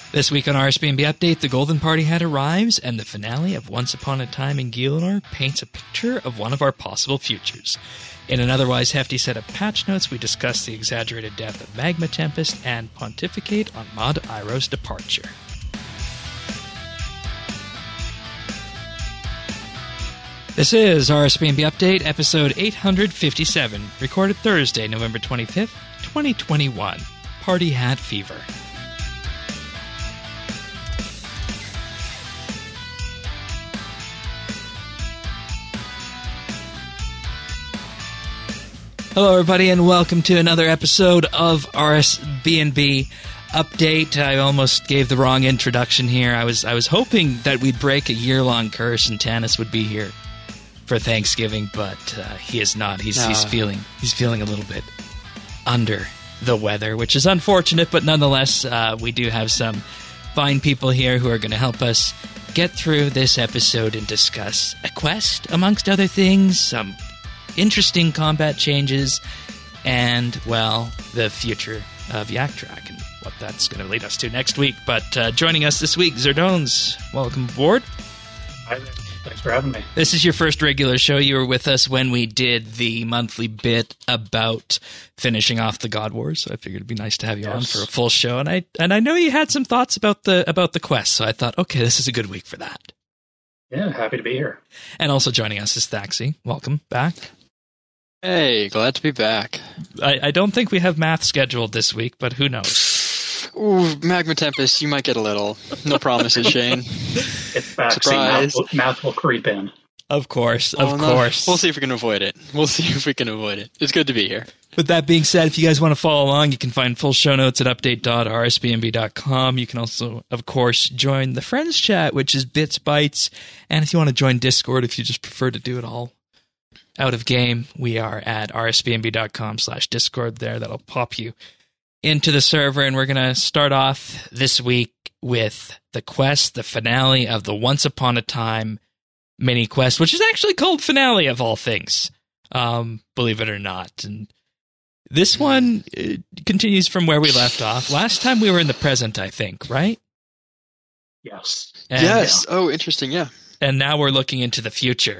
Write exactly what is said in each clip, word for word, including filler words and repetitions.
This week on R S B N B Update, the Golden Party Hat arrives, and the finale of Once Upon a Time in Gielinor paints a picture of one of our possible futures. In an otherwise hefty set of patch notes, we discuss the exaggerated death of Magma Tempest and pontificate on Mod Iroh's departure. This is R S B N B Update, episode eight hundred fifty-seven, recorded Thursday, November twenty-fifth, twenty twenty-one. Party Hat Fever. Hello, everybody, and welcome to another episode of R S B N B Update. I almost gave the wrong introduction here. I was I was hoping that we'd break a year-long curse and Tanis would be here for Thanksgiving, but uh, he is not. He's no. he's feeling he's feeling a little bit under the weather, which is unfortunate, but nonetheless, uh, we do have some fine people here who are going to help us get through this episode and discuss a quest, amongst other things, some interesting combat changes, and, well, the future of Yaktrack and what that's going to lead us to next week. But uh, joining us this week, Zerdones, welcome aboard. Hi there. Thanks for having me. This is your first regular show. You were with us when we did the monthly bit about finishing off the God Wars, so I figured it'd be nice to have you yes. on for a full show. And I and I know you had some thoughts about the about the quest, so I thought, okay, this is a good week for that. Yeah, happy to be here. And also joining us is Thaxi. Welcome back. Hey, glad to be back. I, I don't think we have math scheduled this week, but who knows? Ooh, Magma Tempest, you might get a little. No promises, Shane. It's back. Surprise. Math will, math will creep in. Of course, of oh, no. course. We'll see if we can avoid it. We'll see if we can avoid it. It's good to be here. With that being said, if you guys want to follow along, you can find full show notes at update dot r s b n b dot com. You can also, of course, join the Friends Chat, which is Bits Bytes. And if you want to join Discord, if you just prefer to do it all out of game, we are at r s b n b dot com slash discord there. That'll pop you into the server, and we're going to start off this week with the quest, the finale of the Once Upon a Time mini quest, which is actually called Finale of all things, um, believe it or not. And this one uh, continues from where we left off. Last time we were in the present, I think, right? Yes. And, yes. Oh, interesting, yeah. And now we're looking into the future.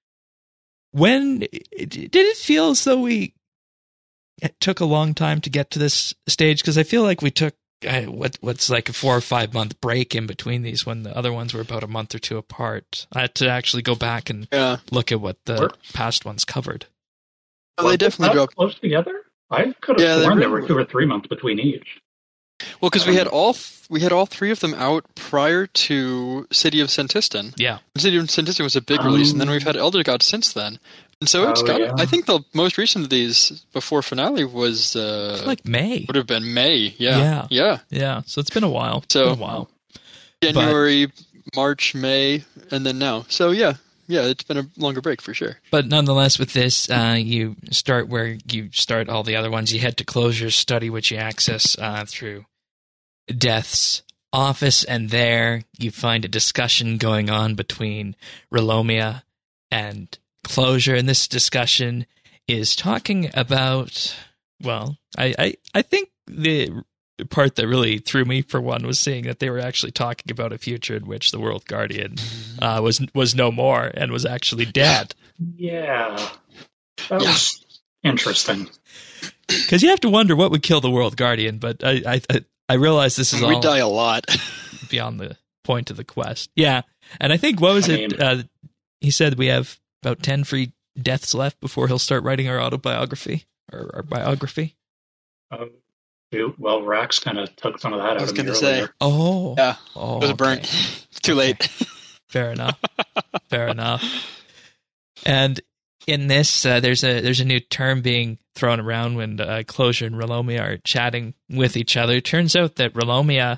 When did it feel as though we it took a long time to get to this stage? Because I feel like we took uh, what what's like a four or five month break in between these, when the other ones were about a month or two apart. I had to actually go back and yeah. look at what the Work. past ones covered. Well, they definitely dropped close together. I could have yeah, sworn there were two or three months between each. Well, because we had all th- we had all three of them out prior to City of Sentistan. Yeah, City of Sentistan was a big um, release, and then we've had Elder God since then. And so it's oh, got. Yeah. I think the most recent of these before finale was uh, like May. Would have been May. Yeah, yeah, yeah. yeah. So it's been a while. It's so been a while. January, but, March, May, and then now. So yeah. Yeah, it's been a longer break for sure. But nonetheless, with this, uh, you start where you start all the other ones. You head to Closure's study, which you access uh, through Death's office, and there you find a discussion going on between Relomia and Closure. And this discussion is talking about, well, I, I, I think the part that really threw me, for one, was seeing that they were actually talking about a future in which the World Guardian uh, was was no more and was actually dead. Yeah, that yeah. was interesting. Because you have to wonder what would kill the World Guardian, but I I, I realize this is we all die a lot beyond the point of the quest. Yeah, and I think what was I it? Mean, uh, he said we have about ten free deaths left before he'll start writing our autobiography or our biography. Um, Well, Rax kind of took some of that out I was of me gonna earlier. Say. Oh. Yeah. Oh, it was a burnt. okay. It's too okay. late. Fair enough. Fair enough. And in this, uh, there's a there's a new term being thrown around when uh, Closure and Relomia are chatting with each other. It turns out that Relomia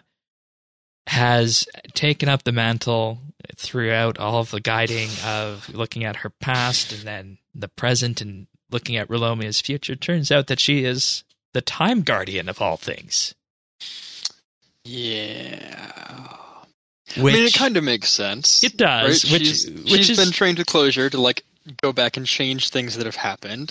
has taken up the mantle throughout all of the guiding of looking at her past and then the present and looking at Relomia's future. It turns out that she is the Time Guardian of all things. Yeah. Which, I mean, it kind of makes sense. It does. Right? Which, she's which she's is, been trained with Closure to like go back and change things that have happened.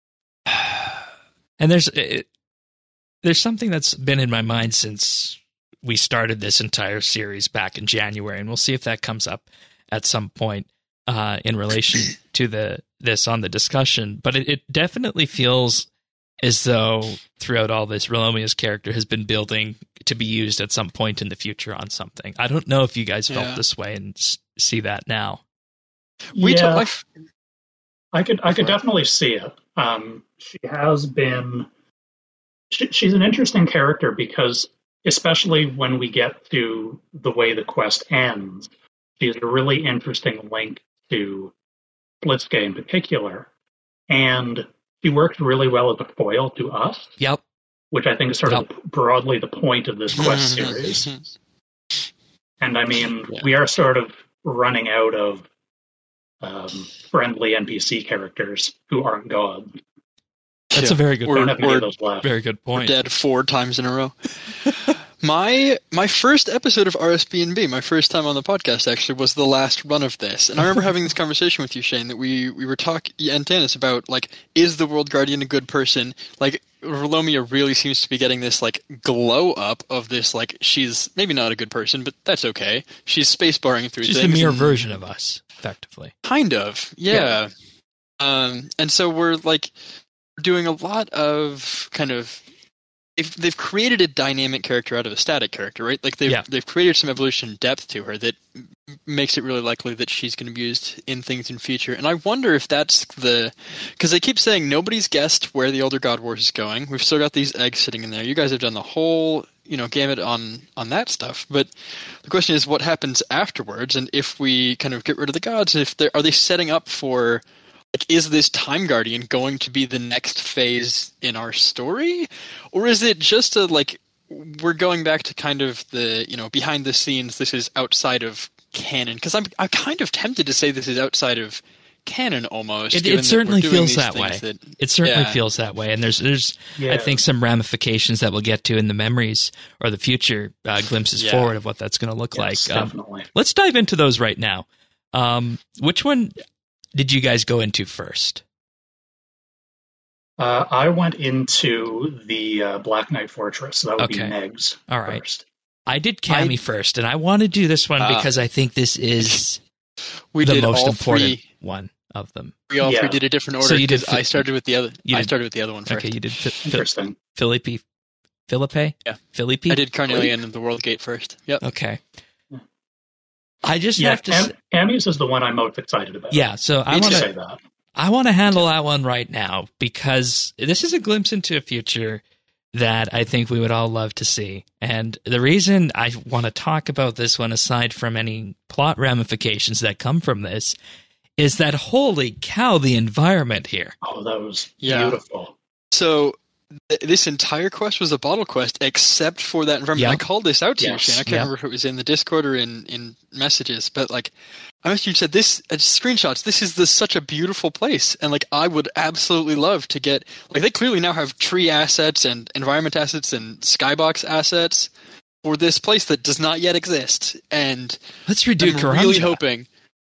And there's it, there's something that's been in my mind since we started this entire series back in January, and we'll see if that comes up at some point uh, in relation to the this on the discussion. But it, it definitely feels as though throughout all this, Relomia's character has been building to be used at some point in the future on something. I don't know if you guys felt yeah. this way and s- see that now. We yeah, my f- I could I could definitely see it. Um, she has been. She, she's an interesting character because, especially when we get to the way the quest ends, she's a really interesting link to Blitzkrieg in particular, and she works really well as a foil to us. Yep. Which I think is sort yep. of broadly the point of this quest series. And I mean, yeah. we are sort of running out of um, friendly N P C characters who aren't gods. That's yeah. a very good or, point. Or, those left. Very good point. Dead four times in a row. My my first episode of R S B N B, my first time on the podcast, actually, was the last run of this. And I remember having this conversation with you, Shane, that we, we were talking, and Tanis, about, like, is the World Guardian a good person? Like, Relomia really seems to be getting this, like, glow up of this, like, she's maybe not a good person, but that's okay. She's spacebarring through she's things. She's the mirror and, version of us, effectively. Kind of, yeah. yeah. Um, and so we're, like, doing a lot of kind of... If they've created a dynamic character out of a static character, right? Like they've yeah. they've created some evolution depth to her that m- makes it really likely that she's going to be used in things in future. And I wonder if that's the because they keep saying nobody's guessed where the Elder God Wars is going. We've still got these eggs sitting in there. You guys have done the whole you know gamut on on that stuff. But the question is, what happens afterwards? And if we kind of get rid of the gods, if they are they setting up for like, is this Time Guardian going to be the next phase in our story? Or is it just a, like, we're going back to kind of the, you know, behind the scenes, this is outside of canon? Because I'm, I'm kind of tempted to say this is outside of canon almost. It, it certainly feels that way. That, it certainly yeah. feels that way. And there's, there's yeah. I think, some ramifications that we'll get to in the memories or the future uh, glimpses yeah. forward of what that's going to look yes, like. Definitely. Um, let's dive into those right now. Um, which one did you guys go into first? Uh, I went into the uh, Black Knight Fortress. So that would okay. be Meg's All right. first. I did Cammy I, first, and I want to do this one uh, because I think this is we the did most all important three, one of them. We all yeah. three did a different order. So you did. I started with the other. You I did, started with the other one first. Okay, you did. Fi- Interesting. Philippi. Philippe? Yeah. Philippi? I did Carnelian and the World Gate first. Yep. Okay. I just yeah, have to. Am- say, Amy's is the one I'm most excited about. Yeah, so I want to. I want to handle that one right now because this is a glimpse into a future that I think we would all love to see. And the reason I want to talk about this one, aside from any plot ramifications that come from this, is that holy cow, the environment here. Oh, that was yeah. beautiful. So th- this entire quest was a bottle quest except for that environment. Yep. I called this out to yes. you, Shane. I can't yep. remember if it was in the Discord or in, in messages, but like I must have said this uh, screenshots. This is the, such a beautiful place, and like I would absolutely love to get. Like they clearly now have tree assets and environment assets and skybox assets for this place that does not yet exist. And let's redo. I'm really hoping.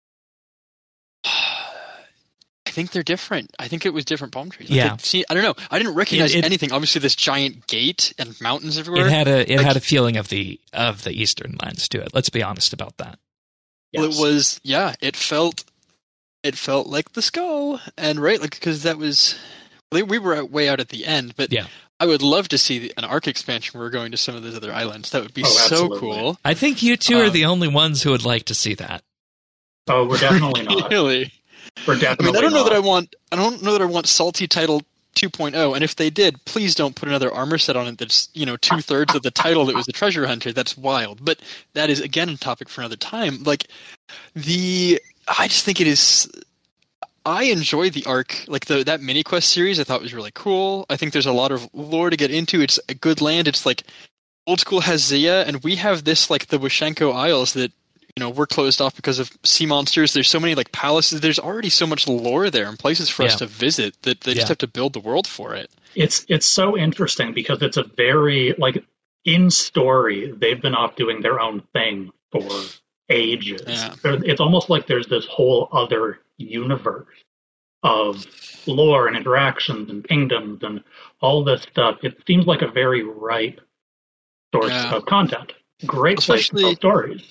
I think they're different. I think it was different palm trees. Like yeah. It, see, I don't know. I didn't recognize it, it, anything. Obviously, this giant gate and mountains everywhere. It had a it like, had a feeling of the of the Eastern lands to it. Let's be honest about that. Well, yes. it was, yeah, it felt, it felt like the skull, and right, like, because that was, we were out, way out at the end, but yeah. I would love to see an Ark expansion where we're going to some of those other islands. That would be oh, so absolutely. cool. I think you two um, are the only ones who would like to see that. Oh, we're definitely not. Really? We're definitely I mean, I don't know not. that I want, I don't know that I want Salty Title two point oh, and if they did, please don't put another armor set on it that's, you know, two-thirds of the title that was the Treasure Hunter. That's wild. But that is, again, a topic for another time. Like, the... I just think it is... I enjoy the Ark. Like, the that mini-quest series I thought was really cool. I think there's a lot of lore to get into. It's a good land. It's, like, old-school Hazia, and we have this, like, the Wishenko Isles that, you know, we're closed off because of sea monsters. There's so many, like, palaces. There's already so much lore there and places for yeah. us to visit that they yeah. just have to build the world for it. It's it's so interesting because it's a very, like, in story, they've been off doing their own thing for ages. Yeah. It's almost like there's this whole other universe of lore and interactions and kingdoms and all this stuff. It seems like a very ripe source Yeah. of content. Great place to Especially- tell stories.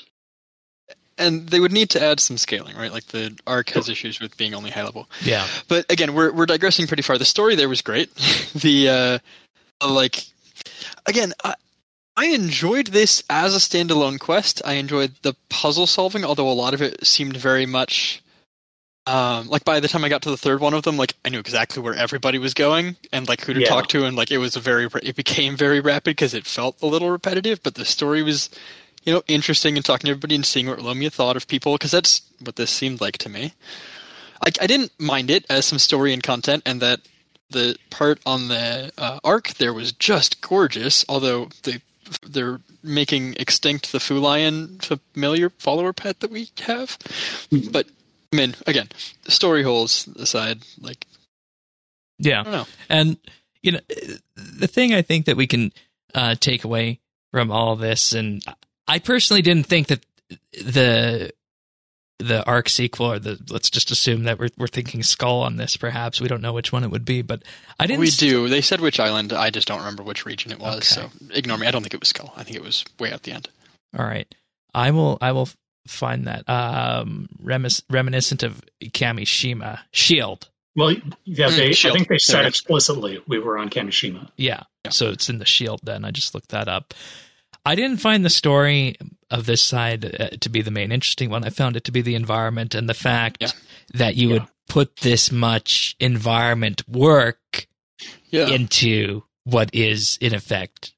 And they would need to add some scaling, right? Like the arc has issues with being only high level. Yeah. But again, we're we're digressing pretty far. The story there was great. the uh, like again, I, I enjoyed this as a standalone quest. I enjoyed the puzzle solving, although a lot of it seemed very much um, like by the time I got to the third one of them, like I knew exactly where everybody was going and like who to Yeah. talk to, and like it was a very it became very rapid because it felt a little repetitive. But the story was, you know, interesting and talking to everybody and seeing what Lumia thought of people, because that's what this seemed like to me. I, I didn't mind it as some story and content, and that the part on the uh, arc there was just gorgeous, although they, they're making extinct the Fu Lion familiar follower pet that we have. But, I mean, again, story holes aside, like, Yeah. I don't know. And, you know, the thing I think that we can uh, take away from all this, and I personally didn't think that the the arc sequel, or the let's just assume that we're we're thinking Skull on this. Perhaps we don't know which one it would be, but I didn't. We s- do. They said which island. I just don't remember which region it was, Okay. so ignore me. I don't think it was Skull. I think it was way at the end. All right, I will. I will find that um, remis- reminiscent of Kamishima Shield. Well, yeah, Mm, they, I Shield. think they There said we go. explicitly we were on Kamishima. Yeah. Yeah. So it's in the Shield then. I just looked that up. I didn't find the story of this side uh, to be the main interesting one. I found it to be the environment and the fact Yeah. that you Yeah. would put this much environment work Yeah. into what is, in effect,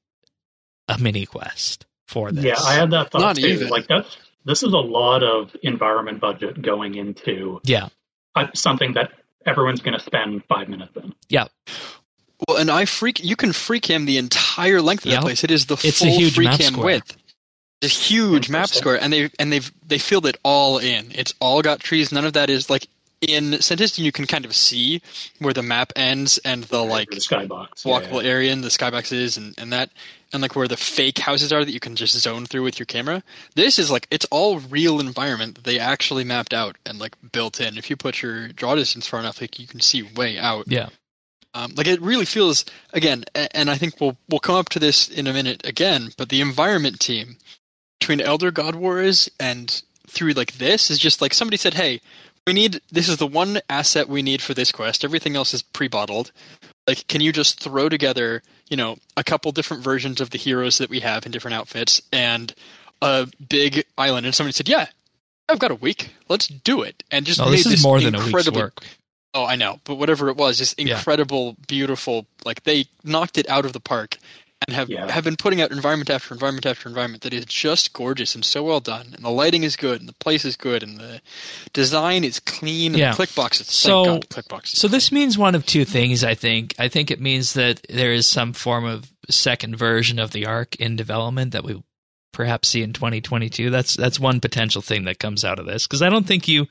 a mini quest for this. Yeah, I had that thought Not too. even. Like that's this is a lot of environment budget going into Yeah. uh, something that everyone's going to spend five minutes in. Yeah. Well, and I freak. You can free cam the entire length of Yep. that place. It is the It's a full huge free map cam square. width. It's a huge map Interesting. square, and they and they've they filled it all in. It's all got trees. None of that is like in Centiston. You can kind of see where the map ends and the like the skybox. walkable Yeah. area and the skybox is, and, and that, and like where the fake houses are that you can just zone through with your camera. This is like, it's all real environment that they actually mapped out and like built in. If you put your draw distance far enough, like you can see way out. Yeah. Um, like it really feels, again, a- and I think we'll we'll come up to this in a minute again, but the environment team between Elder God Wars and through like this is just like somebody said, hey, we need, this is the one asset we need for this quest. Everything else is pre-bottled. Like, can you just throw together, you know, a couple different versions of the heroes that we have in different outfits and a big island? And somebody said, yeah, I've got a week. Let's do it. And just No, made this is this more than a week's incredibly work. Oh, I know, but whatever it was, just Yeah. incredible, beautiful. Like they knocked it out of the park, and have Yeah. have been putting out environment after environment after environment that is just gorgeous and so well done. And the lighting is good, and the place is good, and the design is clean. And Yeah. the click boxes, So- thank God, click boxes. So this means one of two things, I think. I think it means that there is some form of second version of the arc in development that we perhaps see in twenty twenty-two. That's that's one potential thing that comes out of this, because I don't think you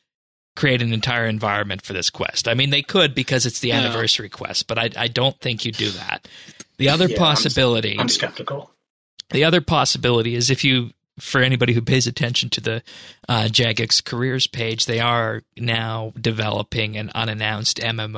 create an entire environment for this quest. I mean, they could because it's the Yeah. anniversary quest, but I I don't think you do that. The other Yeah, I'm- possibility I'm skeptical. the other possibility is if you, for anybody who pays attention to the uh, Jagex careers page, they are now developing an unannounced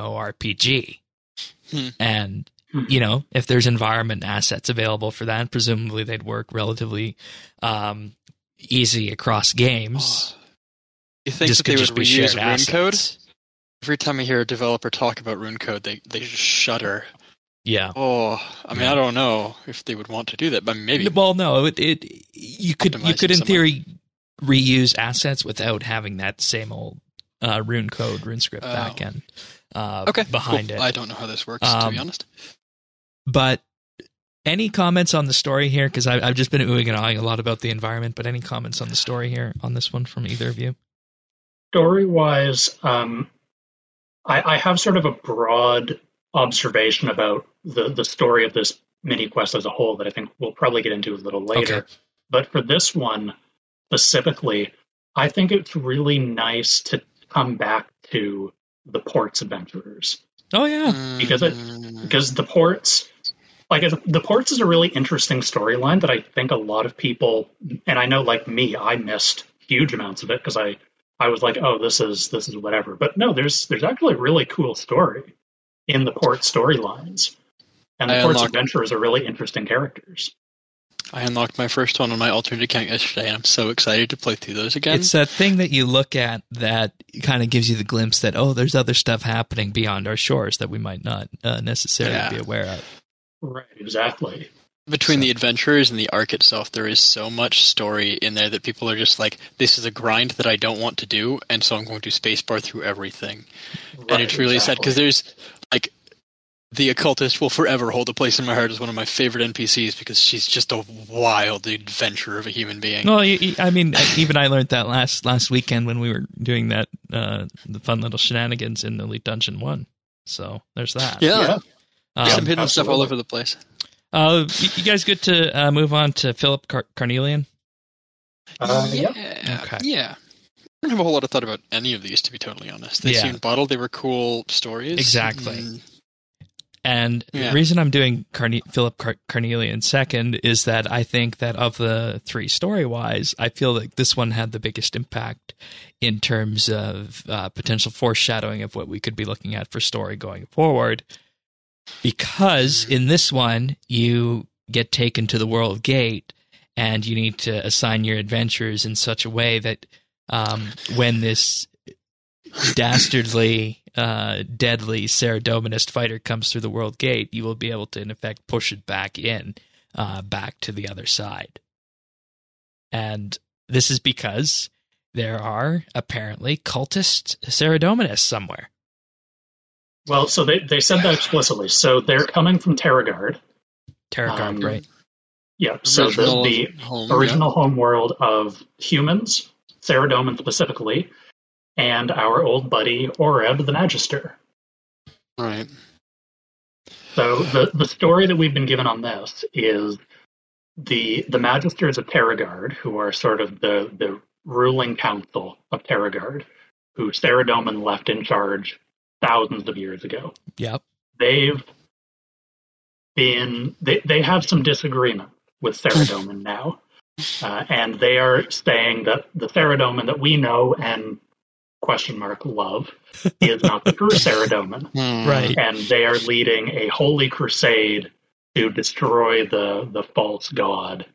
MMORPG. Hmm. And, Hmm. you know, if there's environment assets available for that, presumably they'd work relatively um, easy across games. You think Just that could they just would be reuse shared rune code? assets. Every time I hear a developer talk about rune code, they they just shudder. Yeah. Oh, I mean, Yeah. I don't know if they would want to do that, but maybe. Well, no, it, it you could you Optimize could it in somewhat. theory reuse assets without having that same old uh, rune code, rune script Oh. backend uh, Okay, behind cool. it. I don't know how this works, to Um, be honest. But any comments on the story here? Because I've just been oohing and ahhing a lot about the environment. But any comments on the story here on this one from either of you? Story wise, um, I, I have sort of a broad observation about the, the story of this mini quest as a whole that I think we'll probably get into a little later. Okay. But for this one specifically, I think it's really nice to come back to the Ports Adventurers. Oh yeah, because it- Mm, Because the Ports, like the Ports is a really interesting storyline that I think a lot of people, and I know like me, I missed huge amounts of it because I, I was like, oh, this is this is whatever. But no, there's there's actually a really cool story in the Port storylines. And the I Port's unlocked- Adventurers are really interesting characters. I unlocked my first one on my alternate account yesterday, and I'm so excited to play through those again. It's that thing that you look at that kind of gives you the glimpse that, oh, there's other stuff happening beyond our shores that we might not uh, necessarily Yeah. be aware of. Right, exactly. Between So- the adventures and the arc itself, there is so much story in there that people are just like, this is a grind that I don't want to do, and so I'm going to spacebar through everything. Right, and it's really sad, exactly. because there's, like, the occultist will forever hold a place in my heart as one of my favorite N P Cs, because she's just a wild adventure of a human being. Well, you, you- I mean, even I learned that last last weekend when we were doing that, uh, the fun little shenanigans in Elite Dungeon one. So there's that. yeah, Yeah. Um, some hidden stuff all absolutely. over the place. uh, you, you guys good to uh, move on to Philip Car- Carnelian? Uh, yeah. yeah, Okay. yeah. I don't have a whole lot of thought about any of these, to be totally honest. They Yeah. seemed bottled. They were cool stories. Exactly. Mm, And Yeah. the reason I'm doing Carne- Philip Car- Carnelian second is that I think that of the three story-wise, I feel like this one had the biggest impact in terms of uh, potential foreshadowing of what we could be looking at for story going forward. Because in this one, you get taken to the World Gate and you need to assign your adventures in such a way that um, when this dastardly, uh, deadly Saradominist fighter comes through the World Gate, you will be able to, in effect, push it back in, uh, back to the other side. And this is because there are apparently cultist Saradominists somewhere. Well, so they, they said that explicitly. So they're coming from Terragard. Terragard, Um, right? Yeah, so Original the, the home, original homeworld of humans, Saradomin specifically, and our old buddy Oreb the Magister. yeah. Right. So the, the story that we've been given on this is the the Magisters of Terragard, who are sort of the, the ruling council of Terragard, who Saradomin left in charge thousands of years ago. Yep. They've been they, they have some disagreement with Saradomin now. Uh, and they are saying that the Saradomin that we know and question mark love is not the true Saradomin. Hmm. Right. And they are leading a holy crusade to destroy the, the false god.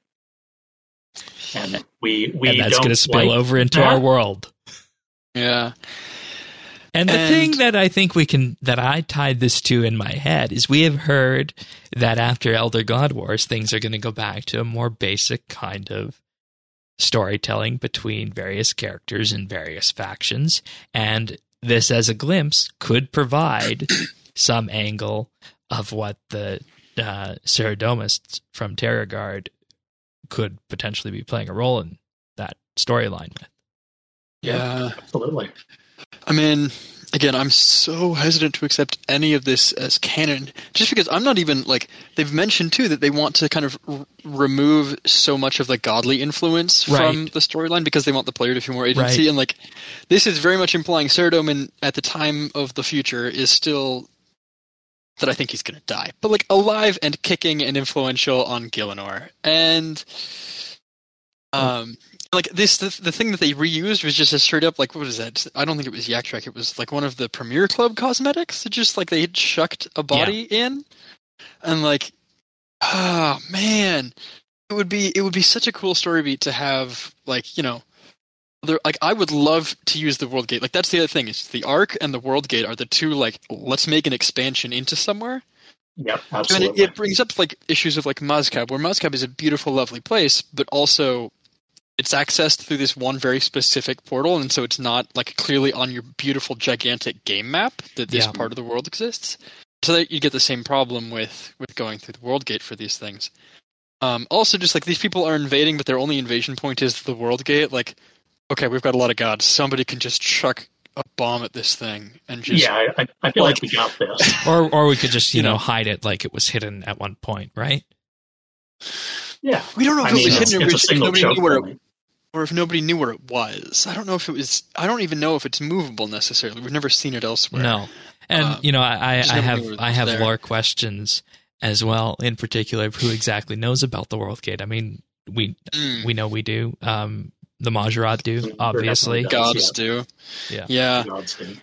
And we we and that's don't going to spill like over into that. our world. Yeah. And the And- thing that I think we can, that I tied this to in my head is we have heard that after Elder God Wars, things are going to go back to a more basic kind of storytelling between various characters and various factions. And this, as a glimpse, could provide some angle of what the uh, Saradomists from Terragard could potentially be playing a role in that storyline with. Yeah. Absolutely. I mean, again, I'm so hesitant to accept any of this as canon, just because I'm not even, like, they've mentioned, too, that they want to kind of r- remove so much of the godly influence from Right. the storyline because they want the player to feel more agency. Right. And, like, this is very much implying Saradomin at the time of the future is still that I think he's going to die, but, like, alive and kicking and influential on Gielinor. And, um... like this, the, the thing that they reused was just a straight up, like, what is that? I don't think it was Yak Trek. It was like one of the Premier Club cosmetics. It just like they had chucked a body in, and like, oh man, it would be it would be such a cool story beat to have, like, you know, there, like I would love to use the World Gate. Like that's the other thing is the Ark and the World Gate are the two, like, let's make an expansion into somewhere. Yep, And absolutely. it, it brings up like issues of like Mazcab, where Mazcab is a beautiful, lovely place, but also it's accessed through this one very specific portal, and so it's not like clearly on your beautiful, gigantic game map that this Yeah. part of the world exists. So that you get the same problem with with going through the World Gate for these things. Um, also, just like these people are invading, but their only invasion point is the World Gate. Like, okay, we've got a lot of gods. Somebody can just chuck a bomb at this thing and just yeah, I, I feel like, like- we got this. Or or we could just, you, You know, know. hide it like it was hidden at one point, right? Yeah. we don't know if I it mean, was it's, hidden or it's a if single nobody choke knew where it point. or if nobody knew where it was. I don't know if it was. I don't even know if it's movable necessarily. We've never seen it elsewhere. No. And, Um, you know, I, I, just I never have knew it was I have there. lore questions as well, in particular of who exactly knows about the World Gate. I mean, we Mm, we know we do. Um, the Majorat do, There obviously. definitely gods yeah. do. Yeah. Yeah. Gods do.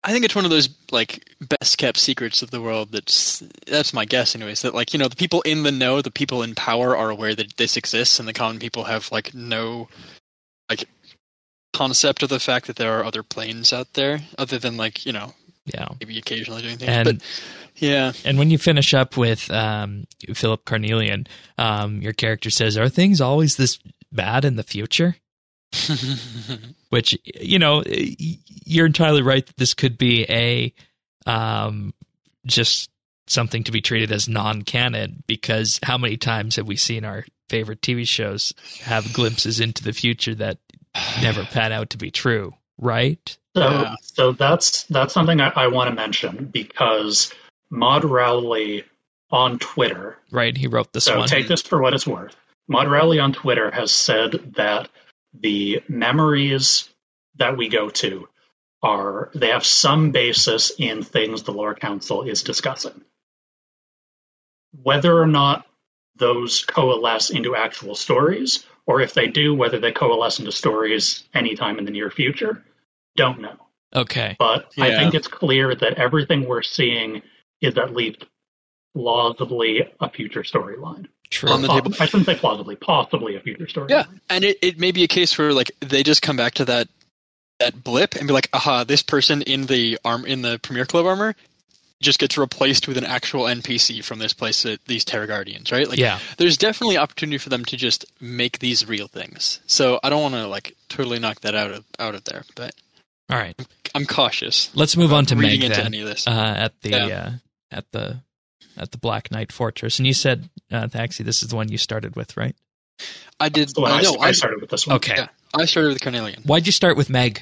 I think it's one of those like best kept secrets of the world. That's that's my guess, anyways. That like you know the people in the know, the people in power are aware that this exists, and the common people have like no like concept of the fact that there are other planes out there, other than like you know Yeah. maybe occasionally doing things. And, but yeah, and when you finish up with um, Philip Carnelian, um, your character says, "Are things always this bad in the future?" Which, you know, you're entirely right that this could be a um, just something to be treated as non-canon, because how many times have we seen our favorite T V shows have glimpses into the future that never pan out to be true, right? So, Yeah. so that's that's something I, I want to mention, because Maud Rowley on Twitter. Right, he wrote this So one. take this for what it's worth. Maud Rowley on Twitter has said that the memories that we go to are they have some basis in things the Lore Council is discussing. Whether or not those coalesce into actual stories, or if they do, whether they coalesce into stories anytime in the near future, don't know. Okay. But I Yeah. think it's clear that everything we're seeing is at least plausibly a future storyline. True. On the table. I shouldn't say plausibly, possibly a future storyline. yeah, and it, it may be a case where like they just come back to that that blip and be like, aha, this person in the arm in the Premier Club armor just gets replaced with an actual N P C from this place, uh, these Terra Guardians, right? Like, Yeah. there's definitely opportunity for them to just make these real things. So I don't want to like totally knock that out of out of there, but All right. I'm cautious. Let's move on to reading Meg into then. any of this. Uh, at the Yeah. uh, at the at the Black Knight Fortress, and you said, uh, Thaxi, this is the one you started with, right? I did. The one I, no, I I, started with this one. Okay. yeah, I started with Carnelian. Why'd you start with Meg?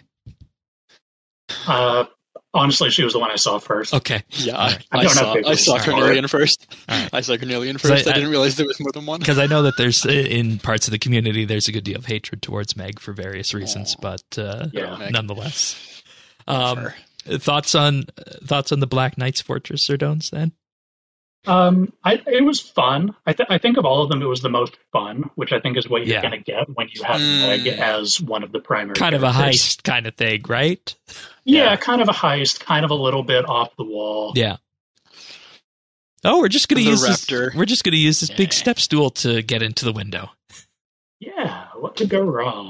Uh, honestly, she was the one I saw first. Okay. Yeah, All I, right. I I don't have saw. big I saw words for it. Carnelian first. All right. I saw Carnelian 'Cause first. I- I, didn't realize there was more than one. Because I know that there's, in parts of the community, there's a good deal of hatred towards Meg for various reasons, Aw. but uh, Yeah. Meg. nonetheless. Um, Sure. Thoughts on thoughts on the Black Knight's Fortress, Serdones, then? Um, I, it was fun. I, th- I think of all of them, it was the most fun, which I think is what you're Yeah. going to get when you have Mm. Meg as one of the primary Kind of a characters. heist kind of thing, right? Yeah, Yeah. kind of a heist, kind of a little bit off the wall. Yeah. Oh, we're just going to The use this. raptor. We're just going to use this big Yeah. step stool to get into the window. Yeah, what could go wrong?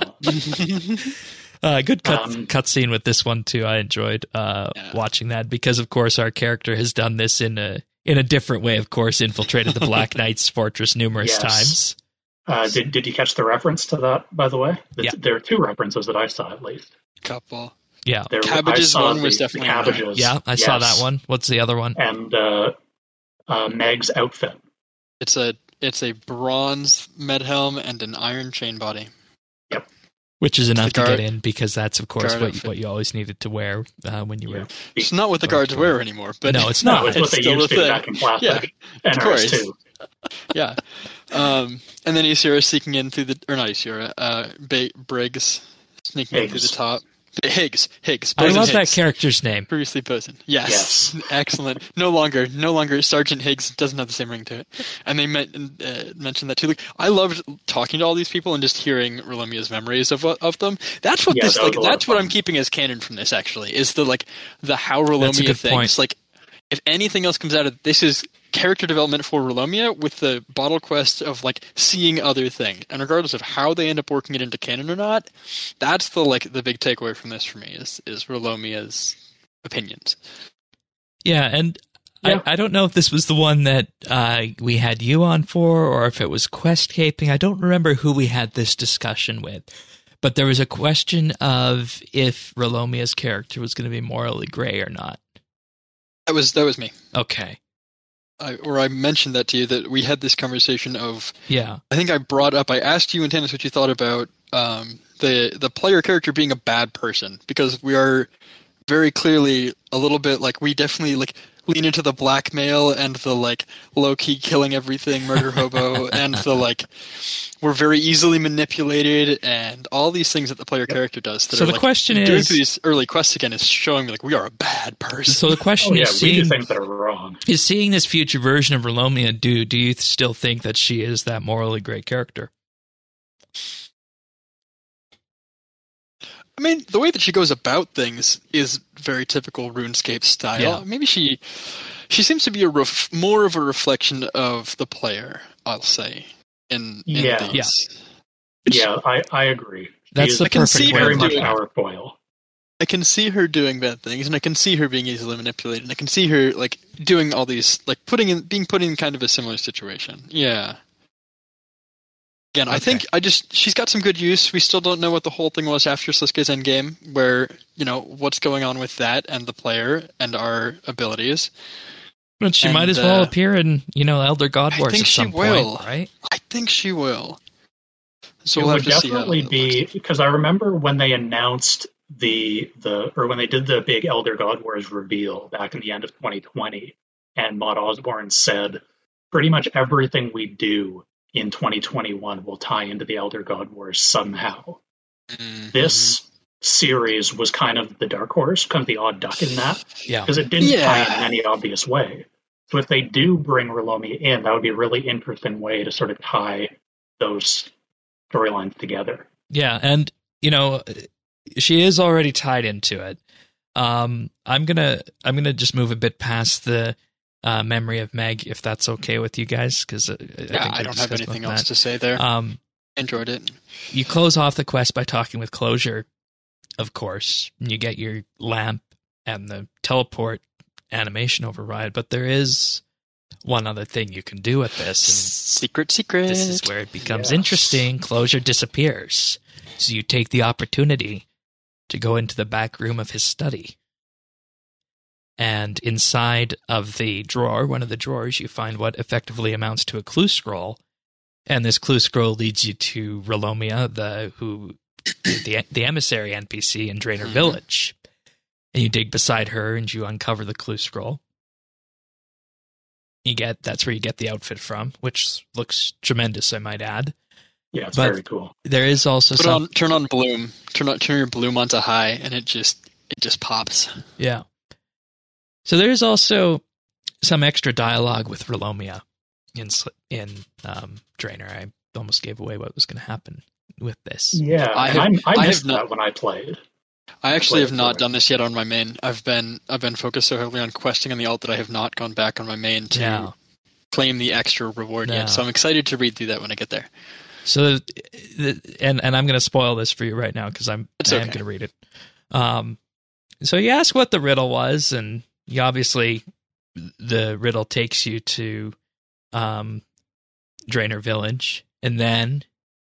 Uh, good cut Um, cut scene with this one too. I enjoyed uh, Yeah. watching that because, of course, our character has done this in a in a different way. Of course, infiltrated the Black Knight's fortress numerous Yes. times. Uh, did did you catch the reference to that, by the way? Yeah. There are two references that I saw, at least. Couple. Yeah, There, Cabbage's I saw one was the- definitely the in there. cabbages. yeah, I saw yes, that one. What's the other one? And uh, uh, Meg's outfit. It's a it's a bronze med helm and an iron chain body. Which is enough the to guard- get in because that's, of course, guard what outfit. what you always needed to wear uh, when you were. It's not what the guards wear anymore, but No, it's No, not. it's what they still used a to thing. back in classic Yeah, N of R S course. two. yeah. Um, and then Isira sneaking in through the or not Isira, uh, ba- Briggs sneaking in through Higgs. the top. Higgs, Higgs. I Bosun love that Higgs. character's name. Previously Bosun. Yes. Yes. Excellent. No longer, no longer Sergeant Higgs doesn't have the same ring to it. And they met, uh, mentioned that too. Like, I loved talking to all these people and just hearing Rolomia's memories of of them. That's what Yeah, this that was like. a lot That's of what fun. I'm keeping as canon from this. Actually, is the like the how That's a Rolomia good thinks. point. Like, if anything else comes out of this, is character development for Rolomia with the bottle quest of like seeing other things, and regardless of how they end up working it into canon or not, that's the like the big takeaway from this for me is is Rolomia's opinions. Yeah, and Yeah. I, I don't know if this was the one that uh, we had you on for, or if it was Questcaping. I don't remember who we had this discussion with, but there was a question of if Rolomia's character was going to be morally gray or not. That was that was me. Okay. I, or I mentioned that to you that we had this conversation of. Yeah. I think I brought up. I asked you and Tennis what you thought about um, the the player character being a bad person, because we are very clearly a little bit like we definitely like lean into the blackmail and the like low key killing everything murder hobo and the like we're very easily manipulated and all these things that the player character does. That So are, the like, question doing is- through these early quests again is showing me like we are a bad person. So the question Oh, yeah, is, we do seeing, things that are wrong. is seeing this future version of Rolomia, do, do you still think that she is that morally gray character? I mean, the way that she goes about things is very typical RuneScape style. Yeah. Maybe she she seems to be a ref, more of a reflection of the player, I'll say. In, in Yeah. these. Yeah, I, I agree. That's She the is I can perfect see way her very of much doing doing- it. our foil. I can see her doing bad things, and I can see her being easily manipulated, and I can see her like doing all these, like putting in, being put in kind of a similar situation. Yeah. Again, I Okay. think I just she's got some good use. We still don't know what the whole thing was after Sliske's endgame, where you know what's going on with that and the player and our abilities. But she And, might as well uh, appear in, you know, Elder God I Wars think at she some will. point, right? I think she will. So It we'll would have to see how definitely that be looks. because I remember when they announced the the or when they did the big Elder God Wars reveal back in the end of twenty twenty, and Maud Osborne said pretty much everything we do in twenty twenty-one will tie into the Elder God Wars somehow. Mhm. This series was kind of the dark horse, kind of the odd duck in that, Yeah. because it didn't Yeah. tie in in any obvious way. So if they do bring Rolomi in, that would be a really interesting way to sort of tie those storylines together. Yeah, and you know, she is already tied into it. Um, I'm gonna I'm gonna just move a bit past the uh, memory of Meg, if that's okay with you guys, because I, I, Yeah, think I we don't have discussed anything about else that. to say there. Um, Enjoyed it. you close off the quest by talking with Closure, of course. And you get your lamp and the teleport animation override, but there is one other thing you can do with this, Secret, secret. and this is where it becomes Yes. interesting. Closure disappears, so you take the opportunity to go into the back room of his study. And inside of the drawer, one of the drawers, you find what effectively amounts to a clue scroll. And this clue scroll leads you to Relomia, the who the the emissary N P C in Draenor Mhm. Village. And you dig beside her and you uncover the clue scroll. You get that's where you get the outfit from, which looks tremendous, I might add. Yeah, it's But- very cool. There is also Put some on, turn on bloom. Turn on, turn your bloom onto high, and it just it just pops. Yeah. So there's also some extra dialogue with Relomia in Sl- in um, Draenor. I almost gave away what was going to happen with this. Yeah, I and have- I, I I missed have not- that when I played. I actually Play have it not through. done this yet on my main. I've been I've been focused so heavily on questing on the alt that I have not gone back on my main to Yeah. claim the extra reward No. yet. So I'm excited to read through that when I get there. So, the, and and I'm going to spoil this for you right now because I'm It's I am okay. going to read it. Um, so you ask what the riddle was, and you obviously the riddle takes you to um, Draenor Village, and then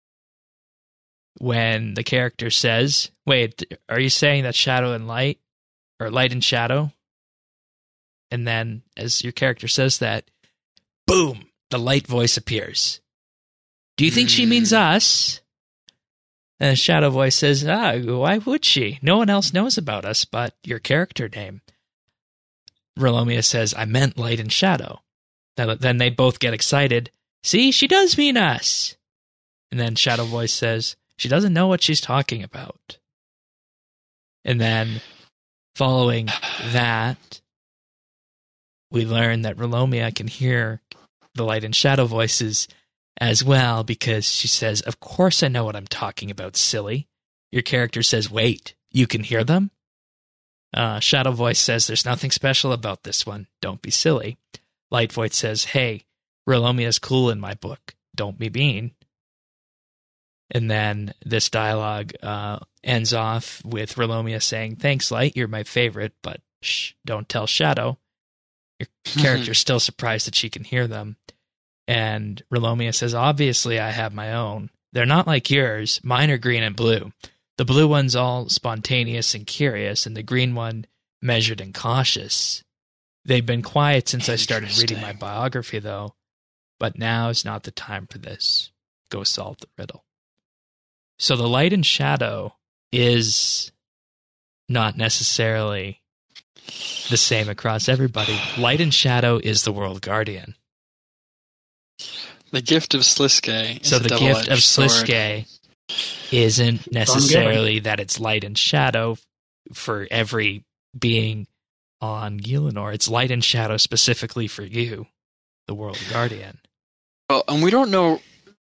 when the character says, "Wait, are you saying that shadow and light, or light and shadow?" And then as your character says that, boom, the light voice appears. Do you think she means us? And the shadow voice says, ah, why would she? No one else knows about us but your character name. Relomia says, I meant light and shadow. Then they both get excited. See, she does mean us. And then shadow voice says, she doesn't know what she's talking about. And then following that, we learn that Relomia can hear the light and shadow voices as well, because she says, of course I know what I'm talking about, silly. Your character says, wait, you can hear them? Uh, Shadow Voice says, there's nothing special about this one. Don't be silly. Light Voice says, hey, Relomia's cool in my book. Don't be mean. And then this dialogue uh, ends off with Relomia saying, thanks, Light, you're my favorite, but shh, don't tell Shadow. Your character's still surprised that she can hear them. And Relomia says, obviously I have my own. They're not like yours. Mine are green and blue. The blue one's all spontaneous and curious, and the green one measured and cautious. They've been quiet since I started reading my biography, though. But now is not the time for this. Go solve the riddle. So the light and shadow is not necessarily the same across everybody. Light and shadow is the world guardian. The gift of Sliske. Is So a the gift double-edged of sword. Sliske isn't necessarily that it's light and shadow for every being on Gielinor. It's light and shadow specifically for you, the world guardian. Well, and we don't know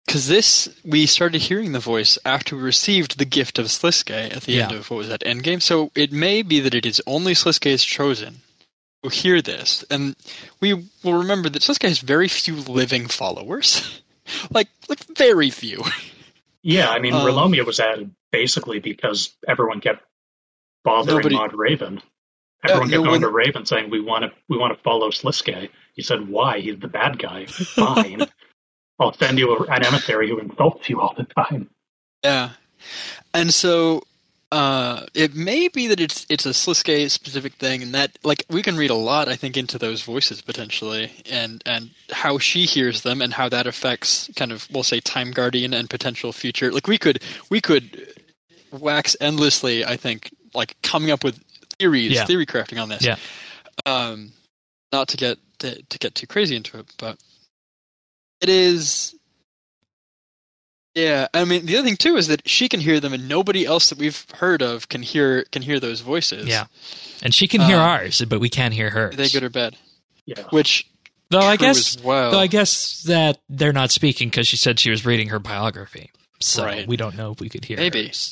because this, we started hearing the voice after we received the gift of Sliske at the Yeah. end of, what was that, Endgame? So it may be that it is only Sliske's chosen who hear this. And we will remember that Sliske has very few living followers. like, like very few. Yeah, I mean, Um, Relomia was added basically because everyone kept bothering Nobody- Maud Raven. Everyone Uh, kept no going one- to Raven saying, we want to we want to follow Sliske. He said, why? He's the bad guy. Fine. I'll send you a, an emissary who insults you all the time. Yeah. And so uh, it may be that it's it's a Sliske specific thing, and that, like, we can read a lot, I think, into those voices potentially, and, and how she hears them, and how that affects kind of, we'll say, Time Guardian and potential future. Like, we could we could wax endlessly, I think, like, coming up with theories, Yeah. theory crafting on this. Yeah. Um, not to get to, to get too crazy into it, but it is. Yeah, I mean, the other thing too is that she can hear them, and nobody else that we've heard of can hear can hear those voices. Yeah. And she can hear Uh, ours, but we can't hear hers. Are they good or bad? Yeah. Which, Though I true guess, as well. though I guess that they're not speaking because she said she was reading her biography. So Right. we don't know if we could hear Maybe. hers.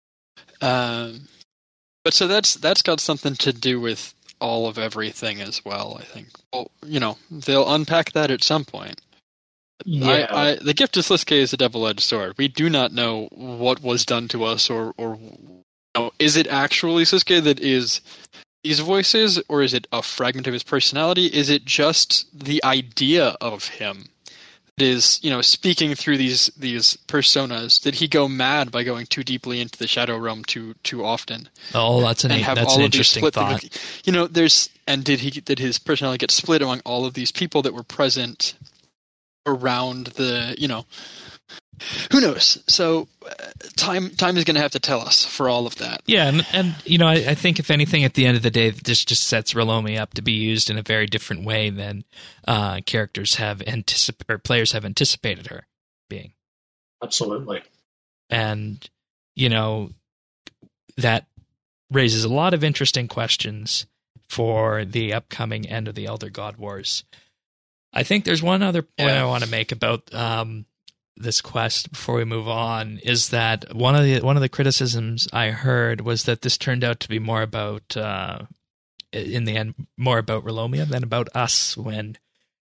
um, but so that's that's got something to do with all of everything as well. I think. Well, you know, they'll unpack that at some point. Yeah. I, I, the gift of Sliske is a double-edged sword. We do not know what was done to us, or, or you know, is it actually Sliske that is these voices, or is it a fragment of his personality? Is it just the idea of him that is, you know, speaking through these these personas? Did he go mad by going too deeply into the Shadow Realm too too often? Oh, that's an and have that's all an of these interesting split thought. You know, there's and did he did his personality get split among all of these people that were present around the, you know, who knows? So uh, time time is going to have to tell us for all of that. Yeah, and, and you know, I, I think if anything, at the end of the day, this just sets Relomia up to be used in a very different way than uh, characters have anticipated or players have anticipated her being. Absolutely. And you know, that raises a lot of interesting questions for the upcoming end of the Elder God Wars. I think there's one other point Yeah. I want to make about um, this quest before we move on, is that one of the one of the criticisms I heard was that this turned out to be more about, uh, in the end, more about Relomia than about us. When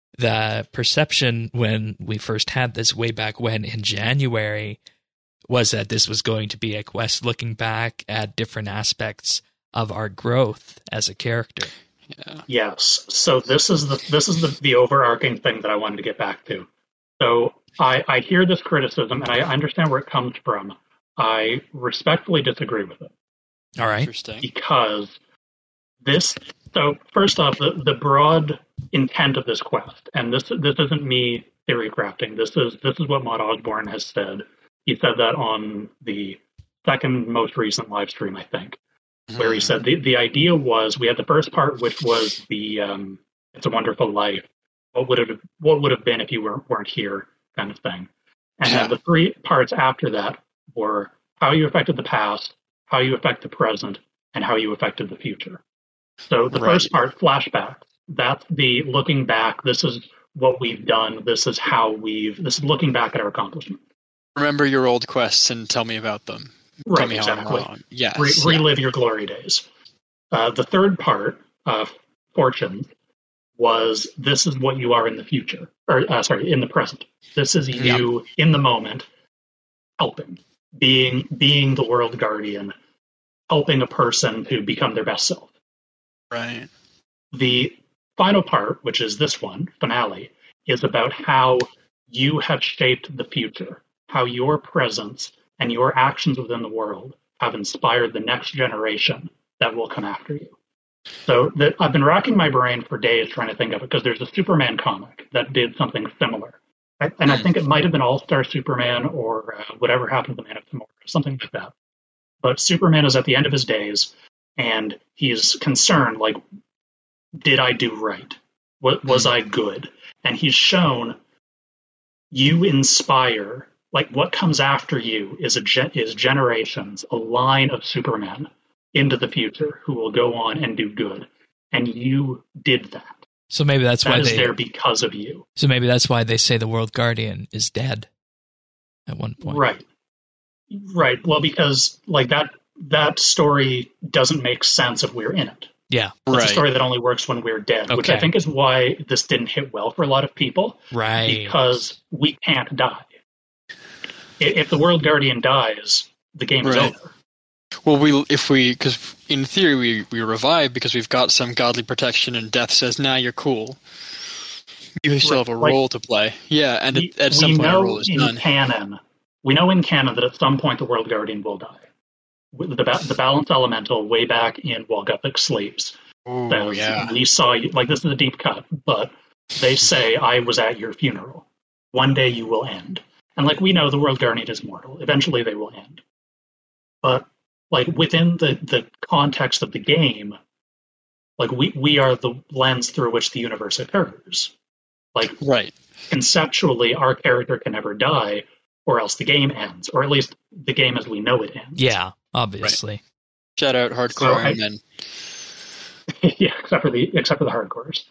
the perception when we first had this way back when in January was that this was going to be a quest looking back at different aspects of our growth as a character. Yeah. Yes. So this is the this is the, the overarching thing that I wanted to get back to. So I, I hear this criticism and I understand where it comes from. I respectfully disagree with it All right. Interesting. because this. So first off, the, the broad intent of this quest, and this this isn't me theory crafting. This is this is what Maud Osborne has said. He said that on the second most recent live stream, I think, where he said the, the idea was we had the first part, which was the um, "It's a Wonderful Life." What would have what would have been if you weren't weren't here, kind of thing. And Yeah. then the three parts after that were how you affected the past, how you affect the present, and how you affected the future. So the Right. first part, flashback, that's the looking back. This is what we've done. This is how we've. This is looking back at our accomplishments. Remember your old quests and tell me about them. Tell Right, me how I'm exactly. wrong. Yes. Re- yeah. relive your glory days. Uh, the third part, uh, fortunes, was this is what you are in the future, or uh, sorry, in the present. This is you in the moment, helping, being being the world guardian, helping a person to become their best self. Right. The final part, which is this one, finale, is about how you have shaped the future, how your presence and your actions within the world have inspired the next generation that will come after you. So that I've been racking my brain for days trying to think of it, because there's a Superman comic that did something similar. I- And I think it might have been All-Star Superman or uh, Whatever Happened to the Man of Tomorrow, something like that. But Superman is at the end of his days, and he's concerned, like, did I do right? What, was I good? And he's shown you inspire, like what comes after you is a gen- is generations, a line of Supermen into the future who will go on and do good. And you did that. So maybe that's That why is they. there because of you. So maybe that's why they say the World Guardian is dead. at one point. Right. Right. Well, because like that that story doesn't make sense if we're in it. Yeah. It's Right. a story that only works when we're dead, which I Okay. think is why this didn't hit well for a lot of people. Right. Because we can't die. I- If the World Guardian dies, the game is Right. over. Well, we if we because in theory we we revive because we've got some godly protection, and death says, "Nah, you're cool. You still have a Like, role to play." Yeah, and we, at, at some we point, our know role is in done. canon, we know in canon that at some point the World Guardian will die. The, ba- the Balance Elemental, way back in While Guthic Sleeps, Oh says, yeah, we saw you, like this is a deep cut, but they say, I was at your funeral. One day you will end. And like we know, the World Guardian is mortal. Eventually they will end. But like within the, the context of the game, like we, we are the lens through which the universe occurs. Like right. conceptually, our character can never die, or else the game ends, or at least the game as we know it ends. Yeah, obviously. Shout out hardcore So Iron I- Men. Yeah, except for the except for the hardcores.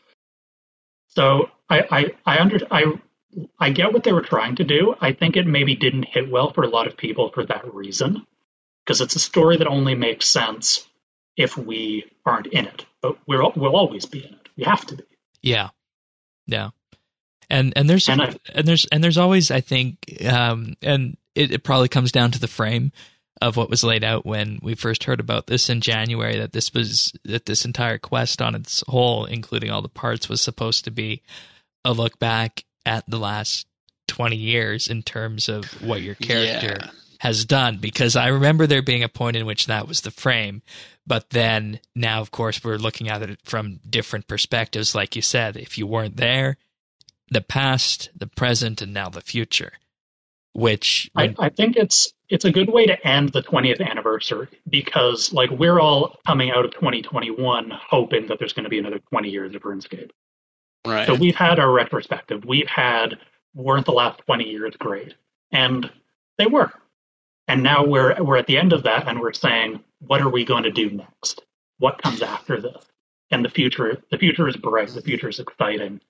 So I I I under I I get what they were trying to do. I think it maybe didn't hit well for a lot of people for that reason, because it's a story that only makes sense if we aren't in it. But we're we'll always be in it. We have to be. Yeah, yeah, and and there's And I- and there's and there's always, I think, um, and it, it probably comes down to the frame of what was laid out when we first heard about this in January. That this was that this entire quest on its whole, including all the parts, was supposed to be a look back at the last twenty years in terms of what your character Yeah. has done. Because I remember there being a point in which that was the frame. But then now, of course, we're looking at it from different perspectives. Like you said, if you weren't there, the past, the present, and now the future. Which I, I think it's it's a good way to end the twentieth anniversary, because like we're all coming out of twenty twenty-one hoping that there's going to be another twenty years of RuneScape. Right. So we've had our retrospective. We've had, weren't the last twenty years great? And they were. And now we're we're at the end of that, and we're saying, what are we going to do next? What comes after this? And the future the future is bright. The future is exciting.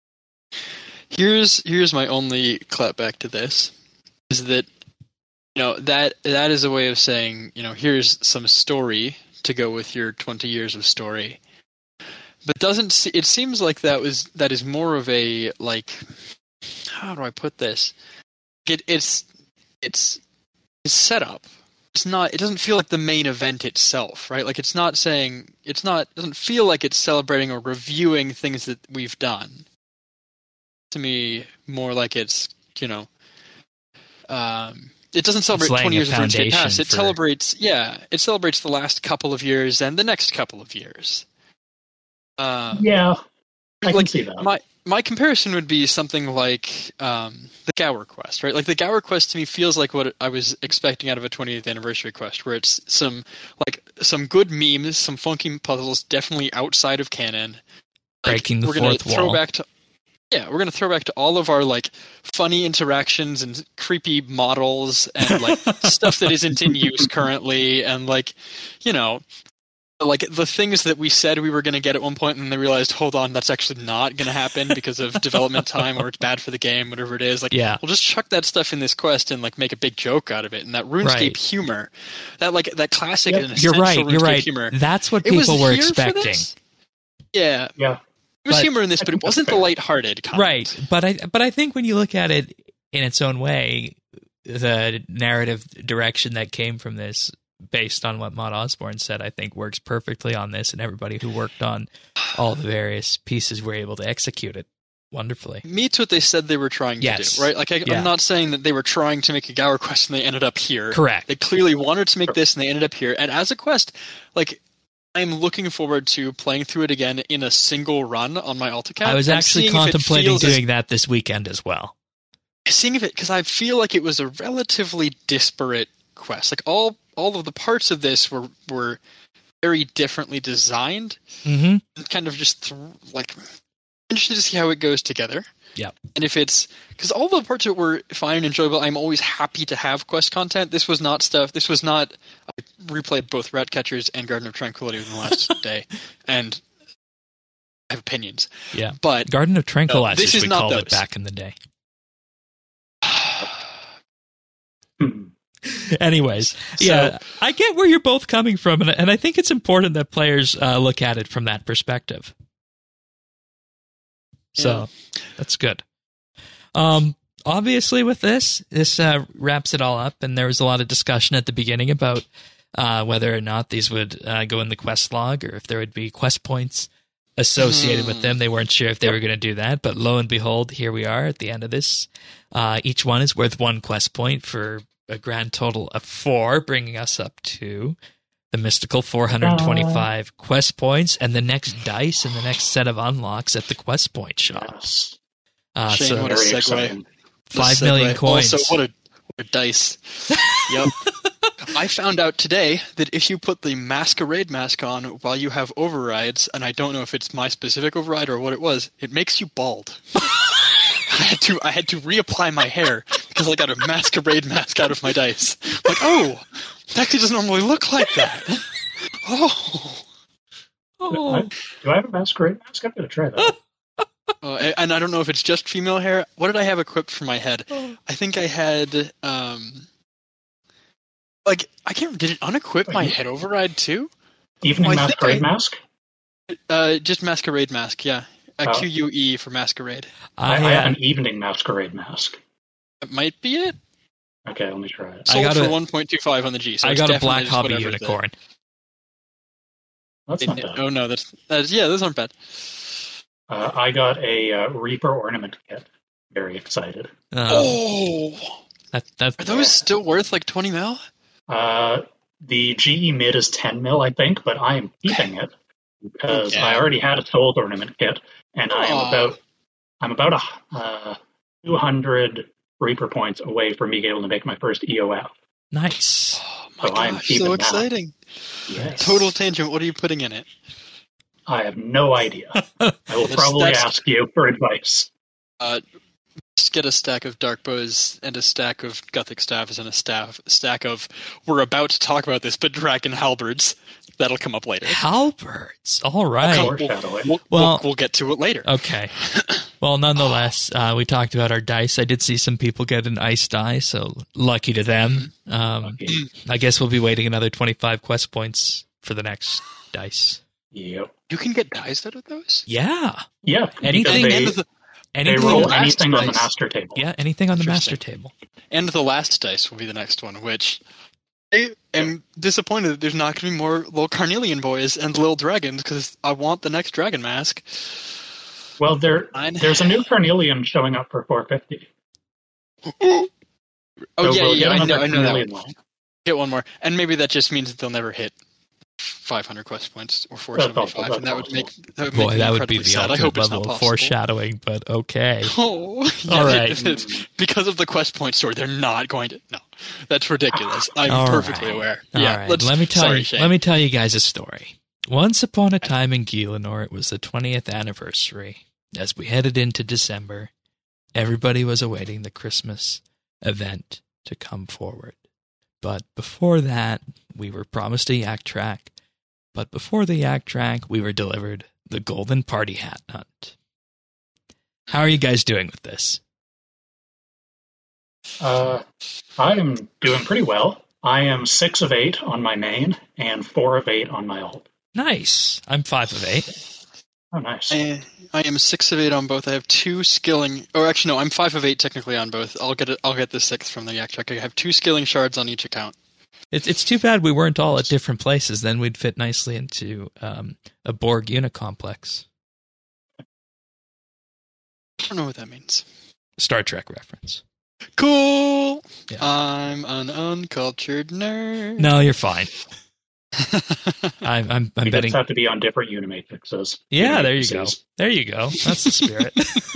Here's here's my only clapback to this, is that you know that that is a way of saying, you know, here's some story to go with your twenty years of story. But doesn't se- it seems like that was that is more of a, like, how do I put this? It it's it's it's set up. It's not. It doesn't feel like the main event itself, right? Like it's not saying. It's not. It doesn't feel like it's celebrating or reviewing things that we've done. To me, more like it's, you know, um, it doesn't celebrate laying twenty a years of RuneScape foundation past. It for- celebrates, yeah, it celebrates the last couple of years and the next couple of years. Uh, Yeah, I can like see that. my my comparison would be something like um, the Gower quest, right? Like the Gower quest to me feels like what I was expecting out of a twentieth anniversary quest, where it's some like some good memes, some funky puzzles, definitely outside of canon. Like, Breaking the we're gonna fourth throw wall. back to yeah, we're gonna throw back to all of our like funny interactions and creepy models and like stuff that isn't in use currently, and like you know. Like the things that we said we were going to get at one point, and then they realized, hold on, that's actually not going to happen because of development time, or it's bad for the game, whatever it is. Like, Yeah. we'll just chuck that stuff in this quest and like make a big joke out of it. And that RuneScape Right. humor, that like that classic Yep. and You're essential right. RuneScape You're right. humor. That's what It was people were here for expecting. this. Yeah, Yeah, there was But- humor in this, I but think it wasn't that's the fair. lighthearted kind. Right, but I but I think when you look at it in its own way, the narrative direction that came from this, based on what Maud Osborne said, I think works perfectly on this, and everybody who worked on all the various pieces were able to execute it wonderfully. Meets what they said they were trying Yes. to do, right? Like, I, Yeah. I'm not saying that they were trying to make a Gower quest and they ended up here. Correct. They clearly wanted to make this and they ended up here. And as a quest, like, I'm looking forward to playing through it again in a single run on my alt account. I was and actually seeing if it contemplating feels as- doing that this weekend as well. seeing if it, because I feel like it was a relatively disparate quest. Like all all of the parts of this were were very differently designed, Mm-hmm. and kind of just th- like interested to see how it goes together. Yep. And if it's because all the parts of it were fine and enjoyable, I'm always happy to have quest content. This was not stuff. This was not. I replayed both Ratcatchers and Garden of Tranquility in the last day, and I have opinions. Yeah. But Garden of Tranquilizers, this is we not called it those. back in the day. Anyways, So- yeah, I get where you're both coming from, and, and I think it's important that players uh, look at it from that perspective. So Yeah. that's good. Um, obviously, with this, this uh, wraps it all up, and there was a lot of discussion at the beginning about uh, whether or not these would uh, go in the quest log, or if there would be quest points associated with them. They weren't sure if they were going to do that, but lo and behold, here we are at the end of this. Uh, each one is worth one quest point for a grand total of four, bringing us up to the mystical four hundred twenty-five uh, quest points, and the next dice and the next set of unlocks at the quest point shop. Yes. Uh, Shane, so what a very segue. exciting. Five The million segue. coins. Also, what a, what a dice. Yep. I found out today that if you put the masquerade mask on while you have overrides, and I don't know if it's my specific override or what it was, it makes you bald. I had to I had to reapply my hair because I got a masquerade mask out of my dice. Like, oh, it actually doesn't normally look like that. Oh. Oh. I, do I have a masquerade mask? I'm going to try that. Uh, and I don't know if it's just female hair. What did I have equipped for my head? I think I had, um, like, I can't. Did it unequip my head override too? Evening Oh, I think masquerade I- mask? Uh, just masquerade mask. Yeah, a Oh. Q U E for masquerade. I, I, I have uh, an evening masquerade mask. That might be it. Okay, let me try it. I Sold got for a- one point two five on the G. So I it's got a definitely black just hobby whatever's there. unicorn. That's not bad. Oh no, that's, that's yeah, those aren't bad. Uh, I got a uh, Reaper ornament kit. Very excited. Uh, Oh, that, that, are those still worth like twenty mil? Uh, the G E mid is ten mil, I think, but I am keeping it because Okay. I already had a sold ornament kit, and I am Aw. about I'm about a uh, two hundred Reaper points away from being able to make my first E O F. nice. Oh my So I'm gosh, keeping so that. exciting! Yes. Total tangent. What are you putting in it? I have no idea. I will That's- probably that's- ask you for advice. Uh, just get a stack of dark bows and a stack of gothic staffs and a staff stack of. We're about to talk about this, but dragon halberds. That'll come up later. Halberds. All right. Come- Foreshadowing. We'll, Well- we'll, we'll get to it later. Okay. Well, nonetheless, uh, we talked about our dice. I did see some people get an ice die, so lucky to them. Um, Okay. I guess we'll be waiting another twenty-five quest points for the next dice. Yep. You can get dice out of those. Yeah. Yeah. Anything- because And They, the, they Anything, roll last anything on the dice. master table. yeah, anything on the master Interesting. table. and the last dice will be the next one, which I am disappointed that there's not going to be more little carnelian boys and little dragons because I want the next dragon mask. Well, there Fine. there's a new Carnelian showing up for four fifty. Oh So yeah, we'll yeah, get I know, another I know that. Carnelian One. one. Get one more, and maybe that just means that they'll never hit five hundred quest points or four seventy-five, That's and that would possible. make that would make Boy, me that would be incredibly the sad. I ultimate hope it's level not of possible. foreshadowing, but okay. Oh, yeah, All right. if it's- because of the quest point store, they're not going to. No, that's ridiculous. I'm All perfectly right. aware. All yeah, right. let's, Let me tell sorry, you. Shane. Let me tell you guys a story. Once upon a time in Gielinor, it was the twentieth anniversary. As we headed into December, everybody was awaiting the Christmas event to come forward. But before that, we were promised a yak track. But before the yak track, we were delivered the golden party hat hunt. How are you guys doing with this? Uh, I am doing pretty well. I am six of eight on my main and four of eight on my ult. Nice. I'm five of eight. Oh, nice. I, I am six of eight on both. I have two skilling, or actually no, I'm five of eight technically on both. I'll get it. I'll get the sixth from the yak track. I have two skilling shards on each account. It's it's too bad we weren't all at different places. Then we'd fit nicely into um, a Borg unit complex. I don't know what that means. Star Trek reference. Cool. Yeah. I'm an uncultured nerd. No, you're fine. I'm I'm, I'm We betting. just have to be on different Unimatrixes. Yeah, there you go. Unimatrices. There you go. That's the spirit.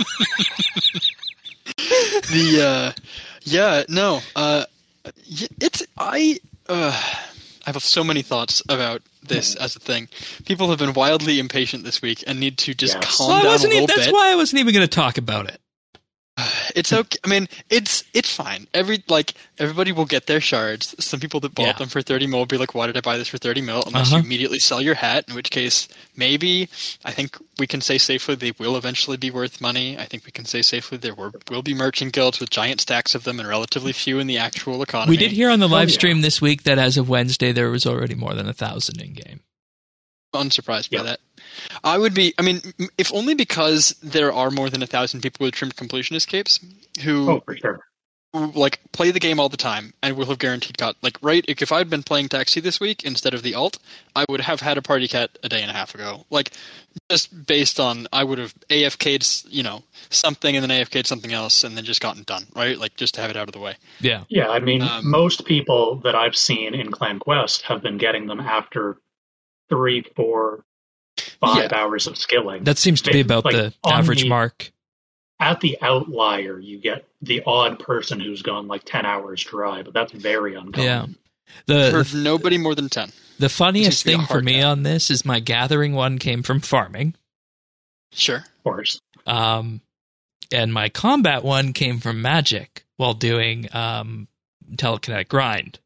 the uh, yeah, no, uh, y- it's I. Uh, I have so many thoughts about this as a thing. People have been wildly impatient this week and need to just Yes. calm Well, I down a wasn't little even, that's bit. why I wasn't even going to talk about it. It's okay. I mean, it's it's fine. Every like everybody will get their shards. Some people that bought Yeah. them for thirty mil will be like, "Why did I buy this for thirty mil?" Unless Uh-huh. you immediately sell your hat, in which case maybe I think we can say safely they will eventually be worth money. I think we can say safely there were, will be merchant guilds with giant stacks of them and relatively few in the actual economy. We did hear on the live yeah. stream this week that as of Wednesday there was already more than a thousand in game. Unsurprised Yeah. by that. I would be. I mean, m- if only because there are more than a thousand people with trimmed completionist capes who Oh, for sure. who, like play the game all the time and will have guaranteed got like right if I'd been playing Taxi this week instead of the alt, I would have had a party cat a day and a half ago. Like just based on I would have A F K'd you know something and then A F K'd something else and then just gotten done, right? Like just to have it out of the way. Yeah. Yeah, I mean, Um, most people that I've seen in Clan Quest have been getting them after three, four, five Yeah. hours of skilling. That seems to be about Like, the on average the- mark. At the outlier, you get the odd person who's gone like ten hours dry, but that's very uncommon. Yeah. The, Heard the nobody more than ten. the Seems funniest to be a thing for hard me cap. on this is my gathering one came from farming. Sure. Of course. Um, and my combat one came from magic while doing um, telekinetic grind.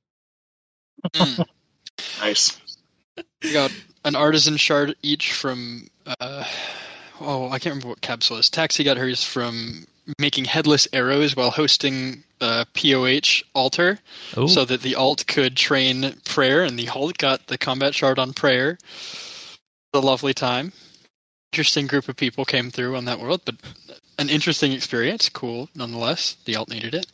Mm. Nice. We got an artisan shard each from uh, oh I can't remember what capsule is. Taxi got hers from making headless arrows while hosting uh, P O H altar, Oh, so that the alt could train prayer, and the alt got the combat shard on prayer. A lovely time. Interesting group of people came through on that world, but an interesting experience. Cool nonetheless. The alt needed it.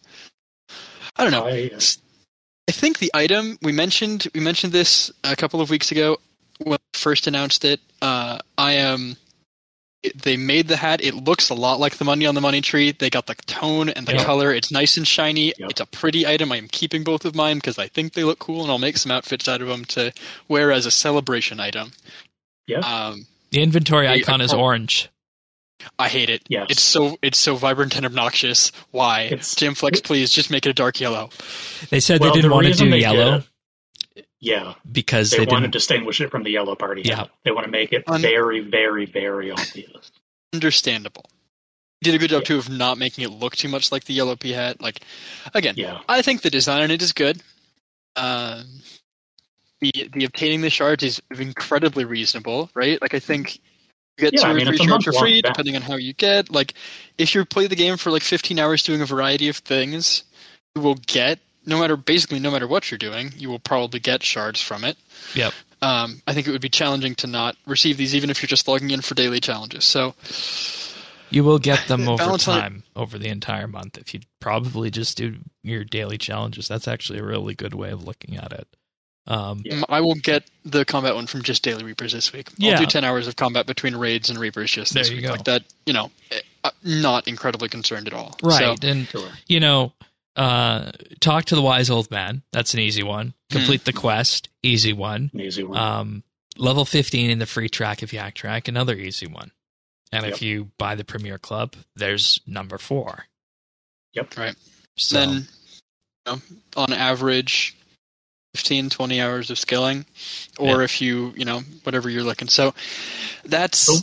I don't know. I, uh, I think the item we mentioned we mentioned this a couple of weeks ago when we first announced it. Uh, I am. It, they made the hat. It looks a lot like the money on the money tree. They got the tone and the Yep. color. It's nice and shiny. Yep. It's a pretty item. I am keeping both of mine because I think they look cool, and I'll make some outfits out of them to wear as a celebration item. yeah. Um, the inventory I- icon I is prob- orange. I hate it. Yes. It's so it's so vibrant and obnoxious. Why, It's- Jamflex? it- Please just make it a dark yellow. They said Well, they didn't the want to reason do they yellow did- yeah, because they, they, want to didn't. distinguish it from the yellow party. Yeah. hat. They want to make it Un- very, very, very obvious. Understandable. Did a good job Yeah. too of not making it look too much like the yellow pea hat. Like, again, Yeah. I think the design on it is good. Um, the the obtaining the shards is incredibly reasonable, right? Like, I think you get Yeah, two I or mean, three it's a shards for month-long free, event. depending on how you get. Like, if you play the game for like fifteen hours doing a variety of things, you will get no matter basically no matter what you're doing, you will probably get shards from it. Yep. Um, I think it would be challenging to not receive these, even if you're just logging in for daily challenges. So. You will get them over Balance on it- time, over the entire month. If you probably just do your daily challenges, that's actually a really good way of looking at it. Um, Yeah. Mm, I will get the combat one from just Daily Reapers this week. Yeah. I'll do ten hours of combat between raids and Reapers just this There you week. go. Like that, you know, eh, uh, not incredibly concerned at all. Right. So, and, Sure. you know, uh, talk to the wise old man. That's an easy one. Complete the quest. Easy one. An easy one. Um, level fifteen in the free track of Yak Track. Another easy one. And if Yep. you buy the Premier Club, there's number four. Yep. right. So, Then, you know, on average, fifteen, twenty hours of skilling, or Yeah. if you, you know, whatever you're looking. So that's. So-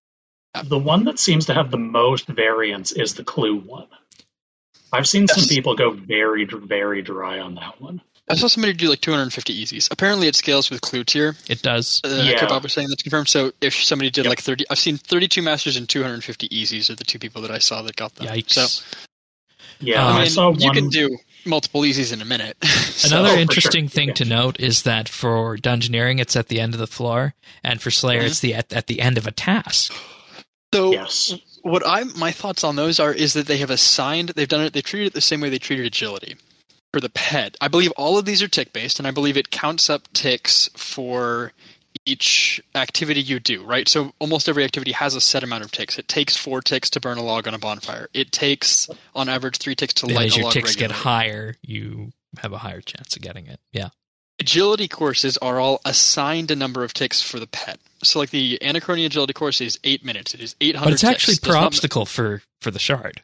The one that seems to have the most variance is the Clue one. I've seen some Yes. people go very, very dry on that one. I saw somebody do like two hundred fifty easies. Apparently, it scales with Clue tier. it does. Uh, Yeah. Kebab was saying that's confirmed. So if somebody did Yep. like thirty, I've seen thirty-two masters and two hundred fifty easies are the two people that I saw that got them. Yikes. So Yeah, Um, I I, mean, saw you one. can do multiple easies in a minute. So- Another Oh, for interesting sure. thing Yeah. to note is that for Dungeoneering, it's at the end of the floor, and for Slayer, Mhm. it's the at, at the end of a task. So Yes. what I my thoughts on those are is that they have assigned they've done it they treated it the same way they treated agility for the pet. I believe all of these are tick based, and I believe it counts up ticks for each activity you do, right? So almost every activity has a set amount of ticks. It takes four ticks to burn a log on a bonfire. It takes on average three ticks to And light as a your log ticks get regularly. higher, you have a higher chance of getting it. Yeah. Agility courses are all assigned a number of ticks for the pet. So like the Anachronia agility course is eight minutes. It is eight hundred But it's actually ticks. per Does not- obstacle for, for the shard.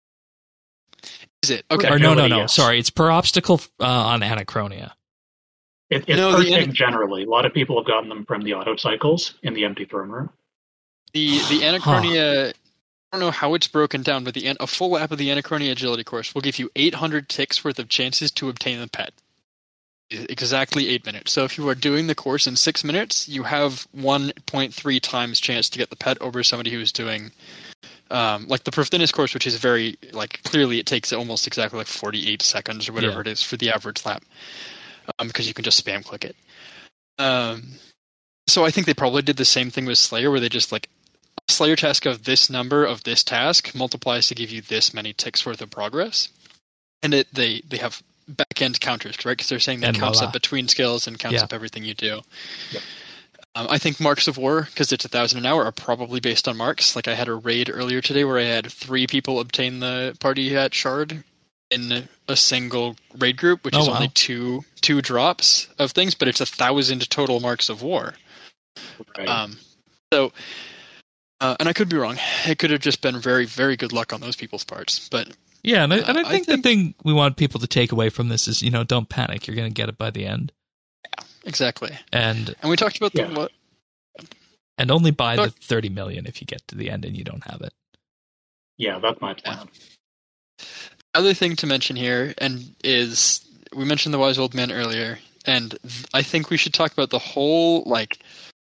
Is it? Okay. Or no, no, Agility, no. yes. Sorry. It's per obstacle uh, on Anachronia. It, it's No, per the tick Ana- generally. A lot of people have gotten them from the auto cycles in the empty throne room. The the Anachronia I don't know how it's broken down, but the a full lap of the Anachronia Agility course will give you eight hundred ticks worth of chances to obtain the pet. Exactly eight minutes. So if you are doing the course in six minutes, you have one point three times chance to get the pet over somebody who is doing, um, like the Perfidious course, which is very, like, clearly it takes almost exactly like forty-eight seconds or whatever Yeah. it is for the average lap, um, because you can just spam click it. Um, so I think they probably did the same thing with Slayer, where they just, like, Slayer task of this number of this task multiplies to give you this many ticks worth of progress. And it, they, they have back-end counters, correct? Because they're saying that And counts voila. up between skills and counts Yeah. up everything you do. Yep. Um, I think Marks of War, because it's a thousand an hour, are probably based on marks. Like I had a raid earlier today where I had three people obtain the party hat shard in a single raid group, which Oh, is wow. only two two drops of things, but it's a thousand total Marks of War. Right. Um, so, uh, and I could be wrong. It could have just been very, very good luck on those people's parts. But Yeah, and I, and I Uh, I think think- the thing we want people to take away from this is, you know, don't panic. You're going to get it by the end. exactly. And And we talked about the Yeah. what? and only buy the Look- thirty million if you get to the end and you don't have it. Yeah, that's my plan. Other thing to mention here, and is we mentioned the Wise Old Man earlier, and th- I think we should talk about the whole like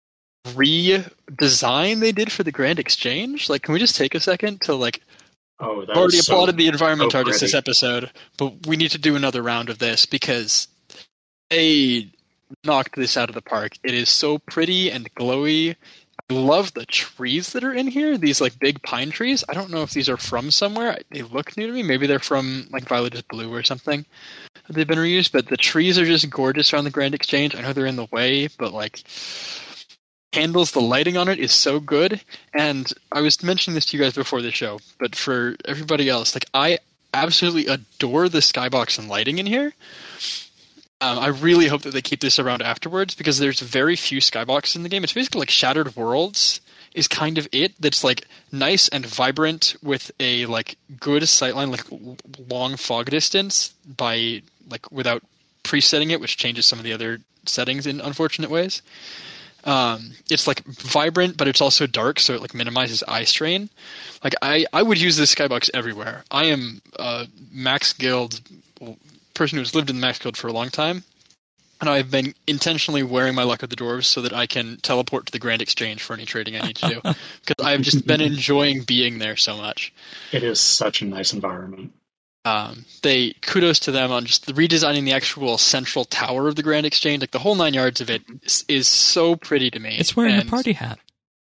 redesign they did for the Grand Exchange. Like, can we just take a second to like? Oh, I've that's already so, applauded the environment so artists this pretty. episode, but we need to do another round of this because they knocked this out of the park. It is so pretty and glowy. I love the trees that are in here. These like big pine trees. I don't know if these are from somewhere. They look new to me. Maybe they're from like Violet is Blue or something. They've been reused, but the trees are just gorgeous around the Grand Exchange. I know they're in the way, but like handles, the lighting on it is so good. And I was mentioning this to you guys before the show, but for everybody else, like I absolutely adore the skybox and lighting in here. Um, I really hope that they keep this around afterwards because there's very few skyboxes in the game. It's basically like Shattered Worlds is kind of it. That's like nice and vibrant with a like good sightline, like l- long fog distance by like without presetting it, which changes some of the other settings in unfortunate ways. Um, it's like vibrant, but it's also dark, so it like minimizes eye strain. Like I, I would use this skybox everywhere. I am a Max Guild person who's lived in the Max Guild for a long time, and I've been intentionally wearing my Luck of the Dwarves so that I can teleport to the Grand Exchange for any trading I need to do. Because I've just been enjoying being there so much. It is such a nice environment. Um, they kudos to them on just the redesigning the actual central tower of the Grand Exchange. Like the whole nine yards of it is, is so pretty to me. It's wearing And a party hat.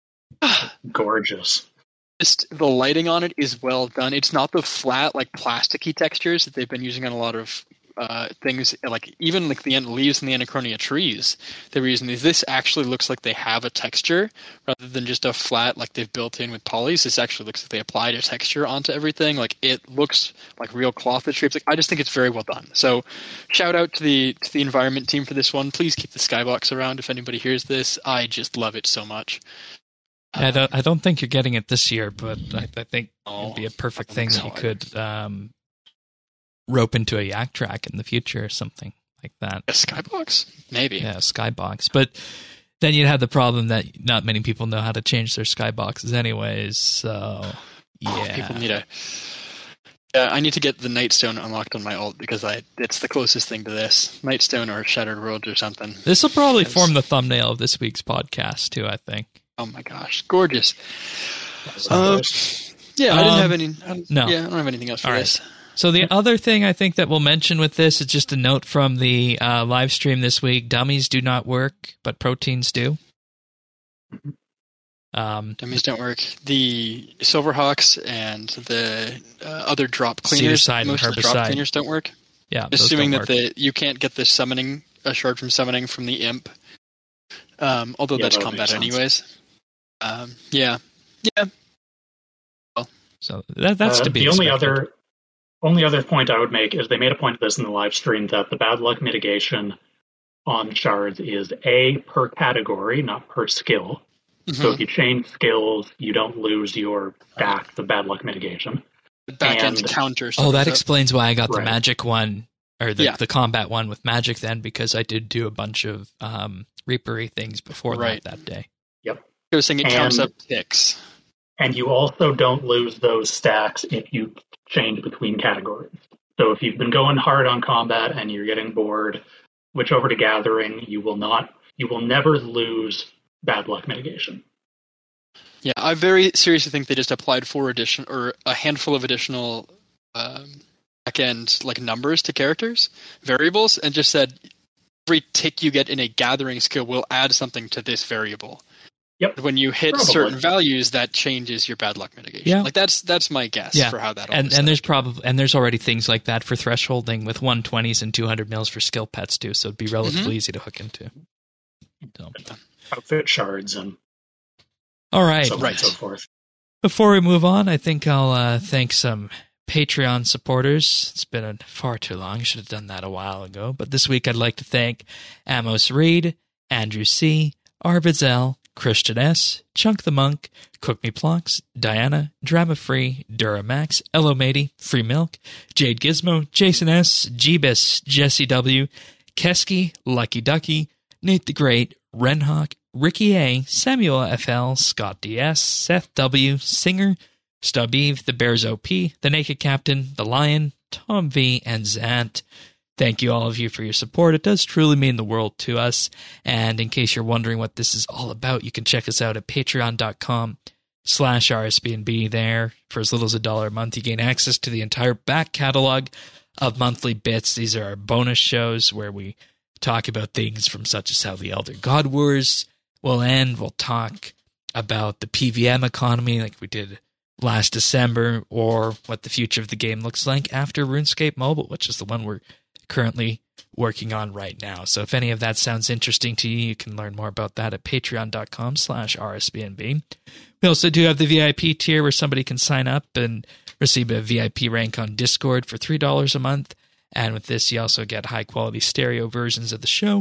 Gorgeous. Just the lighting on it is well done. It's not the flat, like plasticky textures that they've been using on a lot of uh, things, like even like the an- leaves and the Anachronia trees. They were using these. This actually looks like they have a texture rather than just a flat, like they've built in with polys. This actually looks like they applied a texture onto everything. Like it looks like real cloth that shapes. Like I just think it's very well done. So, shout out to the to the environment team for this one. Please keep the skybox around if anybody hears this. I just love it so much. I don't, I don't think you're getting it this year, but I, I think Oh, it'd be a perfect I thing don't that think you so could um, rope into a yak track in the future or something like that. A skybox? Maybe. Yeah, skybox. But then you'd have the problem that not many people know how to change their skyboxes anyways. So, Oh, yeah. people need a. Yeah, I need to get the Nightstone unlocked on my ult because I it's the closest thing to this. Nightstone or Shattered Worlds or something. This will probably Yes. form the thumbnail of this week's podcast, too, I think. Oh my gosh, gorgeous. Sounds Uh, nice. Yeah, I didn't Um, have any. I don't- no. Yeah, I don't have anything else for All right. this. So the other thing I think that we'll mention with this is just a note from the uh, live stream this week. Dummies do not work, but proteins do. Um, Dummies don't work. The Silverhawks and the uh, other drop cleaners, Cedarcide and most of the drop herbicide. cleaners don't work. yeah, those Assuming don't that work. the you can't get the summoning a shard from summoning from the imp. Um, although Yeah, that's that would combat make sense. anyways. Um, yeah, yeah. So that, that's Uh, to be the only expected. other only other point I would make is they made a point of this in the live stream that the bad luck mitigation on shards is a per category, not per skill. So Mhm. if you change skills, you don't lose your stack, the bad luck mitigation. Back end and- counters. Oh, that explains why I got the Right. magic one, or the, Yeah. the combat one with magic then, because I did do a bunch of um, Reapery things before Right. that that day. I was saying it counts and- up ticks. And you also don't lose those stacks if you change between categories. So if you've been going hard on combat and you're getting bored, switch over to gathering. You will not. You will never lose bad luck mitigation. Yeah, I very seriously think they just applied four addition or a handful of additional um, back-end like numbers to characters, variables, and just said every tick you get in a gathering skill will add something to this variable. Yep. When you hit Probably. certain values, that changes your bad luck mitigation. Yeah. Like that's that's my guess Yeah. for how that. All and decided. and there's probably and there's already things like that for thresholding with one twenties and two hundred mils for skill pets too. So it'd be relatively Mm-hmm. easy to hook into. So. Outfit shards and All right. so on Right. and so forth. Before we move on, I think I'll uh, thank some Patreon supporters. It's been a, far too long. I should have done that a while ago. But this week I'd like to thank Amos Reed, Andrew C., Arvids L., Christian S., Chunk the Monk, Cook Me Plonks, Diana, Drama Free, Duramax, Elo Matey, Free Milk, Jade Gizmo, Jason S., Jeebus, Jesse W., Kesky, Lucky Ducky, Nate the Great, Renhawk, Ricky A., Samuel F L, Scott D S, Seth W., Singer, Stub Eve, The Bears O P, The Naked Captain, The Lion, Tom V, and Zant. Thank you all of you for your support. It does truly mean the world to us. And in case you're wondering what this is all about, you can check us out at patreon.com slash RSBNB. There, for as little as a dollar a month, you gain access to the entire back catalog of monthly bits. These are our bonus shows where we talk about things from such as how the Elder God Wars will end. We'll talk about the P V M economy like we did last December, or what the future of the game looks like after RuneScape Mobile, which is the one we're currently working on right now. So if any of that sounds interesting to you, you can learn more about that at patreon.com slash RSBNB. We also do have the V I P tier where somebody can sign up and receive a V I P rank on Discord for three dollars a month. And with this, you also get high-quality stereo versions of the show.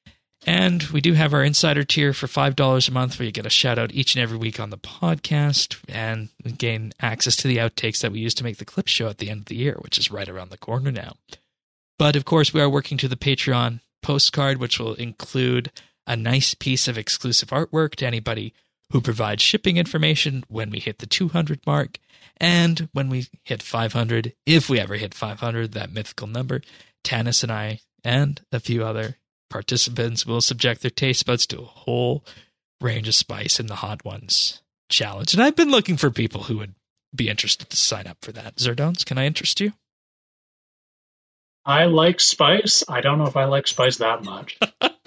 And we do have our insider tier for five dollars a month where you get a shout-out each and every week on the podcast and gain access to the outtakes that we use to make the clip show at the end of the year, which is right around the corner now. But, of course, we are working to the Patreon postcard, which will include a nice piece of exclusive artwork to anybody who provides shipping information when we hit the two hundred mark. And when we hit five hundred, if we ever hit five hundred, that mythical number, Tanis and I and a few other participants will subject their taste buds to a whole range of spice in the Hot Ones challenge. And I've been looking for people who would be interested to sign up for that. Zerdones, can I interest you? I like spice. I don't know if I like spice that much.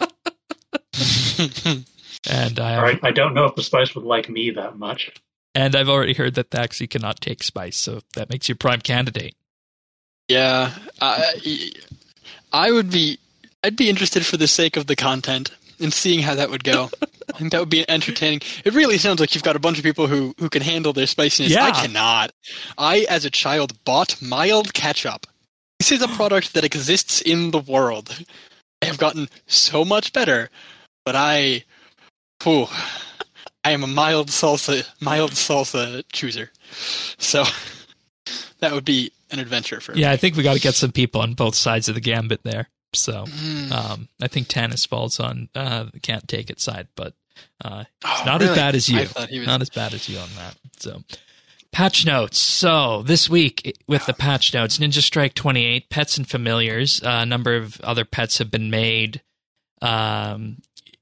And I All right, I don't know if the spice would like me that much. And I've already heard that Thaxi cannot take spice, so that makes you prime candidate. Yeah, I, I would be. I'd be interested for the sake of the content and seeing how that would go. I think that would be entertaining. It really sounds like you've got a bunch of people who, who can handle their spiciness. Yeah. I cannot. I, as a child, bought mild ketchup. This is a product that exists in the world. I have gotten so much better, but I, whew, I am a mild salsa, mild salsa chooser. So that would be an adventure for me. Yeah, I think we got to get some people on both sides of the gambit there. So Mm. um, I think Tanis falls on uh, the can't take it side, but uh, it's Oh, not really? as bad as you. I thought he was- Not as bad as you on that. So patch notes. So this week with the patch notes, Ninja Strike twenty-eight, Pets and Familiars. Uh, a number of other pets have been made. Um,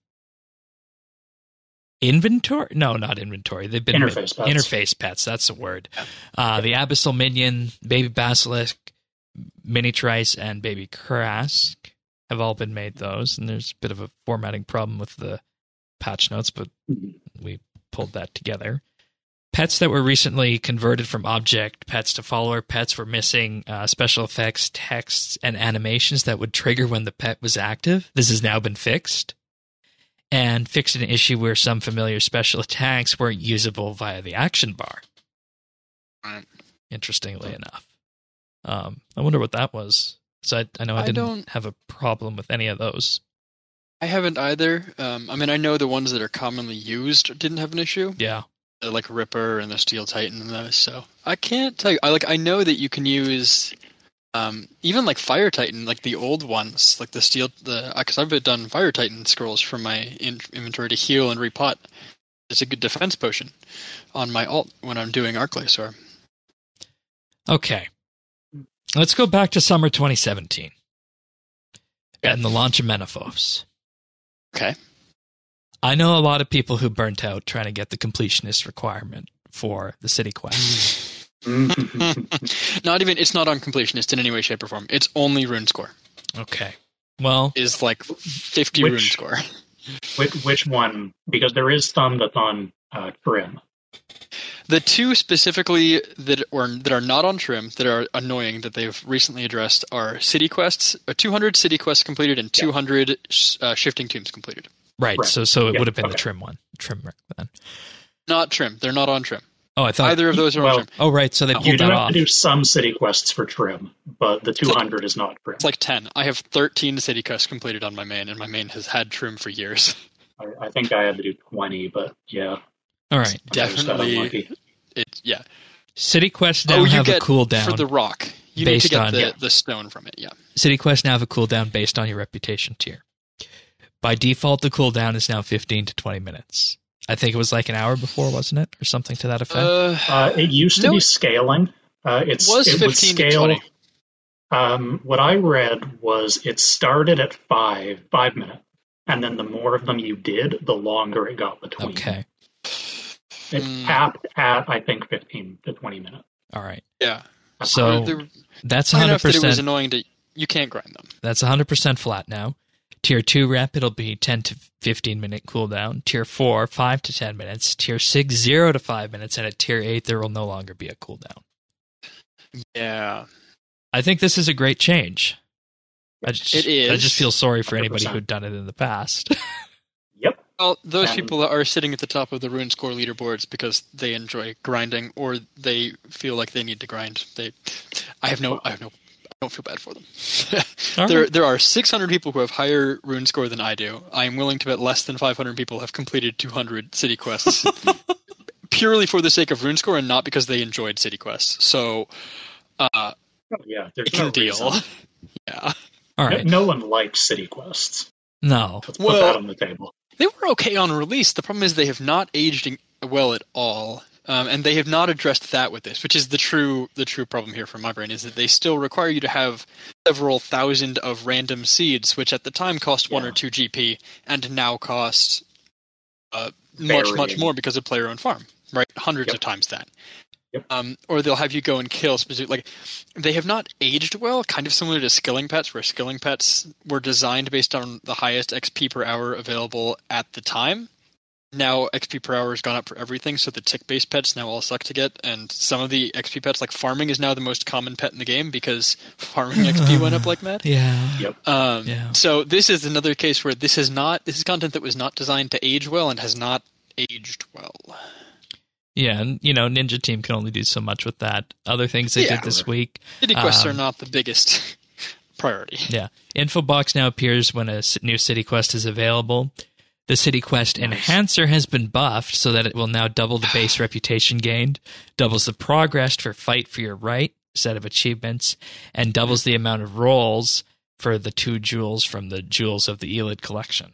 inventory? No, not inventory. They've been Interface made, pets. interface pets. That's the word. Uh, the Abyssal Minion, Baby Basilisk, Mini Trice, and Baby Krask have all been made those, and there's a bit of a formatting problem with the patch notes, but we pulled that together. Pets that were recently converted from object pets to follower pets were missing uh, special effects, texts, and animations that would trigger when the pet was active. This has now been fixed. And fixed an issue where some familiar special attacks weren't usable via the action bar. Right. Interestingly enough. Um, I wonder what that was. So I, I know I I didn't don't- have a problem with any of those. I haven't either. Um, I mean, I know the ones that are commonly used didn't have an issue. Yeah. Uh, like Ripper and the Steel Titan and those. So I can't tell you. I like. I know that you can use um, even like Fire Titan, like the old ones, like the Steel. The because I've done Fire Titan scrolls from my in- inventory to heal and repot. It's a good defense potion on my alt when I'm doing Arclasaur. Okay. Let's go back to summer twenty seventeen. Okay. And the launch of Menaphos. Okay. I know a lot of people who burnt out trying to get the completionist requirement for the city quest. Not even, it's not on completionist in any way, shape, or form. It's only rune score. Okay. Well, is like fifty which, rune score. Which, which one? Because there is some that's on uh, Trim. The two specifically that or that are not on Trim that are annoying that they've recently addressed are city quests, uh, two hundred city quests completed and two hundred uh, shifting tombs completed. Right. Right. So so it Yeah, would have been okay. the Trim one. Trim then. Not Trim. They're not on Trim. Oh, I thought Either of those are well, on Trim. Oh, right. So they You pulled You do that have off. to do some city quests for Trim, but the two hundred is not Trim. It's like ten. I have thirteen city quests completed on my main, and my main has had Trim for years. I, I think I had to do twenty, but yeah. All right. I just got Definitely. unlucky. It yeah. City quests now oh, you have get a cooldown. for the rock. You need based to get on- the, yeah. the stone from it. Yeah. City quests now have a cooldown based on your reputation tier. By default, the cooldown is now fifteen to twenty minutes. I think it was like an hour before, wasn't it? Or something to that effect? Uh, Uh, it used to No, be it- scaling. Uh, it's, was it would fifteen to scale. twenty. Um, what I read was it started at five, five minutes, and then the more of them you did, the longer it got between. Okay. It Hmm. capped at, I think, fifteen to twenty minutes. All right. Yeah. So They're that's high one hundred enough that it was percent. annoying to you can't grind them. That's one hundred percent flat now. Tier two rep, it'll be ten to fifteen minute cooldown. Tier four, five to ten minutes. Tier six, zero to five minutes. And at tier eight, there will no longer be a cooldown. Yeah. I think this is a great change. I just, It is. I just feel sorry for one hundred anybody percent. who'd done it in the past. Yep. Well, those Um, people that are sitting at the top of the rune score leaderboards because they enjoy grinding or they feel like they need to grind. They, I have no, I have no, I don't feel bad for them. All there, right. there are six hundred people who have higher rune score than I do. I am willing to bet less than five hundred people have completed two hundred city quests purely for the sake of rune score and not because they enjoyed city quests. So, uh, Oh, yeah. There's it can no deal. reason. Yeah. All No, right. no one likes city quests. No. Let's put Well- that on the table. They were okay on release. The problem is they have not aged in- well at all, um, and they have not addressed that with this, which is the true the true problem here from my brain is that they still require you to have several thousand of random seeds, which at the time cost one Yeah. or two G P, and now cost uh, much much Varying. more because of player owned farm, right? Hundreds Yep. of times that. Yep. Um, or they'll have you go and kill specific. Like they have not aged well, kind of similar to skilling pets, where skilling pets were designed based on the highest X P per hour available at the time. Now X P per hour has gone up for everything, so the tick-based pets now all suck to get, and some of the X P pets, like farming, is now the most common pet in the game because farming X P went up like mad. Yeah. Yep. Um, Yeah. So this is another case where this is not this is content that was not designed to age well and has not aged well. Yeah, and you know, Ninja Team can only do so much with that. Other things they Yeah. did this week. City quests Um, are not the biggest priority. Yeah. Info box now appears when a s- new city quest is available. The city quest enhancer has been buffed so that it will now double the base reputation gained, doubles the progress for fight for your right set of achievements, and doubles the amount of rolls for the two jewels from the Jewels of the Elid collection.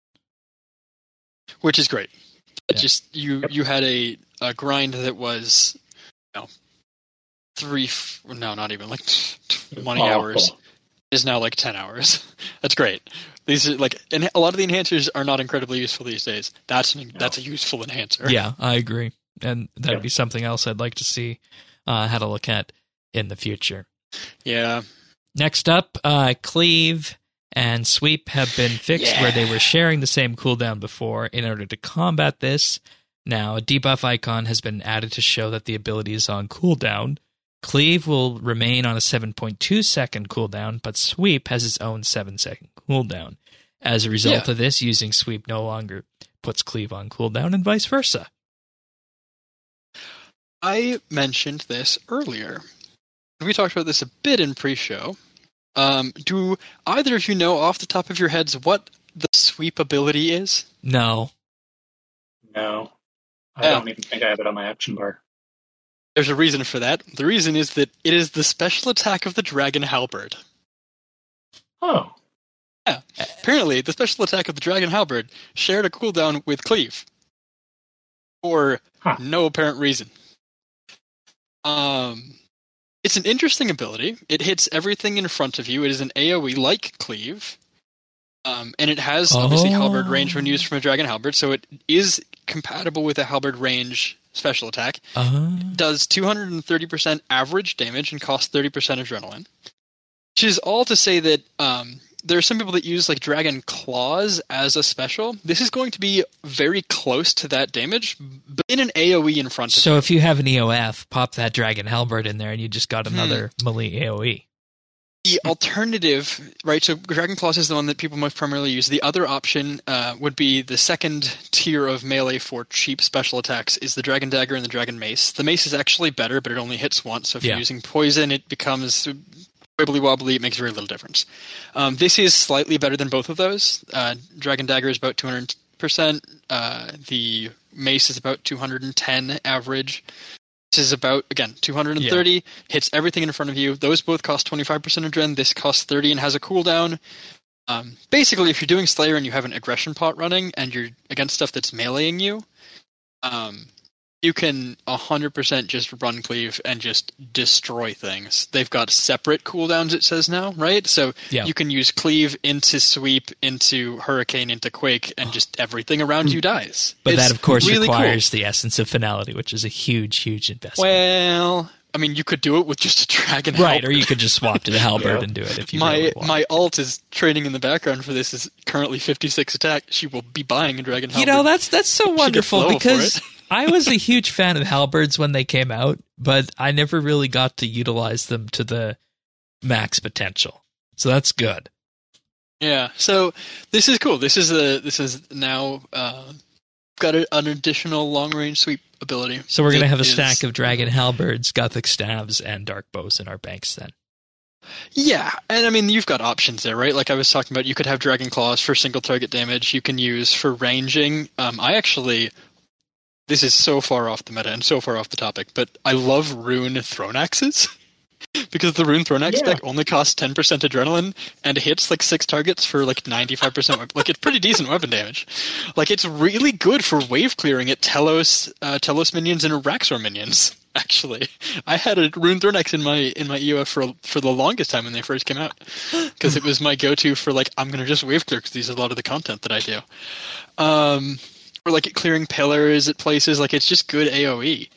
Which is great. It Yeah. just you Yep. you had a, a grind that was you know three f- no not even like twenty Awful. hours is now like ten hours. That's great. These are like and a lot of the enhancers are not incredibly useful these days. That's an, that's a useful enhancer. Yeah, I agree. And that'd Yep. be something else I'd like to see uh, how to look at in the future. Yeah. Next up, uh, Cleave and Sweep have been fixed Yeah. where they were sharing the same cooldown before. In order to combat this, now a debuff icon has been added to show that the ability is on cooldown. Cleave will remain on a seven point two second cooldown, but Sweep has its own seven second cooldown. As a result Yeah. of this, using Sweep no longer puts Cleave on cooldown and vice versa. I mentioned this earlier. We talked about this a bit in pre-show. Um, do either of you know off the top of your heads what the sweep ability is? No. No. I Yeah. don't even think I have it on my action bar. There's a reason for that. The reason is that it is the special attack of the Dragon Halberd. Oh. Yeah. Apparently, the special attack of the Dragon Halberd shared a cooldown with Cleave. for Huh. no apparent reason. Um, it's an interesting ability. It hits everything in front of you. It is an AoE like Cleave. Um, and it has, obviously, Oh. halberd range when used from a Dragon Halberd, so it is compatible with a halberd range special attack. Uh, Does two hundred thirty percent average damage and costs thirty percent adrenaline. Which is all to say that um, there are some people that use like Dragon Claws as a special. This is going to be very close to that damage, but in an AoE in front of so you. if you have an E O F, pop that Dragon Halberd in there, and you just got another melee AoE. The alternative, right, so Dragon Claws is the one that people most primarily use. The other option uh, would be the second tier of melee for cheap special attacks is the Dragon Dagger and the Dragon Mace. The Mace is actually better, but it only hits once, so if Yeah. you're using poison, it becomes wibbly-wobbly, it makes very little difference. Um, this is slightly better than both of those. Uh, Dragon Dagger is about two hundred percent. Uh, the Mace is about two hundred ten average. This is about, again, two hundred thirty, yeah. Hits everything in front of you. Those both cost twenty-five percent adren. This costs thirty and has a cooldown. Um, basically, if you're doing Slayer and you have an aggression pot running and you're against stuff that's meleeing you, um, you can one hundred percent just run Cleave and just destroy things. They've got separate cooldowns, it says now, right? So Yeah. you can use Cleave into Sweep, into Hurricane, into Quake, and just everything around you dies. But It's that, of course, really requires cool. the essence of finality, which is a huge, huge investment. Well, I mean, you could do it with just a Dragon right, Halberd. or you could just swap to the Halberd Yeah. and do it if you my really want. my alt is training in the background for this is currently fifty-six attack. She will be buying a Dragon You Halberd. know, that's that's so wonderful level for because it. I was a huge fan of halberds when they came out, but I never really got to utilize them to the max potential. So that's good. Yeah, so this is cool. This is a this is now uh, got a, an additional long range sweep ability. So we're going to that have a is- stack of dragon halberds, gothic staves, and dark bows in our banks then. Yeah, and I mean you've got options there, right? Like I was talking about, you could have Dragon Claws for single target damage. You can use for ranging. Um, I actually, this is so far off the meta and so far off the topic, but I love Rune Throne Axes. Because the Rune Throne Axe Yeah. deck only costs ten percent adrenaline and hits like six targets for like ninety-five percent weapon. Like, it's pretty decent weapon damage. Like, it's really good for wave clearing at Telos, uh, Telos minions and Araxor minions, actually. I had a Rune Throne Axe in my in my E O F for, for the longest time when they first came out. Because it was my go-to for, like, I'm going to just wave clear because these are a lot of the content that I do. Um, or, like, clearing pillars at places. Like, it's just good AoE.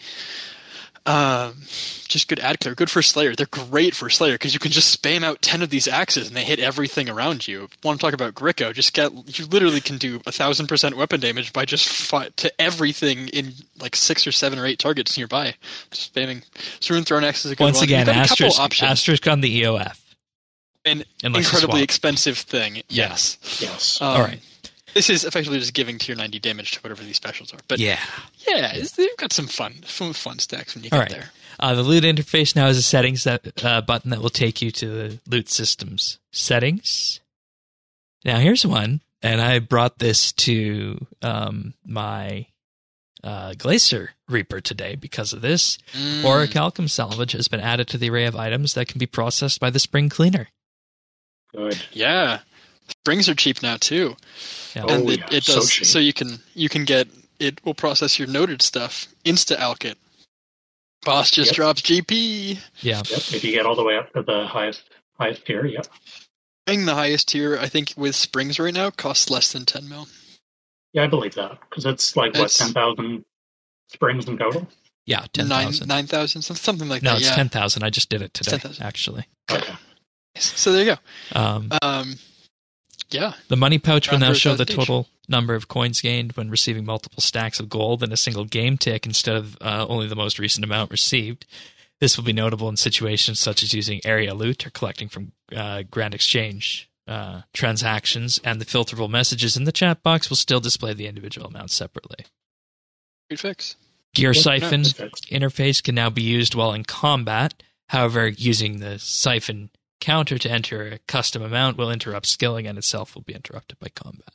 Um, just good ad clear, good for Slayer. They're great for Slayer because you can just spam out ten of these axes and they hit everything around you. Want to talk about Gricko? Just get you literally can do a thousand percent weapon damage by just fi- to everything in like six or seven or eight targets nearby. Just spamming. So Rune Throne Axe is a good Once one. again, You've got a couple asterisk, options. asterisk on the E O F. An Unless you incredibly swap. expensive thing. Yes. Yes. Um, All right. This is effectively just giving tier ninety damage to whatever these specials are. But Yeah. yeah, it's, they've got some fun, some fun stacks when you All get right. there. Uh, the loot interface now has a settings that, uh, button that will take you to the loot systems settings. Now here's one, and I brought this to um, my uh, Glacier Reaper today because of this. Mm. Orichalcum salvage has been added to the array of items that can be processed by the spring cleaner. Good. Yeah, springs are cheap now too, Yeah. Oh, and it, yeah, it so does cheap. so you can you can get it will process your noted stuff insta alkit. Boss just Yep. drops G P. Yeah. Yep. If you get all the way up to the highest highest tier, yep. Being the highest tier, I think with springs right now costs less than ten mil. Yeah, I believe that because it's like what It's- ten thousand springs in total. Yeah, ten Nine thousand. nine thousand something like No, that. it's yeah. ten thousand. I just did it today, ten thousand. actually. Okay. So there you go. Um, Um, yeah, The money pouch will Around now show the thirty thousand each. total number of coins gained when receiving multiple stacks of gold in a single game tick instead of uh, only the most recent amount received. This will be notable in situations such as using area loot or collecting from uh, Grand Exchange uh, transactions, and the filterable messages in the chat box will still display the individual amounts separately. good fix. Gear Yep, Siphon that's fixed. interface can now be used while in combat. However, using the Siphon counter to enter a custom amount will interrupt skilling, and itself will be interrupted by combat.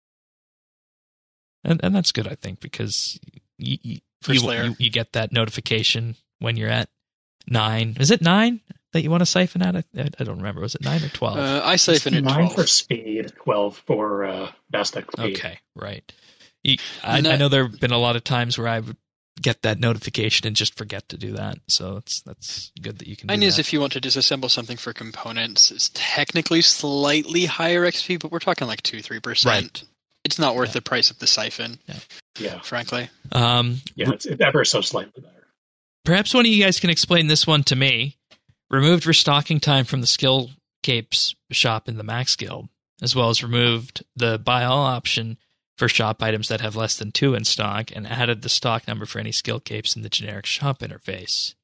And and that's good, I think, because you you, For you, Slayer. you, you get that notification when you're at nine. Is it nine that you want to siphon at? I, I don't remember. Was it nine or twelve? Uh, I siphon at Nine twelve. for speed, twelve for uh, best X P. Okay, right. You, I, No. I know there have been a lot of times where I would get that notification and just forget to do that. So it's that's good that you can do Mine is that. if you want to disassemble something for components, it's technically slightly higher X P, but we're talking like two, three percent. Right. It's not worth Yeah. the price of the siphon, Yeah, frankly. Um, yeah, it's, it's ever so slightly better. Perhaps one of you guys can explain this one to me. Removed restocking time from the skill capes shop in the Max Guild, as well as removed the buy all option for shop items that have less than two in stock, and added the stock number for any skill capes in the generic shop interface.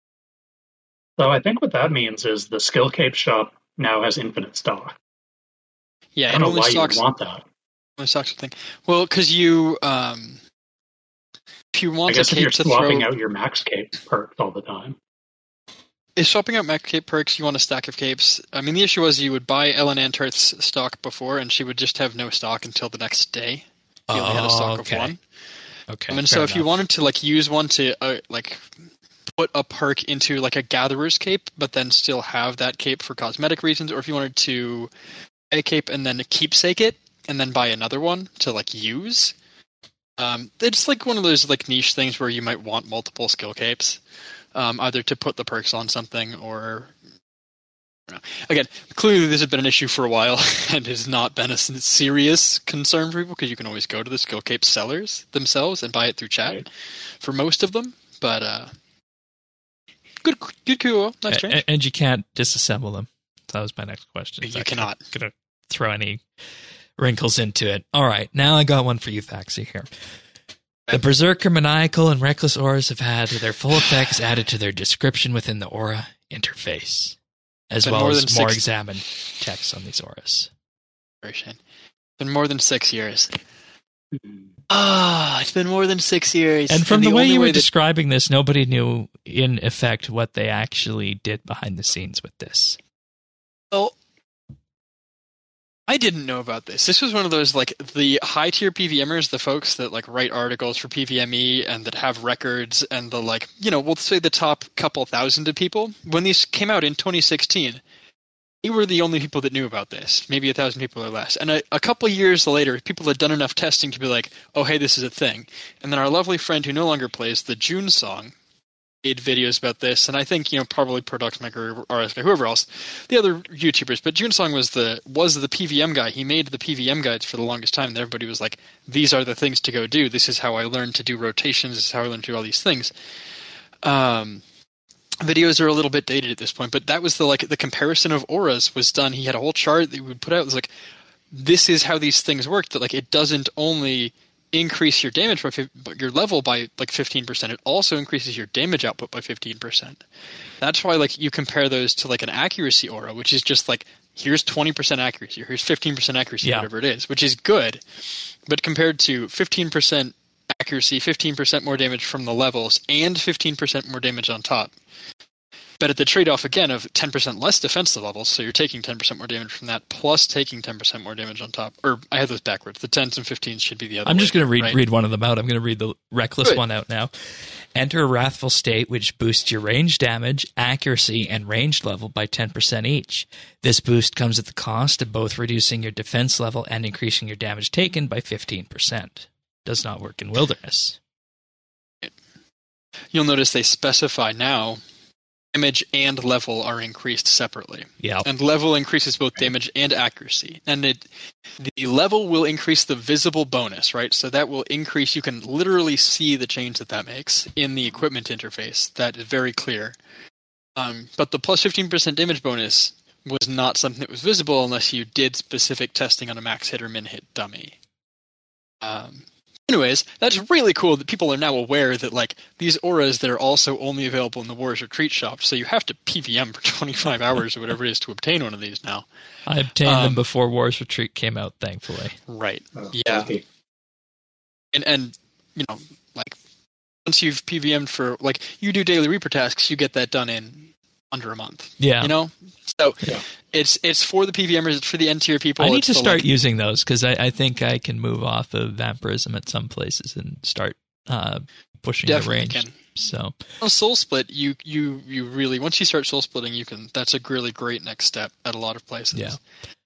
So I think what that means is the skill cape shop now has infinite stock. Yeah, I it don't know only why you stocks, would want that. only stocks the thing. Well, because you, um, if you I want a guess if cape you're to swapping throw, out your max cape perks all the time. is swapping out Mac Cape perks, you want a stack of capes. I mean, the issue was you would buy Ellen Antarth's stock before, and she would just have no stock until the next day. If you only had a stock Oh, okay. of one. Okay. I mean, fair so if you enough. wanted to like use one to uh, like put a perk into like a gatherer's cape, but then still have that cape for cosmetic reasons, or if you wanted to buy a cape and then keepsake it and then buy another one to like use, um, it's like one of those like niche things where you might want multiple skill capes, um, either to put the perks on something or. I don't know. Again, clearly this has been an issue for a while and has not been a s- serious concern for people because you can always go to the skill cape sellers themselves and buy it through chat Right. for most of them. But uh, good, good, cool, nice A- change. a- and you can't disassemble them. That was my next question. Is You that cannot. Gonna throw any wrinkles into it. All right, now I got one for you, Faxi. Here, the Berserker, Maniacal, and Reckless auras have had their full effects added to their description within the aura interface, as Been well more as than more six- examined text on these auras. Very shame. Been more than six years. Hmm. Ah, it's been more than six years. And from the, way only you were that- describing this, nobody knew in effect what they actually did behind the scenes with this. Well, I didn't know about this. This was one of those, like, the high-tier PVMers, the folks that, like, write articles for P V M E and that have records and the, like, you know, we'll say the top couple thousand of people. When these came out in twenty sixteen, they were the only people that knew about this. Maybe a thousand people or less. And a, a couple of years later, people had done enough testing to be like, oh, hey, this is a thing. And then our lovely friend who no longer plays, the June Song, made videos about this, and I think, you know, probably Product Maker, R S K, whoever else, the other YouTubers, but Junesong was the was the P V M guy. He made the P V M guides for the longest time, and everybody was like, these are the things to go do. This is how I learned to do rotations. This is how I learned to do all these things. Um, videos are a little bit dated at this point, but that was the, like, the comparison of auras was done. He had a whole chart that he would put out. It was like, this is how these things work, that, like, it doesn't only increase your damage by fif- but your level by like fifteen percent. It also increases your damage output by fifteen percent. That's why, like, you compare those to like an accuracy aura, which is just like, here's twenty percent accuracy, or here's fifteen percent accuracy, Yeah. whatever it is, which is good. But compared to fifteen percent accuracy, fifteen percent more damage from the levels, and fifteen percent more damage on top. But at the trade-off, again, of ten percent less defensive levels, so you're taking ten percent more damage from that, plus taking ten percent more damage on top. Or, I had those backwards. The tens and fifteens should be the other I'm way, just going to read right? read one of them out. I'm going to read the Reckless Good. one out now. Enter a Wrathful State, which boosts your range damage, accuracy, and range level by ten percent each. This boost comes at the cost of both reducing your defense level and increasing your damage taken by fifteen percent. Does not work in Wilderness. You'll notice they specify now damage and level are increased separately. Yeah. And level increases both damage and accuracy. And it, the level will increase the visible bonus, right? So that will increase, you can literally see the change that that makes in the equipment interface. That is very clear. Um, but the plus fifteen percent damage bonus was not something that was visible unless you did specific testing on a max hit or min hit dummy. Um, anyways, that's really cool that people are now aware that, like, these auras that are also only available in the Wars Retreat shop, so you have to P V M for twenty-five hours or whatever it is to obtain one of these now. I obtained Um, them before Wars Retreat came out, thankfully. Right. Oh, Yeah. lucky. And, and, you know, like, once you've P V M'd for, like, you do daily Reaper tasks, you get that done in under a month. Yeah. You know? So, Yeah. it's it's for the P V Mers, it's for the N tier people. I need it's to the, start like, using those because I, I think I can move off of Vampirism at some places and start uh, pushing the Definitely range. can. So On Soul Split, you, you, you really, once you start Soul Splitting, you can, that's a really great next step at a lot of places. Yeah.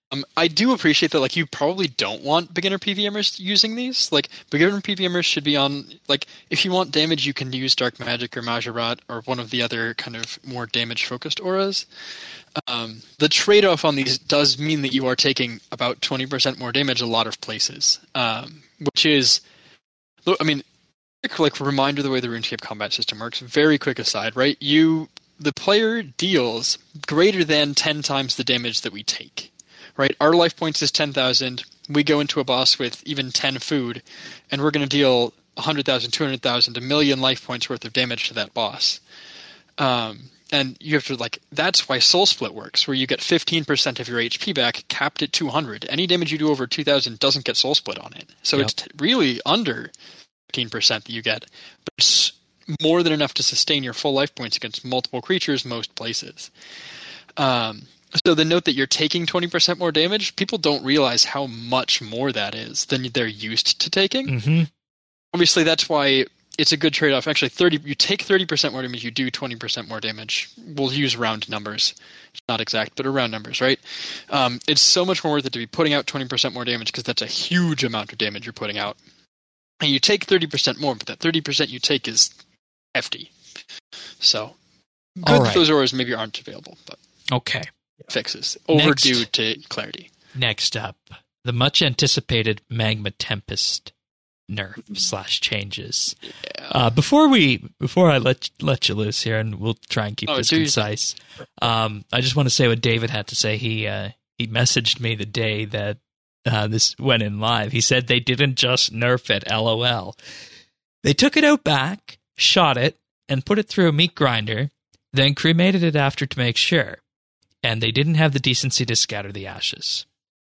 Um, I do appreciate that, like, you probably don't want beginner PVMers using these. Like, beginner PVMers should be on, like, if you want damage, you can use Dark Magic or Majorat or one of the other kind of more damage-focused auras. Um, the trade-off on these does mean that you are taking about twenty percent more damage a lot of places, um, which is, I mean, like, a reminder of the way the RuneScape combat system works. Very quick aside, right? You, the player deals greater than ten times the damage that we take. Right, our life points is ten thousand. We go into a boss with even ten food, and we're going to deal one hundred thousand, two hundred thousand, a million life points worth of damage to that boss. Um, and you have to, like, that's why Soul Split works, where you get fifteen percent of your H P back, capped at two hundred. Any damage you do over two thousand doesn't get Soul Split on it. So yep. It's t- really under fifteen percent that you get, but it's more than enough to sustain your full life points against multiple creatures most places. Um... So the note that you're taking twenty percent more damage, people don't realize how much more that is than they're used to taking. Mm-hmm. Obviously, that's why it's a good trade-off. Actually, thirty you take thirty percent more damage, you do twenty percent more damage. We'll use round numbers. It's not exact, but around numbers, right? Um, it's so much more worth it to be putting out twenty percent more damage because that's a huge amount of damage you're putting out. And you take thirty percent more, but that thirty percent you take is hefty. So, good All right. that those auras maybe aren't available, but okay. Fixes. Overdue Next. to clarity. Next up, the much anticipated Magma Tempest nerf slash changes. Yeah. Uh, before we, before I let let you loose here, and we'll try and keep Oh, this dude. concise. Um, I just want to say what David had to say. He uh, he messaged me the day that uh, this went in live. He said they didn't just nerf it. LOL. They took it out back, shot it, and put it through a meat grinder, then cremated it after to make sure. And they didn't have the decency to scatter the ashes.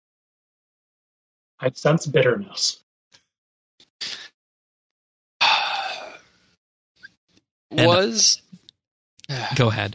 I sense bitterness. was Go ahead.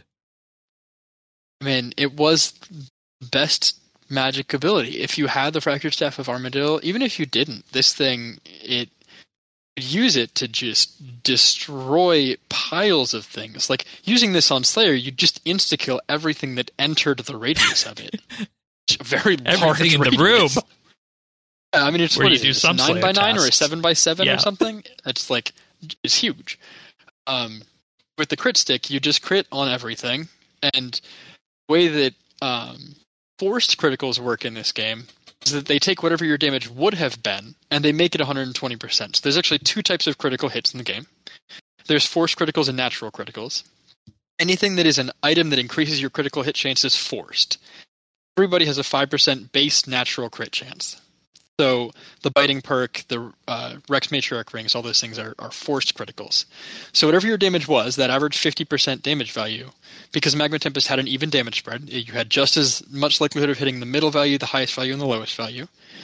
I mean, it was best magic ability. If you had the Fractured Staff of Armadillo, even if you didn't, this thing, it use it to just destroy piles of things. Like, using this on Slayer, you just insta-kill everything that entered the radius of it. A very large Everything in radius. the room. Yeah, I mean, it's Where what you is do it? It's some nine Slayer by nine or a tasks. seven by seven Yeah. or something. It's like, it's huge. Um, with the crit stick, you just crit on everything, and the way that um, forced criticals work in this game is that they take whatever your damage would have been, and they make it one hundred twenty percent. So there's actually two types of critical hits in the game. There's forced criticals and natural criticals. Anything that is an item that increases your critical hit chance is forced. Everybody has a five percent base natural crit chance. So the biting perk, the uh, Rex Matriarch rings, all those things are, are forced criticals. So whatever your damage was, that average fifty percent damage value, because Magma Tempest had an even damage spread, you had just as much likelihood of hitting the middle value, the highest value, and the lowest value.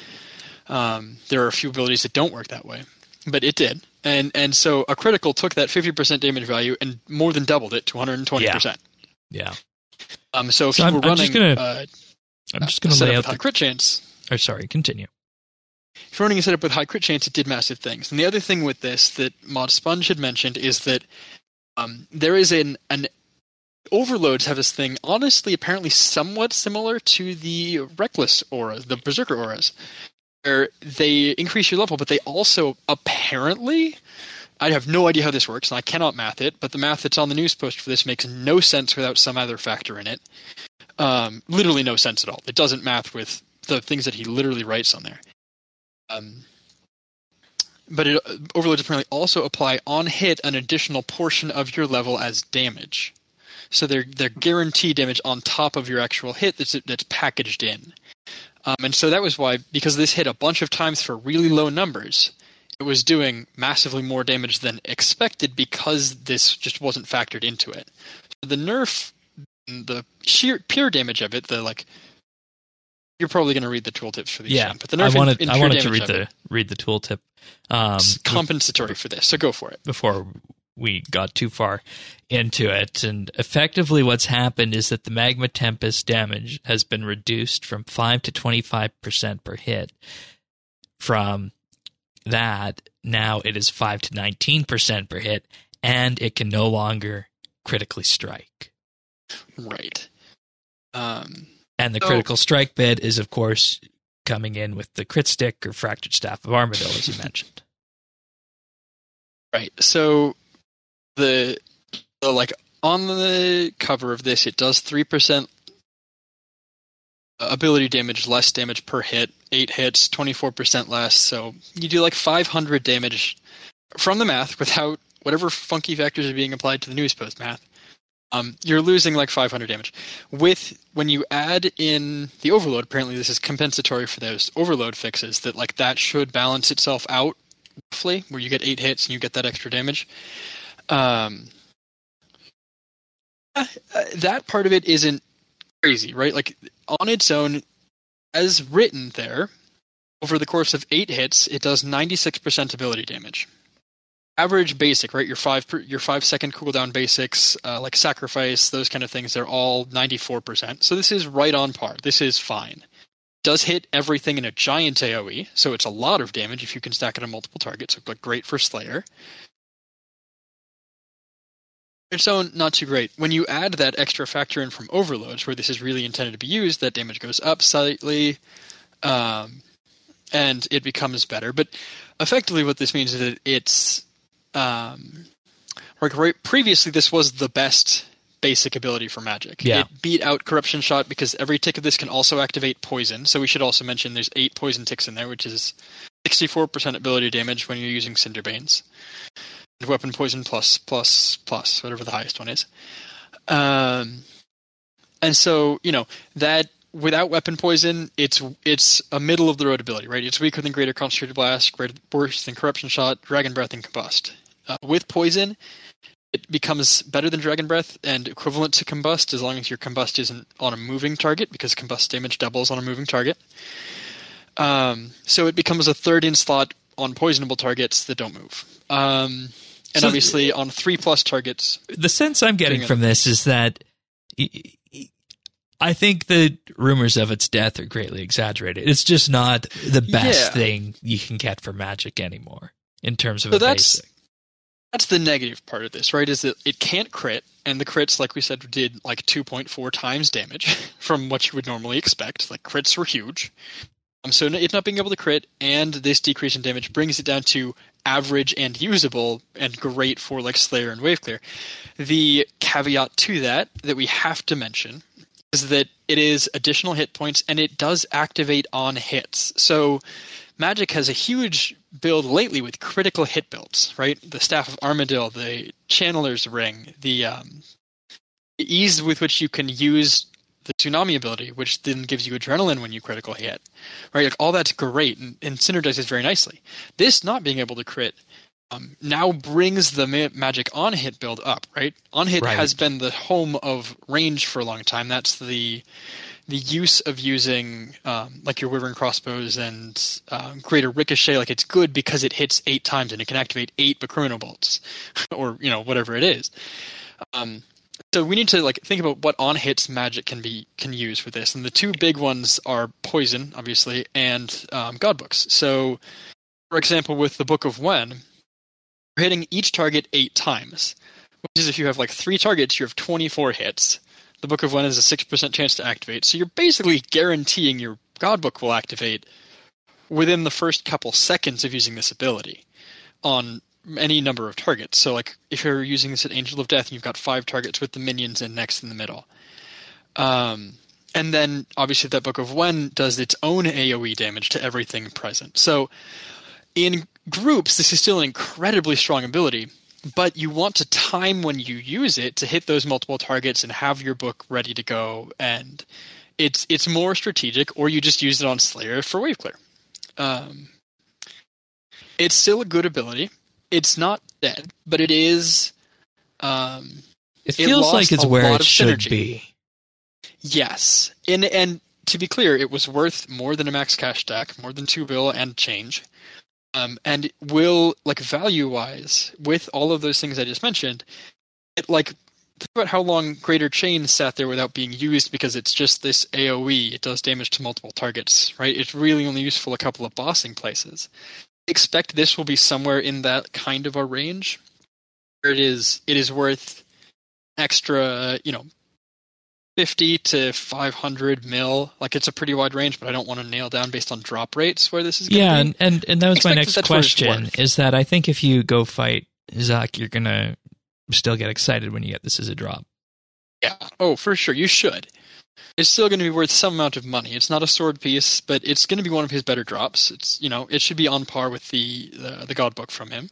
Um, there are a few abilities that don't work that way, but it did. And and so a critical took that fifty percent damage value and more than doubled it to one hundred twenty percent. Yeah. Um, so if So you I'm- were I'm running just gonna- uh, I'm just a going to lay setup out with high the... crit chance, Or sorry, continue. if you're running a setup with high crit chance, it did massive things. And the other thing with this that Mod Sponge had mentioned is that um, there is an, an overloads have this thing, honestly, apparently somewhat similar to the Reckless aura, the Berserker auras, where they increase your level, but they also apparently, I have no idea how this works, and I cannot math it, but the math that's on the news post for this makes no sense without some other factor in it. Um, literally no sense at all. It doesn't math with the things that he literally writes on there. Um, but it, overloads apparently also apply on hit an additional portion of your level as damage. So they're they're guaranteed damage on top of your actual hit that's that's packaged in. Um, and so that was why, because this hit a bunch of times for really low numbers, it was doing massively more damage than expected because this just wasn't factored into it. So the nerf, the sheer pure damage of it, the like. You're probably going to read the tooltips for these. Yeah, things, but the nerf I wanted in, in I pure wanted to damage read of the it, read the tooltip. Um, it's compensatory for this, so go for it. Before we got too far into it, and effectively what's happened is that the Magma Tempest damage has been reduced from five to twenty-five percent per hit. From that, now it is five to nineteen percent per hit, and it can no longer critically strike. Right. Um, And the So- critical strike bit is, of course, coming in with the crit stick or fractured staff of Armadyl, as you mentioned. Right. So the, the like on the cover of this, it does three percent ability damage, less damage per hit, eight hits, twenty-four percent less. So you do like five hundred damage from the math without whatever funky factors are being applied to the news post math. Um, you're losing like five hundred damage. With when you add in the overload, apparently this is compensatory for those overload fixes. That like that should balance itself out roughly, where you get eight hits and you get that extra damage. Um, uh, that part of it isn't crazy, right? Like on its own, as written there, over the course of eight hits, it does ninety-six percent ability damage. Average basic, right? Your five per, your five second cooldown basics, uh, like sacrifice, those kind of things, they're all ninety-four percent. So this is right on par. This is fine. Does hit everything in a giant AoE, so it's a lot of damage if you can stack it on multiple targets. So like great for Slayer. Its own, not too great. When you add that extra factor in from overloads, where this is really intended to be used, that damage goes up slightly, um, and it becomes better. But effectively, what this means is that it's Um, like right, previously, this was the best basic ability for magic. Yeah. It beat out Corruption Shot because every tick of this can also activate poison. So we should also mention there's eight poison ticks in there, which is sixty-four percent ability damage when you're using Cinderbanes. And weapon poison plus, plus, plus, whatever the highest one is. Um, and so, you know, that without weapon poison, it's it's a middle of the road ability, right? It's weaker than Greater Concentrated Blast, greater, worse than Corruption Shot, Dragon Breath, and Combust. Uh, with poison, it becomes better than Dragon Breath and equivalent to Combust as long as your Combust isn't on a moving target, because Combust damage doubles on a moving target. Um, so it becomes a third in slot on poisonable targets that don't move. Um, and So obviously on three plus targets. The sense I'm getting Doing it. from this is that I think the rumors of its death are greatly exaggerated. It's just not the best Yeah. thing you can get for Magic anymore in terms of So a that's- basic. That's the negative part of this, right? Is that it can't crit, and the crits, like we said, did like two point four times damage from what you would normally expect. Like crits were huge. Um, so it not being able to crit and this decrease in damage brings it down to average and usable and great for like Slayer and Waveclear. The caveat to that that we have to mention is that it is additional hit points and it does activate on hits. So Magic has a huge build lately with critical hit builds, right? The Staff of Armadyl, the Channeler's Ring, the, um, the ease with which you can use the Tsunami ability, which then gives you adrenaline when you critical hit, right? Like all that's great and, and synergizes very nicely. This not being able to crit um, now brings the ma- Magic on hit build up, right? On hit Right. has been the home of range for a long time. That's the the use of using um, like your Wyvern crossbows and um, greater ricochet. Like it's good because it hits eight times and it can activate eight Bacruno bolts, or you know whatever it is. Um, so we need to like think about what on hits Magic can be can use for this, and the two big ones are poison, obviously, and um, God books. So, for example, with the Book of Wen, you're hitting each target eight times, which is if you have like three targets, you have twenty-four hits. The Book of Wen has a six percent chance to activate, so you're basically guaranteeing your God Book will activate within the first couple seconds of using this ability on any number of targets. So like if you're using this at Angel of Death, you've got five targets with the minions in next in the middle. Um, and then obviously that Book of Wen does its own AoE damage to everything present. So in groups, this is still an incredibly strong ability, but you want to time when you use it to hit those multiple targets and have your book ready to go. And it's it's more strategic, or you just use it on Slayer for Waveclear. Um, it's still a good ability. It's not dead, but it is. Um, It it feels lost like it's a where lot it of should synergy. be. Yes, and and to be clear, it was worth more than a max cash stack, more than two bill and change. Um, and it will, like, value-wise, with all of those things I just mentioned, it, like, think about how long Greater Chain sat there without being used because it's just this AoE. It does damage to multiple targets, right? It's really only useful a couple of bossing places. Expect this will be somewhere in that kind of a range where it is, it is worth extra, you know, fifty to five hundred mil. Like, it's a pretty wide range, but I don't want to nail down based on drop rates where this is going to yeah, be. and, and, and that was my next that question, is that I think if you go fight Zac, you're going to still get excited when you get this as a drop. Yeah. Oh, for sure. You should. It's still going to be worth some amount of money. It's not a sword piece, but it's going to be one of his better drops. It's, you know, it should be on par with the the, the God Book from him.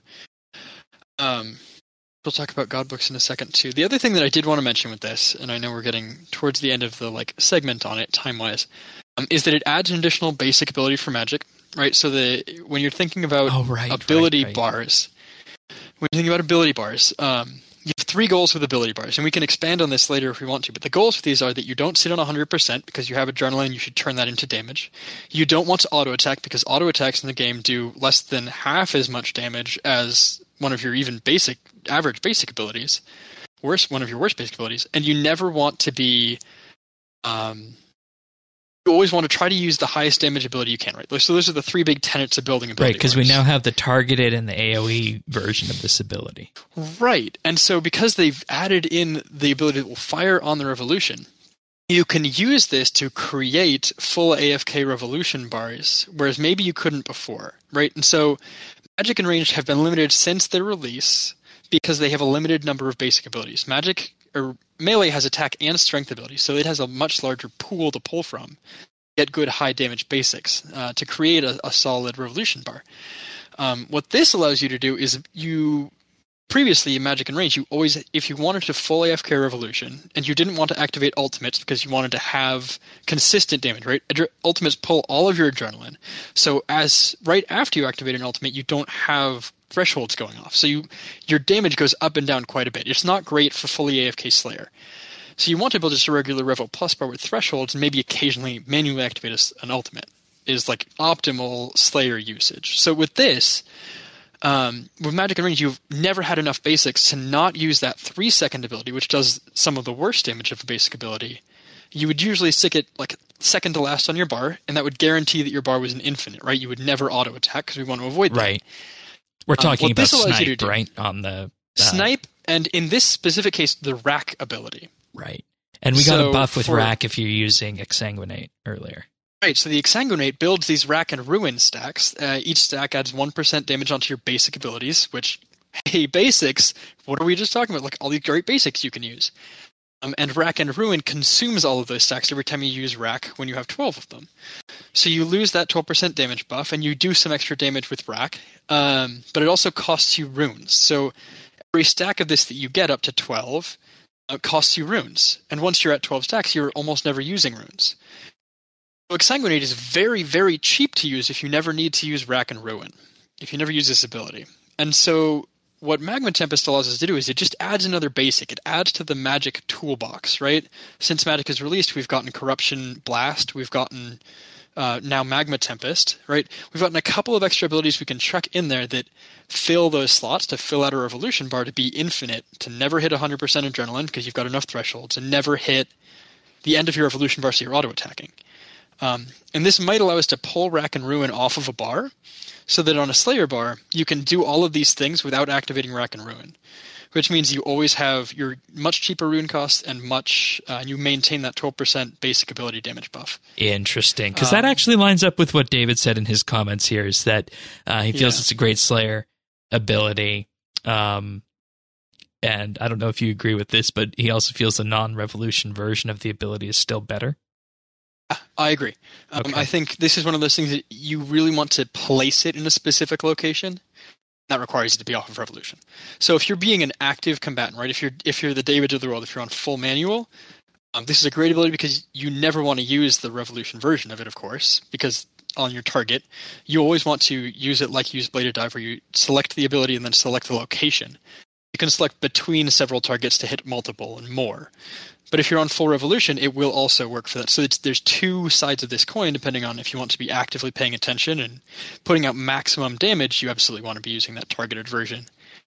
Um, we'll talk about God Books in a second too. The other thing that I did want to mention with this, and I know we're getting towards the end of the like segment on it time wise, um, is that it adds an additional basic ability for magic. Right. So the when you're thinking about oh, right, ability right, right. bars, when you're thinking about ability bars. Um, You have three goals with ability bars, and we can expand on this later if we want to, but the goals with these are that you don't sit on one hundred percent because you have adrenaline, you should turn that into damage. You don't want to auto-attack because auto-attacks in the game do less than half as much damage as one of your even basic, average basic abilities, worse, one of your worst basic abilities, and you never want to be... Um, you always want to try to use the highest damage ability you can, right? So those are the three big tenets of building ability. Right, because we now have the targeted and the AoE version of this ability. Right, and so because they've added in the ability that will fire on the revolution, you can use this to create full A F K revolution bars, whereas maybe you couldn't before, right? And so Magic and Ranged have been limited since their release because they have a limited number of basic abilities. Magic or Melee has attack and strength abilities, so it has a much larger pool to pull from. Get good high damage basics uh, to create a, a solid revolution bar. Um, what this allows you to do is you previously in Magic and Range, you always, if you wanted to full A F K revolution and you didn't want to activate ultimates because you wanted to have consistent damage, right? Adre- ultimates pull all of your adrenaline. So as right after you activate an ultimate, you don't have thresholds going off. So you your damage goes up and down quite a bit. It's not great for fully A F K Slayer. So you want to build just a regular Revo Plus bar with thresholds and maybe occasionally manually activate a, an ultimate is like optimal Slayer usage. So with this, um, with Magic and Range, you've never had enough basics to not use that three second ability, which does some of the worst damage of a basic ability. You would usually stick it like second to last on your bar, and that would guarantee that your bar was an infinite, right? You would never auto attack because we want to avoid that. Right. We're talking um, about snipe, right? On the uh, snipe, and in this specific case, the rack ability. Right. And we got so a buff with for, rack if you're using Exsanguinate earlier. Right, so the Exsanguinate builds these rack and ruin stacks. Uh, each stack adds one percent damage onto your basic abilities, which, hey, basics, what are we just talking about? Like all these great basics you can use. Um, and rack and ruin consumes all of those stacks every time you use rack when you have twelve of them. So you lose that twelve percent damage buff, and you do some extra damage with rack, um, but it also costs you runes. So every stack of this that you get up to twelve uh, costs you runes. And once you're at twelve stacks, you're almost never using runes. So Exsanguinate is very, very cheap to use if you never need to use rack and ruin, if you never use this ability. And so what Magma Tempest allows us to do is it just adds another basic. It adds to the Magic toolbox, right? Since Magic is released, we've gotten Corruption Blast, we've gotten uh, now Magma Tempest, right? We've gotten a couple of extra abilities we can chuck in there that fill those slots to fill out a Revolution bar to be infinite, to never hit one hundred percent adrenaline because you've got enough thresholds, and never hit the end of your Revolution bar so you're auto-attacking. Um, and this might allow us to pull Rack and Ruin off of a bar, so that on a Slayer bar, you can do all of these things without activating Rack and Ruin, which means you always have your much cheaper rune costs and much, uh, and you maintain that twelve percent basic ability damage buff. Interesting, because um, that actually lines up with what David said in his comments here, is that uh, he feels yeah. it's a great Slayer ability. Um, and I don't know if you agree with this, but he also feels the non-revolution version of the ability is still better. I agree. Um, Okay. I think this is one of those things that you really want to place it in a specific location. That requires it to be off of Revolution. So if you're being an active combatant, right? If you're if you're the David of the world, if you're on full manual, um, this is a great ability because you never want to use the Revolution version of it, of course, because on your target, you always want to use it like you use Bladed Dive, where you select the ability and then select the location. You can select between several targets to hit multiple and more. But if you're on full Revolution, it will also work for that. So it's, there's two sides of this coin, depending on if you want to be actively paying attention and putting out maximum damage, you absolutely want to be using that targeted version.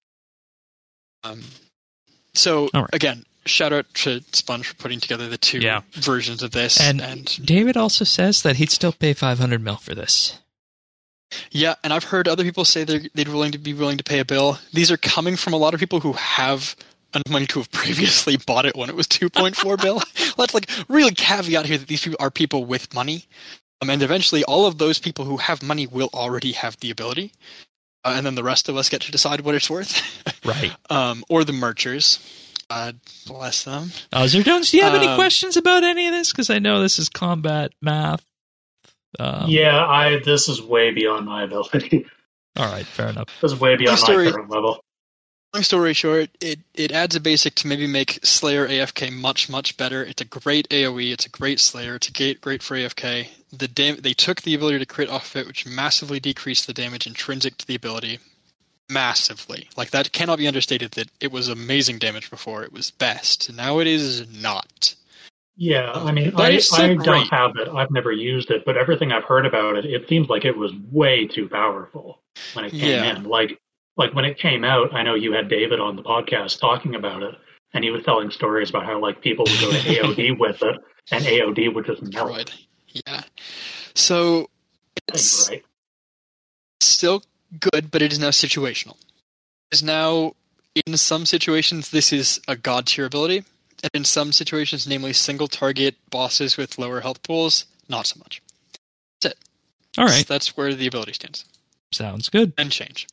Um, so, All right. again, shout out to Sponge for putting together the two Yeah. versions of this. And, and David also says that he'd still pay five hundred mil for this. Yeah, and I've heard other people say they're, they'd willing to be willing to pay a bill. These are coming from a lot of people who have enough money to have previously bought it when it was two point four bill. Let's like really caveat here that these people are people with money. Um, and eventually all of those people who have money will already have the ability. Uh, and then the rest of us get to decide what it's worth. Right. Um, or the merchers. God bless them. Ozerdones, do you have any Um, questions about any of this? Because I know this is combat math. Um, yeah, I this is way beyond my ability. All right, fair enough. This is way beyond story- my current level. Long story short, it, it adds a basic to maybe make Slayer A F K much, much better. It's a great AoE, it's a great Slayer, it's a great, great for A F K. The dam- They took the ability to crit off it, which massively decreased the damage intrinsic to the ability. Massively. Like, that cannot be understated that it was amazing damage before. It was best. Now it is not. Yeah, I mean, That I, is so I great. don't have it. I've never used it, but everything I've heard about it, it seems like it was way too powerful when it came Yeah. in. Like, like when it came out, I know you had David on the podcast talking about it, and he was telling stories about how like people would go to A O D with it, and A O D would just melt. Droid. Yeah. So, it's Right. still good, but it is now situational. It is now, in some situations, this is a god tier ability, and in some situations, namely single target bosses with lower health pools, not so much. That's it. All right, That's where the ability stands. sounds good. And change.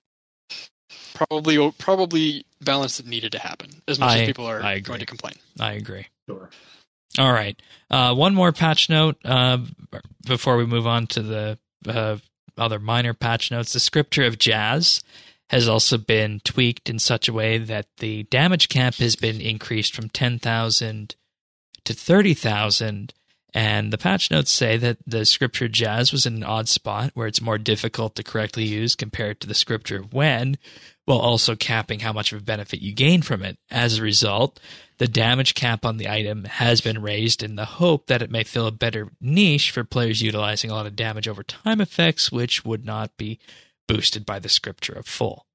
Probably, probably balance that needed to happen, as much I- as people are I agree. going to complain. I agree. Sure. All right. Uh, one more patch note uh, before we move on to the uh, other minor patch notes. The Scripture of Jazz has also been tweaked in such a way that the damage cap has been increased from ten thousand to thirty thousand. And the patch notes say that the Scripture of Jazz was in an odd spot where it's more difficult to correctly use compared to the Scripture of When, while also capping how much of a benefit you gain from it. As a result, the damage cap on the item has been raised in the hope that it may fill a better niche for players utilizing a lot of damage over time effects, which would not be boosted by the Scripture of Full.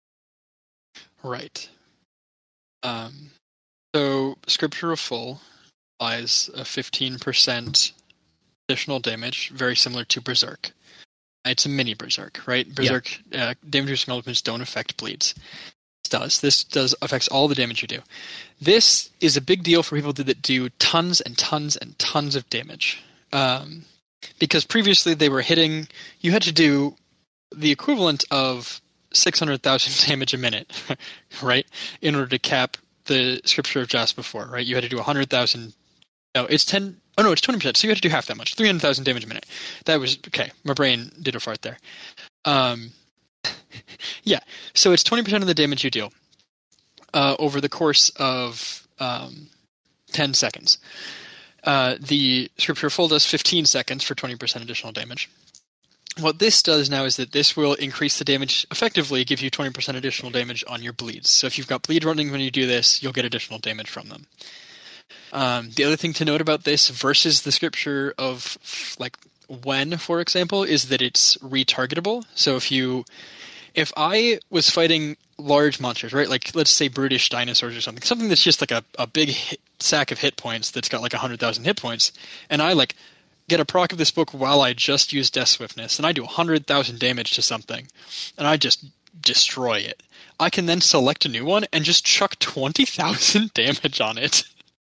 Right. Um, so, Scripture of Full applies a fifteen percent additional damage, very similar to Berserk. It's a mini Berserk, right? Berserk uh, damage-reducing elements don't affect bleeds. This does. This does affects all the damage you do. This is a big deal for people that do tons and tons and tons of damage. Um, because previously they were hitting... You had to do the equivalent of six hundred thousand damage a minute, right? In order to cap the Scripture of Jazz before, right? You had to do one hundred thousand... No, it's ten... Oh, no, it's twenty percent, so you had to do half that much. three hundred thousand damage a minute. That was... Okay, my brain did a fart there. Um, yeah, so it's twenty percent of the damage you deal uh, over the course of um, ten seconds. Uh, the Scripture of Full does fifteen seconds for twenty percent additional damage. What this does now is that this will increase the damage, effectively give you twenty percent additional damage on your bleeds. So if you've got bleed running when you do this, you'll get additional damage from them. Um, the other thing to note about this versus the Scripture of, like, When, for example, is that it's retargetable. So if you, if I was fighting large monsters, right, like let's say brutish dinosaurs or something, something that's just like a, a big hit, sack of hit points that's got like one hundred thousand hit points, and I like get a proc of this book while I just use Death Swiftness, and I do one hundred thousand damage to something, and I just destroy it. I can then select a new one and just chuck twenty thousand damage on it.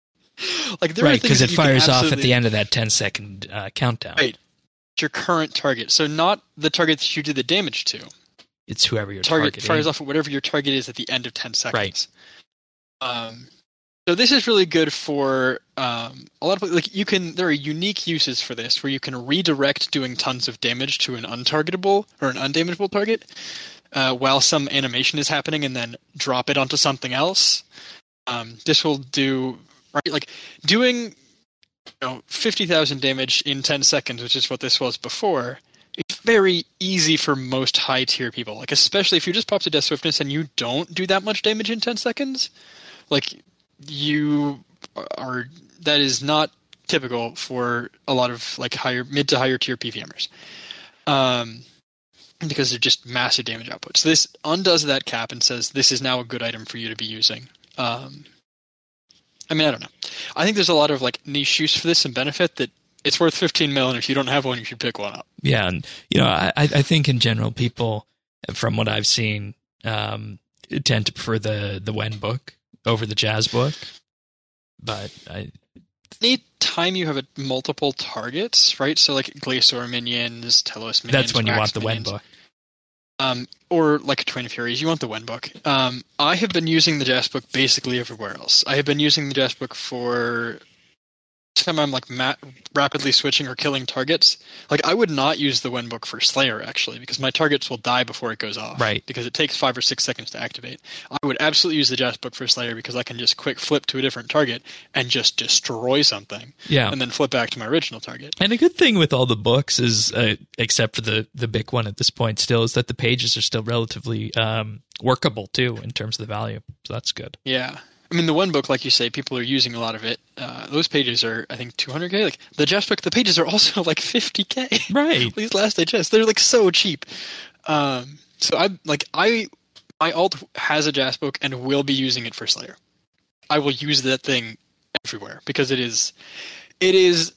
Like there Right, are things because that it you can fires off at absolutely- the end of that ten second uh, countdown. Right. Your current target. So not the target that you do the damage to. It's whoever your Target target fires is. off at whatever your target is at the end of ten seconds. Right. Um, so this is really good for um, a lot of like you can. There are unique uses for this where you can redirect doing tons of damage to an untargetable or an undamageable target uh, while some animation is happening, and then drop it onto something else. Um, this will do right like doing you know fifty thousand damage in ten seconds, which is what this was before. It's very easy for most high tier people, like especially if you just pop to Death Swiftness and you don't do that much damage in ten seconds. Like you are, that is not typical for a lot of like higher, mid to higher tier PVMers, um, because they're just massive damage output. So this undoes that cap and says this is now a good item for you to be using. Um, I mean, I don't know. I think there's a lot of like niche use for this and benefit that it's worth fifteen mil, and if you don't have one, you should pick one up. Yeah, and you know, I, I think in general, people, from what I've seen, um, tend to prefer the the Wen book over the Jazz book, but I. Any time you have a, multiple targets, right? So like Glacior minions, Telos minions. That's when you want the minions, Wen book. Um, or like a Train of Furies, you want the Wen book. Um, I have been using the Jas book basically everywhere else. I have been using the Jas book for time I'm like ma- rapidly switching or killing targets. Like I would not use the Wen book for Slayer actually, because my targets will die before it goes off. Right. Because it takes five or six seconds to activate. I would absolutely use the Jas book for Slayer because I can just quick flip to a different target and just destroy something. Yeah. And then flip back to my original target. And a good thing with all the books is, uh, except for the the big one at this point, still is that the pages are still relatively um, workable too in terms of the value. So that's good. Yeah. I mean, the Wen book, like you say, people are using a lot of it. Uh, those pages are, I think, two hundred K. Like the Jas book, the pages are also like fifty K. Right. These last I checked, they're like so cheap. Um, so I like I my alt has a Jas book and will be using it for Slayer. I will use that thing everywhere because it is, it is.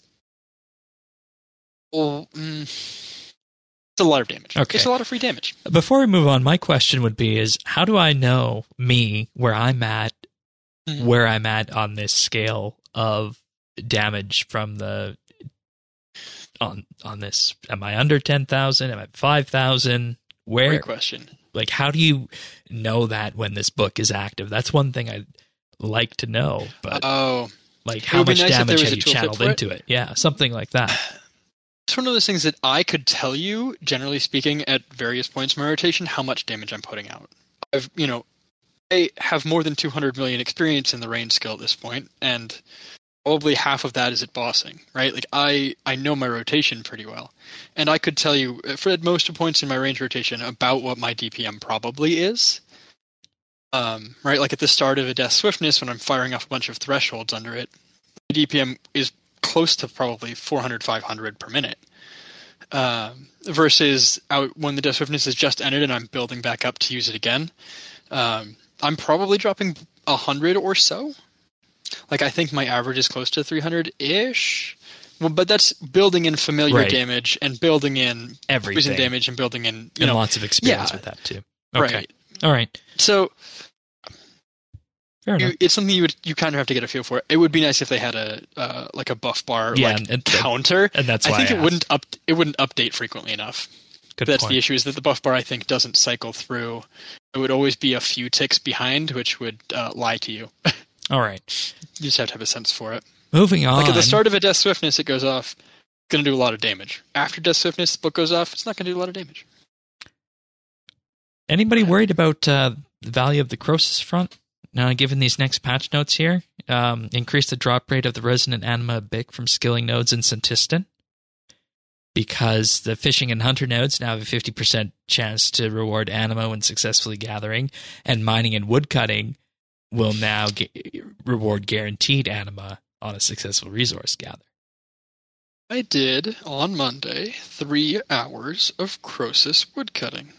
Well, mm, it's a lot of damage. Okay. It's a lot of free damage. Before we move on, my question would be: is how do I know me where I'm at? Mm-hmm. Where I'm at on this scale of damage from the on on this, am I under ten thousand? Am I at five thousand? Where? Great question. Like, how do you know that when this book is active? That's one thing I'd like to know. But oh, like, how much nice damage have a you channeled into it? it? Yeah, something like that. It's one of those things that I could tell you, generally speaking, at various points in my rotation, how much damage I'm putting out. I've, you know. I have more than two hundred million experience in the range skill at this point, and probably half of that is at bossing, right? Like, I, I know my rotation pretty well, and I could tell you, for at most points in my range rotation, about what my D P M probably is. Um, right? Like, at the start of a Death Swiftness, when I'm firing off a bunch of thresholds under it, the D P M is close to probably four hundred, five hundred per minute. Um, versus out when the Death Swiftness has just ended and I'm building back up to use it again. Um, I'm probably dropping one hundred or so. Like, I think my average is close to three hundred-ish. Well, but that's building in familiar right. damage and building in everything. Poison damage and building in, you and know. lots of experience yeah, with that, too. Okay. Right. All right. So, Fair you, enough. it's something you would you kind of have to get a feel for. It would be nice if they had a uh, like a buff bar yeah, like and, and, counter. And that's why I think I it asked. wouldn't up it wouldn't update frequently enough. Good That's point. the issue, is that the buff bar, I think, doesn't cycle through. It would always be a few ticks behind, which would uh, lie to you. All right. You just have to have a sense for it. Moving on. Like at the start of a Death Swiftness, it goes off. It's going to do a lot of damage. After Death Swiftness, the book goes off. It's not going to do a lot of damage. Anybody worried about uh, the value of the Croesus front? Now, given these next patch notes here, um, increase the drop rate of the Resonant Anima Bic from skilling nodes in Santistan, because the fishing and hunter nodes now have a fifty percent chance to reward anima when successfully gathering, and mining and woodcutting will now get, reward guaranteed anima on a successful resource gather. I did, on Monday, three hours of Croesus woodcutting.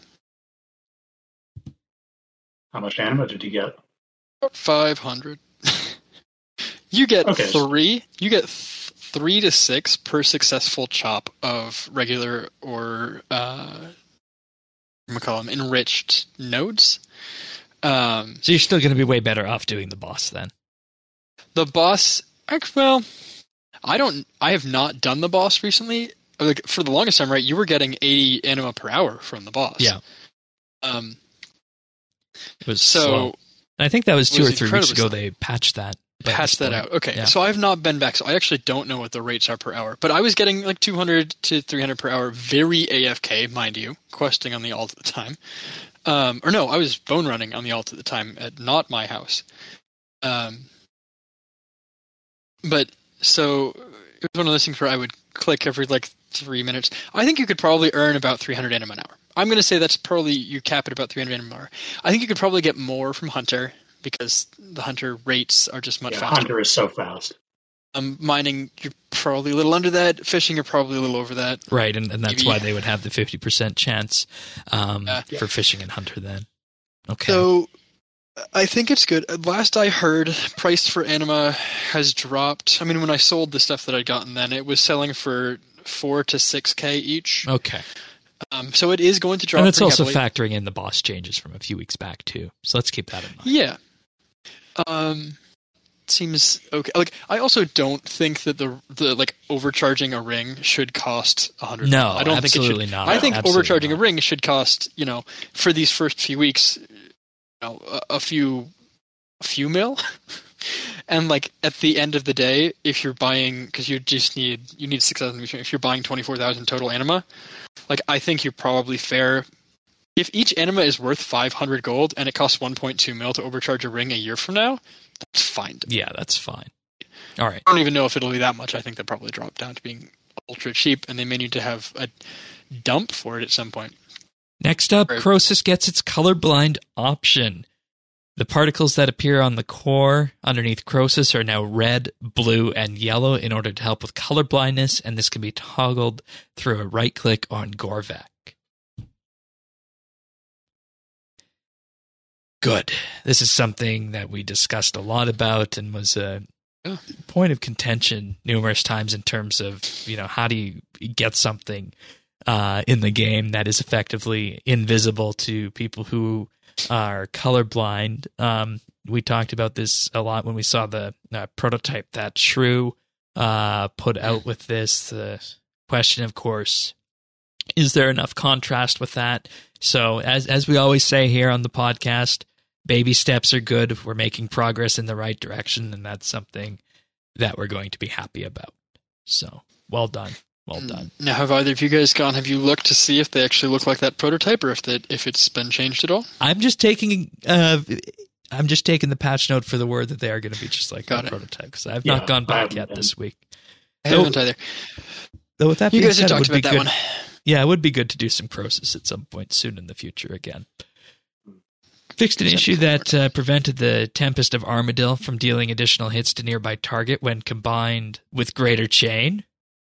How much anima did you get? About five hundred. You get okay. three. You get th- three to six per successful chop of regular or uh, what do we call them, enriched nodes. Um, so you're still going to be way better off doing the boss then. The boss, well, I don't. I have not done the boss recently. Like for the longest time, right? You were getting eighty anima per hour from the boss. Yeah. Um. It was so. slow. I think that was two was or three weeks ago. slow. They patched that. Patch that out. Okay, yeah. So I've not been back, so I actually don't know what the rates are per hour. But I was getting like two hundred to three hundred per hour, very A F K, mind you, questing on the alt at the time. Um, or no, I was bone running on the alt at the time at not my house. Um, but so it was one of those things where I would click every like three minutes. I think you could probably earn about three hundred anima an hour. I'm going to say that's probably, you cap it about three hundred anima an hour. I think you could probably get more from Hunter, because the hunter rates are just much yeah, faster. Hunter is so fast. Um, mining, you're probably a little under that. Fishing, you're probably a little over that. Right, and, and that's Maybe. why they would have the fifty percent chance um, Uh, for fishing and hunter then. Okay. So, I think it's good. Last I heard, price for anima has dropped. I mean, when I sold the stuff that I'd gotten then, it was selling for four to six K each. Okay. Um, so it is going to drop And it's also heavily. factoring in the boss changes from a few weeks back, too. So let's keep that in mind. Yeah. Um, seems okay. Like, I also don't think that the the like overcharging a ring should cost a hundred. No, I don't absolutely think it should. not. I think Absolutely overcharging not. a ring should cost, you know, for these first few weeks, you know, a, a few, a few mil. And like at the end of the day, if you're buying, because you just need you need six thousand. If you're buying twenty four thousand total anima, like I think you're probably fair. If each anima is worth five hundred gold and it costs one point two mil to overcharge a ring a year from now, that's fine. Yeah, that's fine. All right. I don't even know if it'll be that much. I think they'll probably drop down to being ultra cheap, and they may need to have a dump for it at some point. Next up, Right. Croesus gets its colorblind option. The particles that appear on the core underneath Croesus are now red, blue, and yellow in order to help with color blindness, and this can be toggled through a right click on Gorvek. Good. This is something that we discussed a lot about and was a Yeah. point of contention numerous times in terms of, you know, how do you get something uh, in the game that is effectively invisible to people who are colorblind. Um, we talked about this a lot when we saw the uh, prototype that Shrew uh, put out with this. The question, of course, is there enough contrast with that? So, as as we always say here on the podcast, baby steps are good. We're making progress in the right direction, and that's something that we're going to be happy about. So, well done. Well done. Now, have either of you guys gone? Have you looked to see if they actually look like that prototype, or if that if it's been changed at all? I'm just taking uh, I'm just taking the patch note for the word that they are going to be just like Got that it. prototype, because I've Yeah, not gone I back haven't yet been. this week. I Though- haven't either. Though with that You being guys have said, it talked would be about that good. one. Yeah, it would be good to do some Croesus at some point soon in the future again. Fixed an issue that uh, prevented the Tempest of Armadil from dealing additional hits to nearby target when combined with Greater Chain.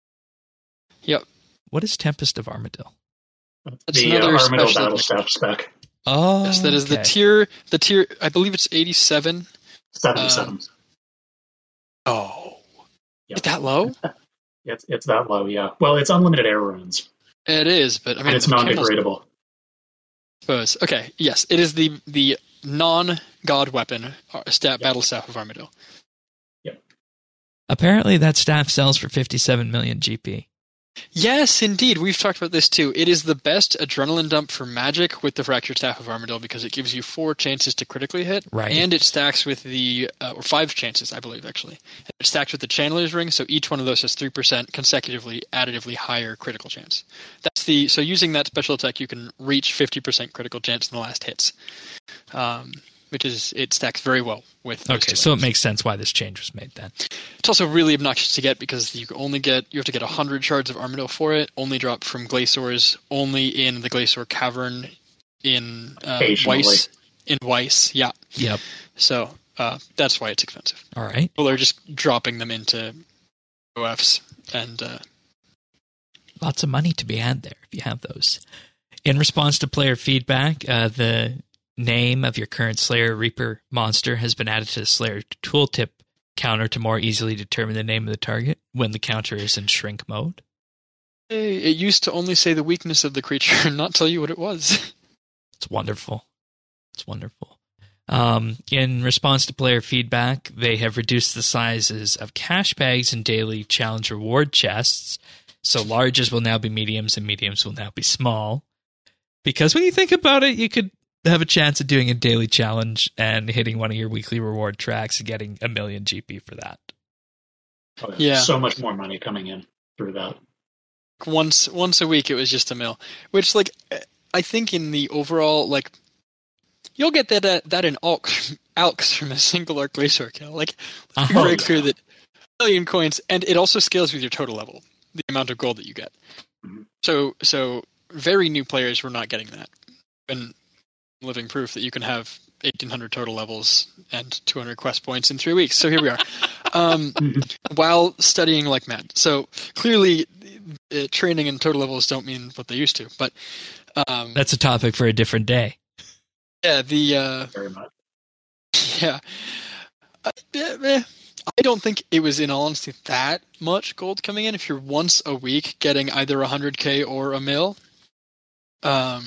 Yep. What is Tempest of Armadil? That's the uh, another Armadillo special battle staff spec. Oh, Yes, that is the okay. tier. The tier. I believe it's eighty-seven. seventy-seven. Oh, Yeah. is that low? It's it's that low, yeah. Well, it's unlimited air runes, It is, but I mean, and it's the camels- non-degradable. Suppose. Okay. Yes, it is the the non-god weapon uh, stat battle staff of Armadillo. Apparently, that staff sells for fifty-seven million G P. Yes, indeed. We've talked about this too. It is the best adrenaline dump for magic with the Fractured Staff of Armadillo because it gives you four chances to critically hit. Right. And it stacks with the, uh, or five chances, I believe, actually. It stacks with the Chandler's Ring, so each one of those has three percent consecutively, additively higher critical chance. That's the, so using that special attack, you can reach fifty percent critical chance in the last hits. Um, which is, it stacks very well with those Okay, two so it items. makes sense why this change was made then. It's also really obnoxious to get because you only get you have to get one hundred shards of Armadillo for it. Only drop from Glaciers. Only in the Glacier Cavern in uh, Occasionally. Weiss. In Weiss, yeah. Yep. So uh, that's why it's expensive. All right. People are just dropping them into O Fs and uh, Lots of money to be had there if you have those. In response to player feedback, uh, the name of your current Slayer Reaper monster has been added to the Slayer tooltip counter to more easily determine the name of the target when the counter is in shrink mode. hey, it used to only say the weakness of the creature and not tell you what it was. It's wonderful. It's wonderful. Um, in response to player feedback, they have reduced the sizes of cash bags and daily challenge reward chests. So larges will now be mediums and mediums will now be small. Because when you think about it, you could have a chance of doing a daily challenge and hitting one of your weekly reward tracks and getting a million G P for that. Oh, Yeah. So much more money coming in through that. Once once a week, it was just a mill. Which, like, I think in the overall, like, you'll get that uh, that in Alks, Alks from a single Arc Glacier kill. Like, let's be Oh, very yeah. clear that a million coins, and it also scales with your total level, the amount of gold that you get. Mhm. So, so very new players were not getting that. And living proof that you can have eighteen hundred total levels and two hundred quest points in three weeks. So here we are. Um, while studying like mad. So clearly, uh, training and total levels don't mean what they used to. But um, That's a topic for a different day. yeah, the uh, Very much. yeah, uh, eh, eh, I don't think it was, in all honesty, that much gold coming in. If you're once a week getting either one hundred K or a mil, um,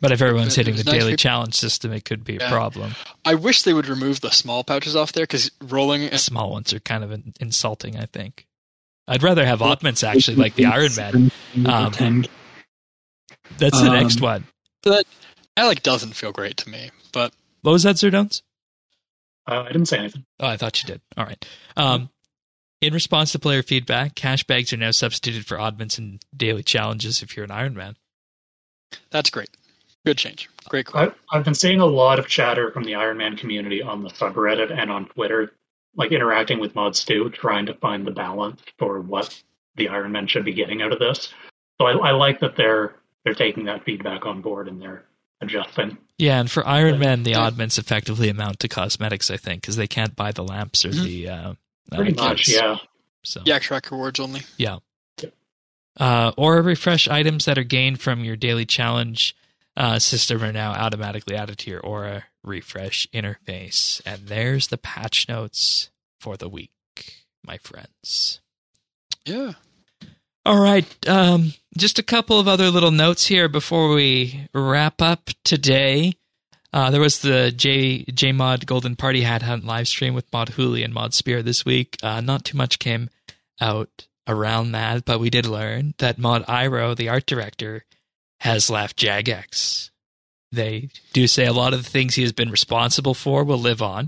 But if everyone's hitting the nice daily people. challenge system, it could be a Yeah. problem. I wish they would remove the small pouches off there, because rolling... The small ones are kind of in- insulting, I think. I'd rather have oddments, actually, like the Iron Man. Um, that's the Um, next one. But that like doesn't feel great to me. But What was that, Zerdones? Uh, I didn't say anything. Oh, I thought you did. All right. Um, in response to player feedback, cash bags are now substituted for oddments and daily challenges if you're an Iron Man. that's great. Good change. Great call. I, I've been seeing a lot of chatter from the Iron Man community on the subreddit and on Twitter, like interacting with Mod Stu, trying to find the balance for what the Iron Man should be getting out of this. So I, I like that they're they're taking that feedback on board and they're adjusting. Yeah, and for Iron Man, the Yeah. oddments effectively amount to cosmetics, I think, because they can't buy the lamps or Mhm. the uh, Pretty uh, much, kits. yeah. So. Yak Track rewards only. Yeah. Yeah. Uh, or refresh items that are gained from your daily challenge uh, system are now automatically added to your Aura refresh interface. And there's the patch notes for the week, my friends. Yeah. All right. Um, just a couple of other little notes here before we wrap up today. Uh, there was the J JMod Golden Party Hat Hunt live stream with Mod Hooli and Mod Spear this week. Uh, not too much came out around that, but we did learn that Mod Iro, the art director, has left Jagex. They do say a lot of the things he has been responsible for will live on.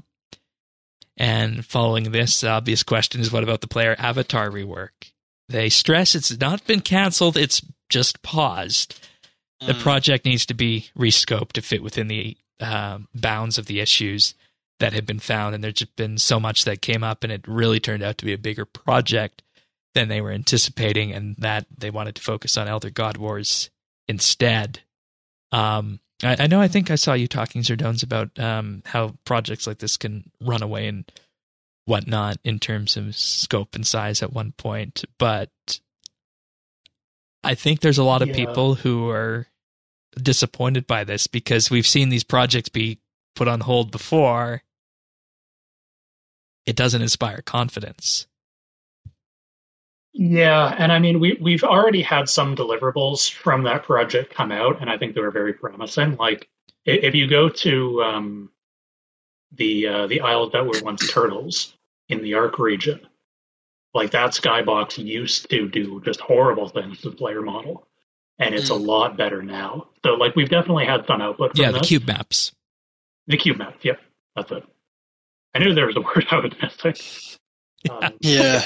And following this, the obvious question is, what about the player avatar rework? They stress it's not been canceled, it's just paused. The Mm. project needs to be rescoped to fit within the uh, bounds of the issues that have been found, and there's just been so much that came up, and it really turned out to be a bigger project than they were anticipating, and that they wanted to focus on Elder God Wars instead. Um, I, I know I think I saw you talking, Zerdones, about um, how projects like this can run away and whatnot in terms of scope and size at one point, but I think there's a lot of Yeah. people who are disappointed by this because we've seen these projects be put on hold before. It doesn't inspire confidence. Yeah, and I mean, we, we've already had some deliverables from that project come out, and I think they were very promising. Like, i- if you go to um, the uh, the isles that were once turtles in the Arc region, like that skybox used to do just horrible things to the player model, and it's Mm. a lot better now. So, like, we've definitely had some output from Yeah, the this. cube maps. The cube map, yep, that's it. I knew there was a word I was missing. Um, Yeah.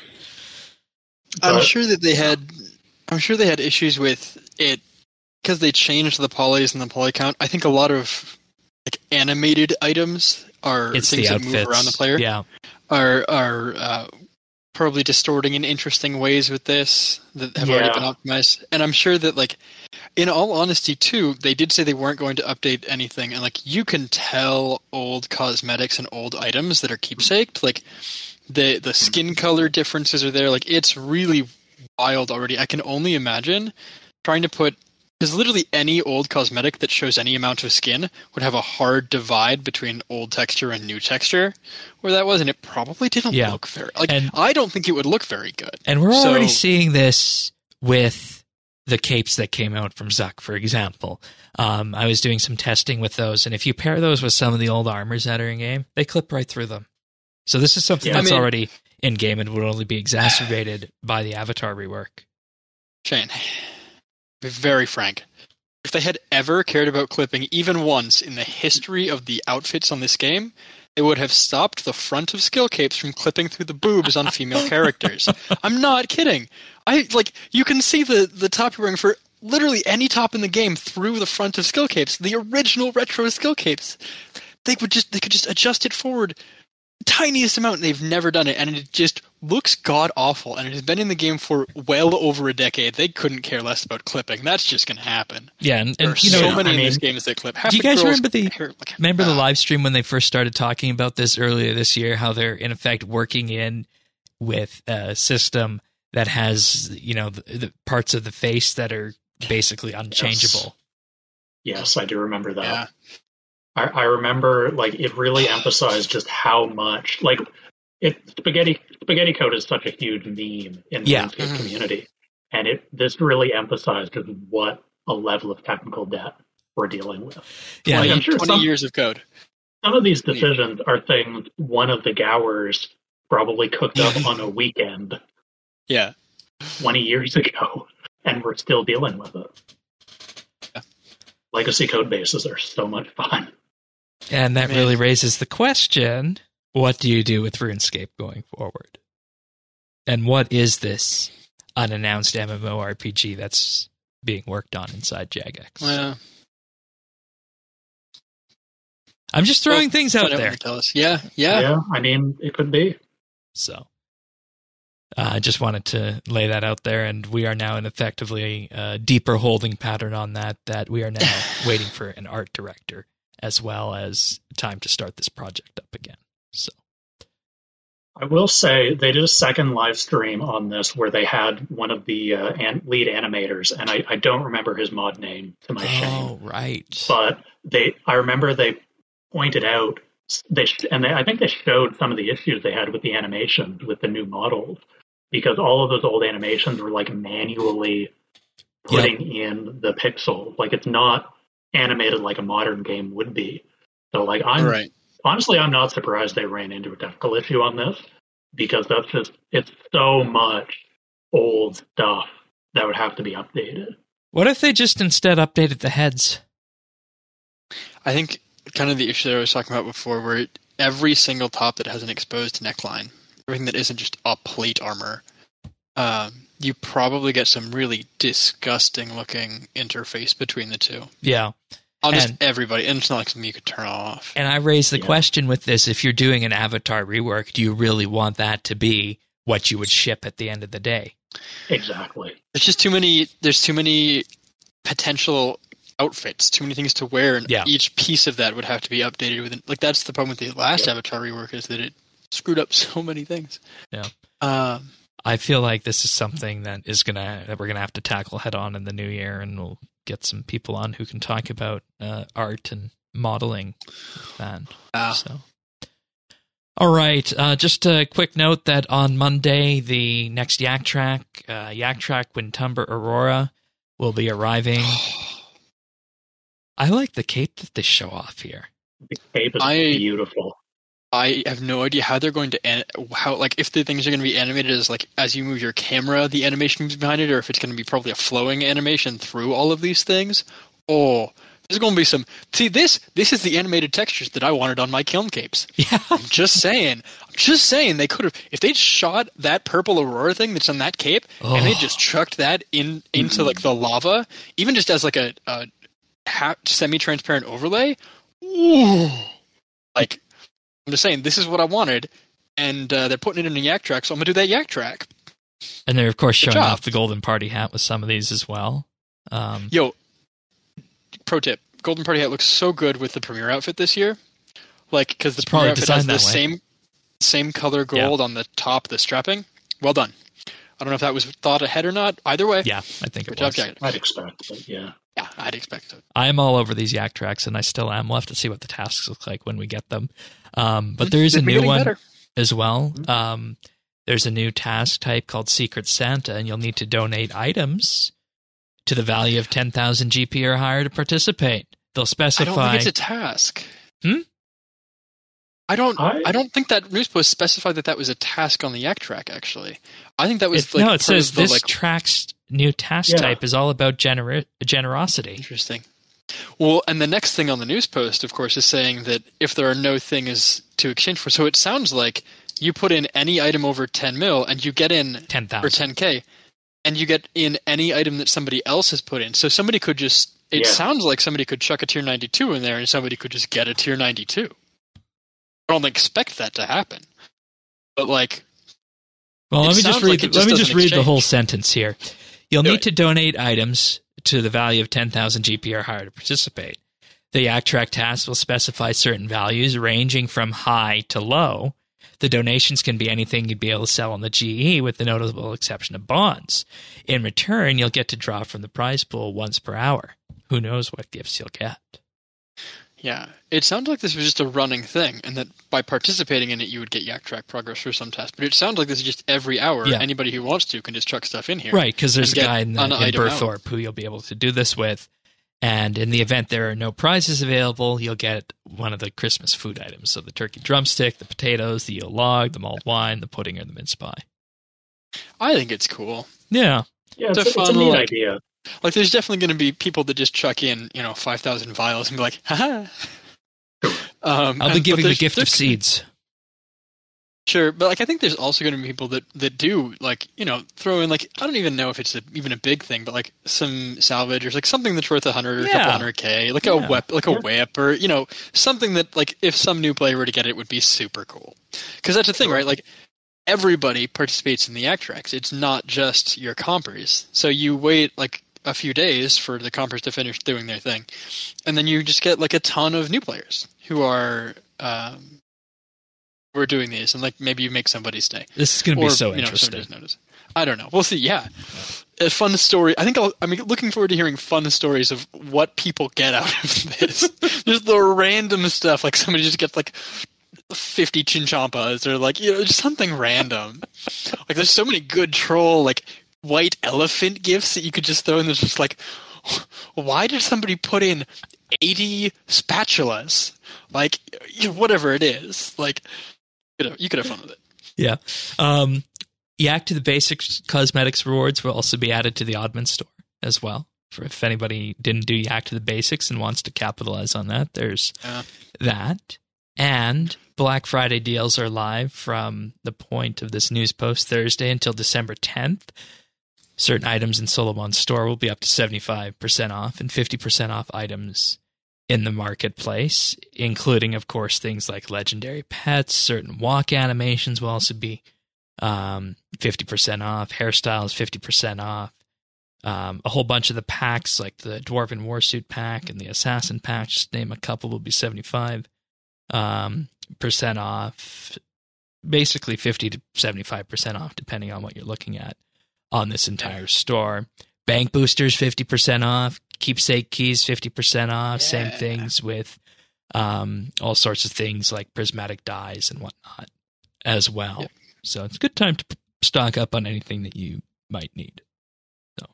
I'm But- sure that they had. I'm sure they had issues with it because they changed the polys and the poly count. I think a lot of like animated items are It's things the that move outfits. around the player. Yeah. Are are uh, probably distorting in interesting ways with this that have already Yeah. been optimized. And I'm sure that like, in all honesty, too, they did say they weren't going to update anything, and like you can tell old cosmetics and old items that are keepsaked, like. The the skin color differences are there. Like, it's really wild already. I can only imagine trying to put, because literally any old cosmetic that shows any amount of skin would have a hard divide between old texture and new texture, where that was, and it probably didn't Yeah. look very. Like, And- I don't think it would look very good. And we're So- already seeing this with the capes that came out from Zuck, for example. Um, I was doing some testing with those, and if you pair those with some of the old armors that are in game, they clip right through them. So this is something Yeah, I that's mean- already in game and would only be exacerbated by the avatar rework. Shane, be very frank. If they had ever cared about clipping even once in the history of the outfits on this game, they would have stopped the front of skill capes from clipping through the boobs on female characters. I'm not kidding. I like you can see the the top you're wearing for literally any top in the game through the front of skill capes. The original retro skill capes. They would just they could just adjust it forward tiniest amount, and they've never done it, and it just looks god awful, and it has been in the game for well over a decade. They couldn't care less about clipping. That's just going to happen. Yeah, and, There and are you know, so many I in this mean- game that clip. Half do you the guys girls remember the hair- like, remember the ah. live stream when they first started talking about this earlier this year? How they're in effect working in with a system that has, you know, the, the parts of the face that are basically unchangeable. Yes, I do remember that. Yeah. I, I remember, like, it really emphasized just how much, like, it spaghetti spaghetti code is such a huge meme in the Yeah. RuneScape Mhm. community, and it this really emphasized just what a level of technical debt we're dealing with. Yeah, like, twenty, I'm sure twenty some, years of code. some of these decisions are things one of the Gowers probably cooked up on a weekend Yeah. twenty years ago, and we're still dealing with it. Yeah. Legacy code bases are so much fun. And that Man. really raises the question, what do you do with RuneScape going forward? And what is this unannounced MMORPG that's being worked on inside Jagex? Well, I'm just throwing well, things out find when there. they Tell us. Yeah, yeah. Yeah, I mean, it could be. So uh, I just wanted to lay that out there, and we are now in effectively a deeper holding pattern on that, that we are now waiting for an art director as well as time to start this project up again. So I will say they did a second live stream on this where they had one of the uh, an- lead animators, and I, I don't remember his mod name to my shame. Oh, right. But they, I remember they pointed out they sh- and they, I think they showed some of the issues they had with the animations with the new models, because all of those old animations were like manually putting yep. in the pixels. Like it's not animated like a modern game would be. So like I'm right. honestly I'm not surprised they ran into a technical issue on this, because that's just it's so much old stuff that would have to be updated. What if they just instead updated the heads? I think kind of the issue that I was talking about before, where every single top that has an exposed neckline, everything that isn't just a plate armor, um, you probably get some really disgusting looking interface between the two. Yeah. On just And- everybody, and it's not like something you could turn off. And I raise the Yeah. question with this, if you're doing an avatar rework, do you really want that to be what you would ship at the end of the day? Exactly. There's just too many. There's too many potential outfits, too many things to wear, and Yeah. each piece of that would have to be updated with. Like that's the problem with the last Yep. Avatar rework, is that it screwed up so many things. Yeah. Um, I feel like this is something that is gonna that we're gonna have to tackle head on in the new year, and we'll get some people on who can talk about uh, art and modeling with that. ah, So, all right. Uh, just a quick note that on Monday, the next Yak Track, uh, Yak Track Wintumber Aurora, will be arriving. I like the cape that they show off here. The cape is I- beautiful. I have no idea how they're going to an- how like if the things are going to be animated as like as you move your camera, the animation moves behind it, or if it's going to be probably a flowing animation through all of these things. Oh, there's going to be some. See this? This is the animated textures that I wanted on my kiln capes. Yeah. I'm just saying. I'm just saying they could have if they'd shot that purple Aurora thing that's on that cape and they Oh. just chucked that in into like the lava, even just as like a, a ha- semi-transparent overlay. Ooh, like. I'm just saying, this is what I wanted, and uh, they're putting it in a Yak Track, so I'm going to do that Yak Track. And they're, of course, Good showing job. off the Golden Party hat with some of these as well. Um, Yo, pro tip, Golden Party hat looks so good with the Premier outfit this year. Like, because the It's probably Premier outfit has designed the that way. same same color gold on the top, the strapping. Well done. I don't know if that was thought ahead or not. Either way, yeah, I think good it job, was. Jack. I'd expect, but yeah. Yeah, I'd expect it. I am all over these Yak Tracks, and I still am. We'll have to see what the tasks look like when we get them. Um, but there is a They've been new getting one better. as well. Mhm. Um, there's a new task type called Secret Santa, and you'll need to donate items to the value of ten thousand G P or higher to participate. They'll I specify. don't think it's a task. Hmm? I don't. I- I, don't think that news post specified that that was a task on the Yak Track. Actually, I think that was It- like no, it part says of the, this like, track's new task Yeah. type is all about gener- generosity. Interesting. Well, and the next thing on the news post, of course, is saying that if there are no things to exchange for, so it sounds like you put in any item over ten mil and you get in ten or thousand. ten k, and you get in any item that somebody else has put in. So somebody could just. It Yeah. sounds like somebody could chuck a tier ninety-two in there, and somebody could just get a tier ninety-two. I don't expect that to happen, but like. Well, It let me just sounds read. like the, it just let me just doesn't read the exchange. whole sentence here. You'll Do need it. to donate items to the value of ten thousand G P or higher to participate. The Yak Track task will specify certain values ranging from high to low. The donations can be anything you'd be able to sell on the G E, with the notable exception of bonds. In return, you'll get to draw from the prize pool once per hour. Who knows what gifts you'll get? Yeah, it sounds like this was just a running thing, and that by participating in it, you would get Yak Track progress for some task. But it sounds like this is just every hour. Yeah. Anybody who wants to can just chuck stuff in here. Right, because there's a and get guy in, the, an in item out. Burthorpe who you'll be able to do this with. And in the event there are no prizes available, you'll get one of the Christmas food items. So the turkey drumstick, the potatoes, the Yule log, the mulled wine, the pudding, or the mince pie. I think it's cool. Yeah. Yeah, it's, It's a it's a fun, neat like- idea. Like, there's definitely going to be people that just chuck in, you know, five thousand vials and be like, haha. Um, I'll be and- giving but the there's- gift of there's- seeds. Sure, but like I think there's also going to be people that, that do like you know throw in like I don't even know if it's a, even a big thing, but like some salvage or like something that's worth a hundred or a Yeah. couple hundred k, like Yeah. a whip, like a Yeah. whip, or you know something that like if some new player were to get it, would be super cool. Because that's the thing, right? Like everybody participates in the Actrex. It's not just your compers. So you wait like a few days for the compers to finish doing their thing, and then you just get like a ton of new players who are. Um, we're doing these, and like maybe you make somebody stay. This is going to be Or, so you know, interesting. somebody doesn't notice. I don't know. We'll see. Yeah, a fun story. I think I'll, I'm looking forward to hearing fun stories of what people get out of this. Just the random stuff, like somebody just gets like fifty chinchompas, or like you know just something random. Like there's so many good troll like white elephant gifts that you could just throw in. There's just like, why did somebody put in eighty spatulas? Like you know, whatever it is, like. You could have, you could have fun with it. Yeah. Um, Yak to the Basics cosmetics rewards will also be added to the Oddman store as well. For if anybody didn't do Yak to the Basics and wants to capitalize on that, there's Yeah. that. And Black Friday deals are live from the point of this news post Thursday until December tenth. Certain items in Solomon's store will be up to seventy-five percent off and fifty percent off items in the marketplace, including, of course, things like legendary pets. Certain walk animations will also be um, fifty percent off. Hairstyles, fifty percent off. Um, a whole bunch of the packs, like the Dwarven Warsuit pack and the Assassin pack, just to name a couple, will be seventy-five um, percent off. Basically fifty to seventy-five percent off, depending on what you're looking at on this entire store. Bank boosters, fifty percent off. Keepsake keys, fifty percent off. Yeah. Same things with um, all sorts of things like prismatic dyes and whatnot as well. Yep. So it's a good time to p- stock up on anything that you might need. So,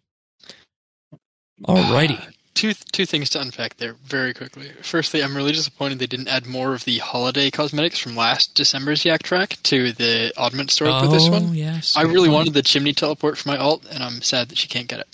alrighty. Uh, two two things to unpack there very quickly. Firstly, I'm really disappointed they didn't add more of the holiday cosmetics from last December's Yak Track to the Oddment store for this one. Yes. I really wanted the chimney teleport for my alt, and I'm sad that she can't get it.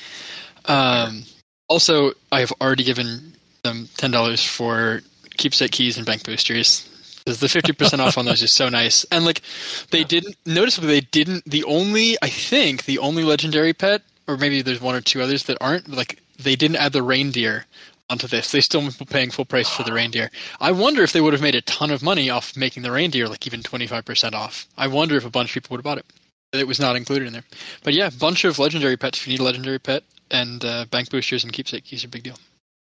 Um, also, I have already given them ten dollars for keepsake keys and bank boosters. Because the fifty percent off on those is so nice. And, like, they didn't, noticeably, they didn't, the only, I think, the only legendary pet, or maybe there's one or two others that aren't, like, they didn't add the reindeer onto this. They still were paying full price for the reindeer. I wonder if they would have made a ton of money off making the reindeer, like, even twenty-five percent off. I wonder if a bunch of people would have bought it. It was not included in there. But yeah, bunch of legendary pets if you need a legendary pet, and uh, bank boosters and keepsake keys are a big deal.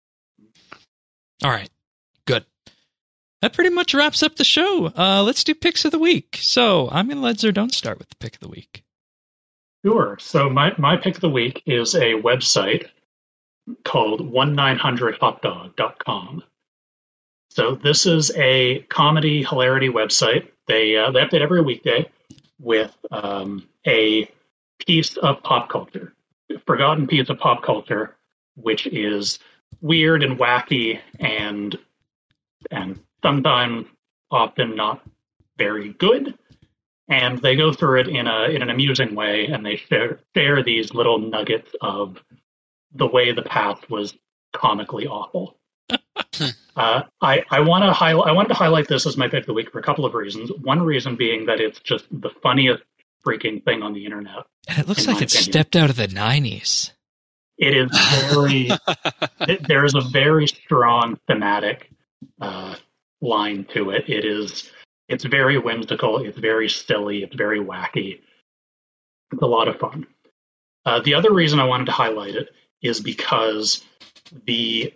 All right. Good. That pretty much wraps up the show. Uh, let's do picks of the week. So I'm going to let Zerdone start with the pick of the week. Sure. So my, my pick of the week is a website called one nine hundred hot dog dot com. So this is a comedy hilarity website. They uh, they update every weekday with um, a piece of pop culture, a forgotten piece of pop culture, which is weird and wacky and and sometimes often not very good. And they go through it in a in an amusing way, and they share share these little nuggets of the way the past was comically awful. uh, I I want to highlight I wanted to highlight this as my pick of the week for a couple of reasons. One reason being that it's just the funniest freaking thing on the internet. And it looks In like my it opinion. stepped out of the nineties. It is very it- there is a very strong thematic uh, line to it. It is it's very whimsical. It's very silly. It's very wacky. It's a lot of fun. Uh, the other reason I wanted to highlight it is because the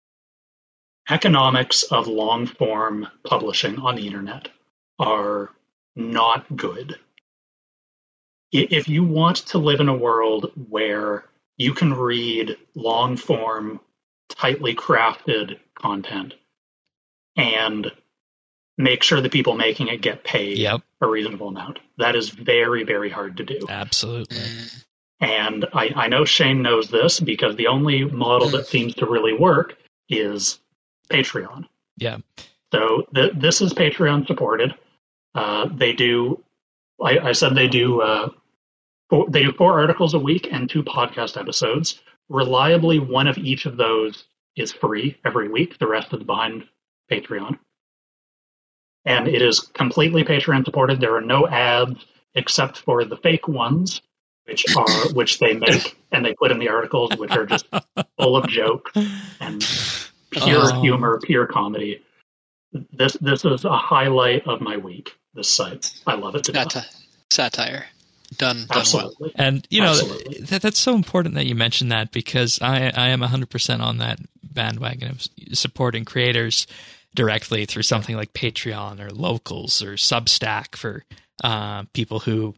economics of long form publishing on the internet are not good. I- If you want to live in a world where you can read long form, tightly crafted content and make sure the people making it get paid Yep. a reasonable amount, that is very, very hard to do. Absolutely. Mm. And I, I know Shane knows this because the only model that seems to really work is Patreon. Yeah. So th- this is Patreon supported. Uh, they do, I, I said they do, uh, four, they do four articles a week and two podcast episodes. Reliably, one of each of those is free every week. The rest is behind Patreon. And it is completely Patreon supported. There are no ads except for the fake ones, which are which they make and they put in the articles, which are just full of jokes and pure Oh. humor, pure comedy. This this is a highlight of my week. This site, I love it to death. Sati- satire, done, done well. Absolutely. And, you know, Absolutely. that, that's so important that you mentioned that because I, I am one hundred percent on that bandwagon of supporting creators directly through something like Patreon or Locals or Substack for uh, people who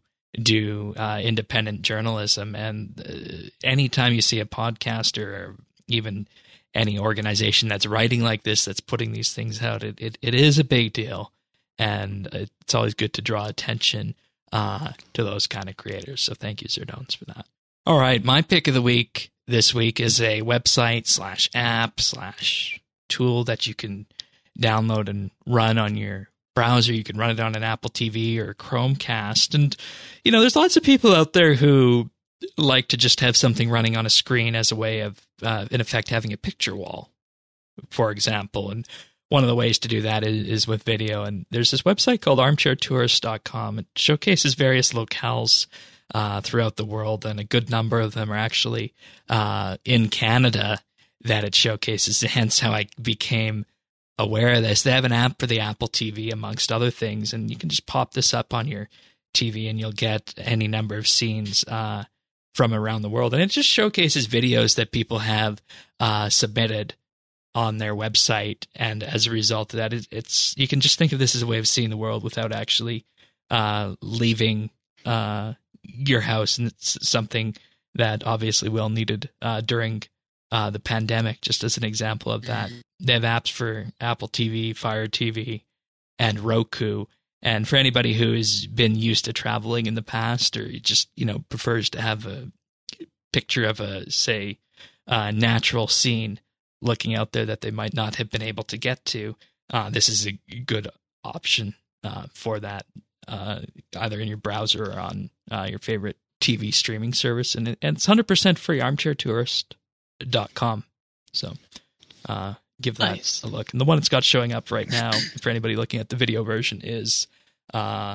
do uh, independent journalism. And uh, anytime you see a podcaster or even any organization that's writing like this, that's putting these things out, it, it, it is a big deal. And it's always good to draw attention uh, to those kind of creators. So thank you, Zerdones, for that. All right, my pick of the week this week is a website slash app slash tool that you can download and run on your browser. You can run it on an Apple T V or Chromecast. And, you know, there's lots of people out there who like to just have something running on a screen as a way of, uh, in effect, having a picture wall, for example. And one of the ways to do that is, is with video. And there's this website called armchair tourist dot com. It showcases various locales uh, throughout the world, and a good number of them are actually uh, in Canada that it showcases, hence how I became aware of this. They have an app for the Apple T V, amongst other things, and you can just pop this up on your T V and you'll get any number of scenes uh, from around the world. And it just showcases videos that people have uh, submitted on their website. And as a result of that, it, it's you can just think of this as a way of seeing the world without actually uh, leaving uh, your house. And it's something that obviously Will needed uh, during uh, the pandemic, just as an example of that. They have apps for Apple T V, Fire T V, and Roku. And for anybody who has been used to traveling in the past, or just, you know, prefers to have a picture of a, say, uh, natural scene looking out there that they might not have been able to get to, uh, this is a good option uh, for that, uh, either in your browser or on uh, your favorite T V streaming service. And, it, and it's one hundred percent free, armchair tourist dot com. So uh, give that Nice. a look. And the one it's got showing up right now, for anybody looking at the video version, is uh,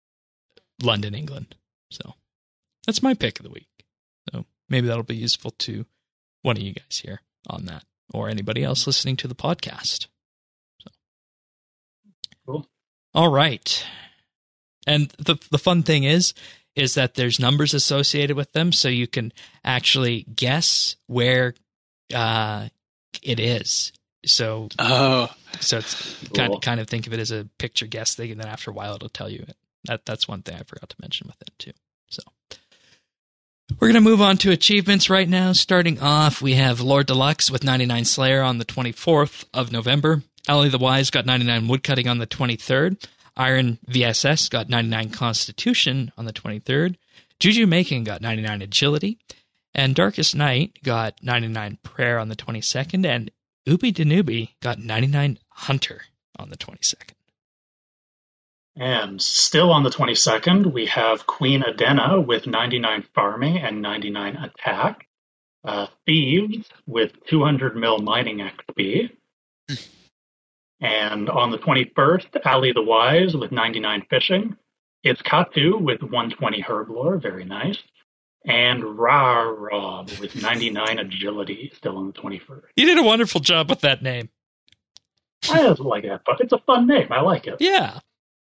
London, England. So that's my pick of the week. So maybe that'll be useful to one of you guys here on that, or anybody else listening to the podcast. So. Cool. All right. And the the fun thing is, is that there's numbers associated with them, so you can actually guess where uh, it is. So, Oh, so it's kind Cool. of kind of think of it as a picture guess thing, and then after a while it'll tell you it. That that's one thing I forgot to mention with it too. So we're gonna move on to achievements right now. Starting off, we have Lord Deluxe with ninety-nine Slayer on the twenty-fourth of November. Ellie the Wise got ninety-nine Woodcutting on the twenty-third. Iron V S S got ninety-nine Constitution on the twenty-third. Juju Making got ninety-nine Agility. And Darkest Night got ninety-nine Prayer on the twenty-second. And Ubi Danubi got ninety-nine Hunter on the twenty-second. And still on the twenty-second, we have Queen Adena with ninety-nine Farming and ninety-nine Attack. Uh, Thieves with two hundred mil Mining X P. And on the twenty-first, Ali the Wise with ninety-nine Fishing. It's Katu with one hundred twenty Herblore, very nice. And Ra Rob with ninety-nine Agility, still on the twenty-first. You did a wonderful job with that name. I just like that, but it's a fun name. I like it. Yeah.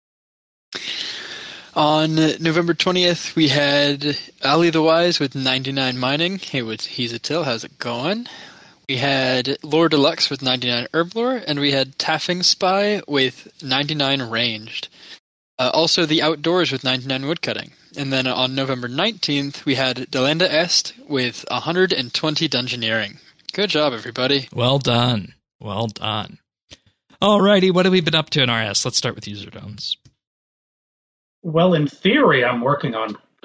on November twentieth, we had Ali the Wise with ninety-nine Mining. Hey, what's he's a till? How's it going? We had Lord Deluxe with ninety-nine Herblore, and we had Taffing Spy with ninety-nine Ranged. Uh, also, the Outdoors with ninety-nine Woodcutting. And then on November nineteenth, we had Delenda Est with one hundred twenty Dungeoneering. Good job, everybody. Well done. Well done. Alrighty, what have we been up to in R S? Let's start with User Tones. Well, in theory, I'm working on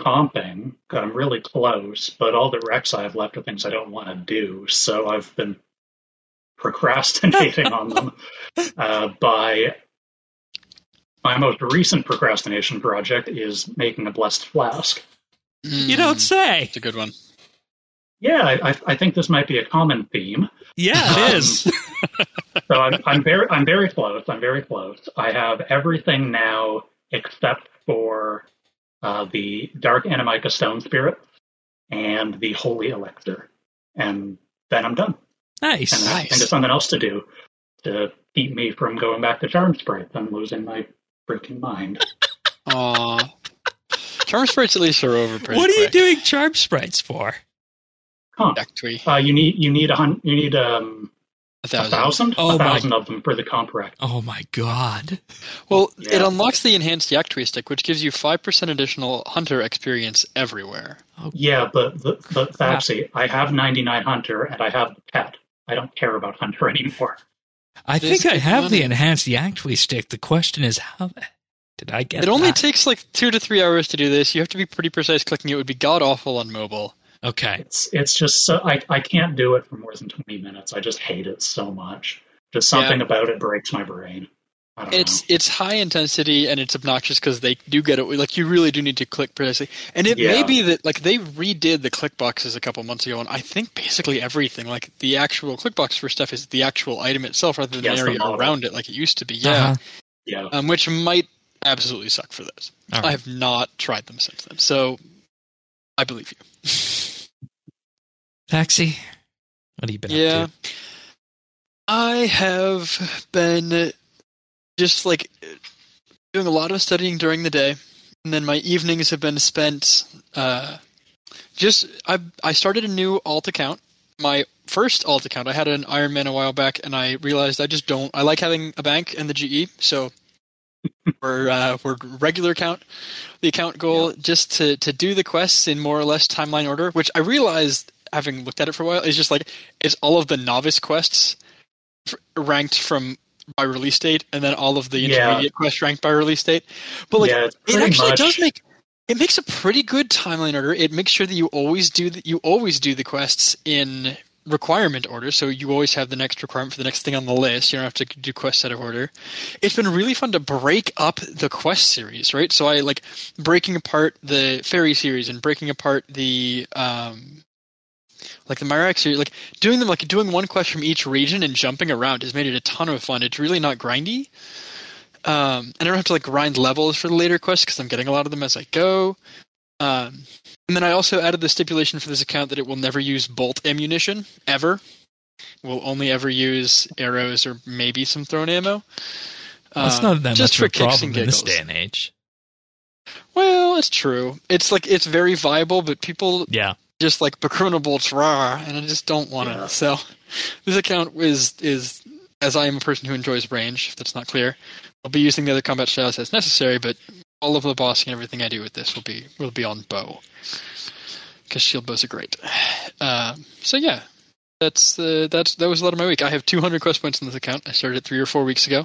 comping. I'm really close, but all the recs I have left are things I don't want to do. So I've been procrastinating on them. Uh, by my most recent procrastination project is making a blessed flask. You don't say. It's a good one. Yeah, I, I think this might be a common theme. Yeah, it is. So I'm, I'm very, I'm very close. I'm very close. I have everything now except for uh, the Dark Animica Stone Spirit and the Holy Elixir, and then I'm done. Nice. And I nice. think there's something else to do to keep me from going back to Charm Sprite and losing my freaking mind. Aw. Charm Sprites at least are over pretty What are you quick. doing charm sprites for? Huh. Actually, Uh, you need you need a hun- you need um a a thousand. thousand Oh a my- thousand of them for the comp rec. Oh my god. Well, Yeah. it unlocks the enhanced Yaktui stick, which gives you five percent additional hunter experience everywhere. Yeah, but but, but Thaxi, I have ninety-nine Hunter and I have the pet. I don't care about Hunter anymore. I This think I is have money. the enhanced Yaktui stick. The question is, how the heck did I get It only that? takes like two to three hours to do this. You have to be pretty precise clicking. It would be god awful on mobile. Okay. It's it's just so I, I can't do it for more than twenty minutes. I just hate it so much. Just something Yeah. about it breaks my brain. I don't It's know. it's high intensity and it's obnoxious because they do get it. Like you really do need to click precisely. And it may Yeah. be that like they redid the click boxes a couple months ago, and I think basically everything, like the actual click box for stuff, is the actual item itself rather than Yes, an the area model. around it like it used to be. Yeah, Uh-huh. Yeah. um, which might absolutely suck for this. All I right. have not tried them since then, so I believe you. Taxi, what have you been Yeah. up to? I have been just like doing a lot of studying during the day, and then my evenings have been spent uh, just. I I started a new alt account. My first alt account, I had an Iron Man a while back, and I realized I just don't. I like having a bank and the G E, so we're uh, we're regular account. The account goal just to to do the quests in more or less timeline order, which I realized, having looked at it for a while, is just like it's all of the novice quests f- ranked from by release date, and then all of the Yeah. intermediate quests ranked by release date. But like, Yeah, it's it pretty actually much- does make it makes a pretty good timeline order. It makes sure that you always do the, you always do the quests in requirement order, so you always have the next requirement for the next thing on the list. You don't have to do quests out of order. It's been really fun to break up the quest series, right? So I like breaking apart the fairy series and breaking apart the um like the Myrax series, like doing them like doing one quest from each region and jumping around has made it a ton of fun. It's really not grindy. Um, and I don't have to like grind levels for the later quests because I'm getting a lot of them as I go. Um, and then I also added the stipulation for this account that it will never use bolt ammunition ever. It will only ever use arrows or maybe some thrown ammo. That's Um, not that just much for of a kicks problem and in this giggles. day and age. Well, it's true. It's like it's very viable, but people Yeah. just like Bakuna bolts raw, and I just don't want to. Yeah. So this account is is as I am a person who enjoys range. If that's not clear, I'll be using the other combat styles as necessary, but all of the bossing and everything I do with this will be will be on bow because shield bows are great. Um, so yeah, that's uh, that's that was a lot of my week. I have two hundred quest points in this account. I started it three or four weeks ago,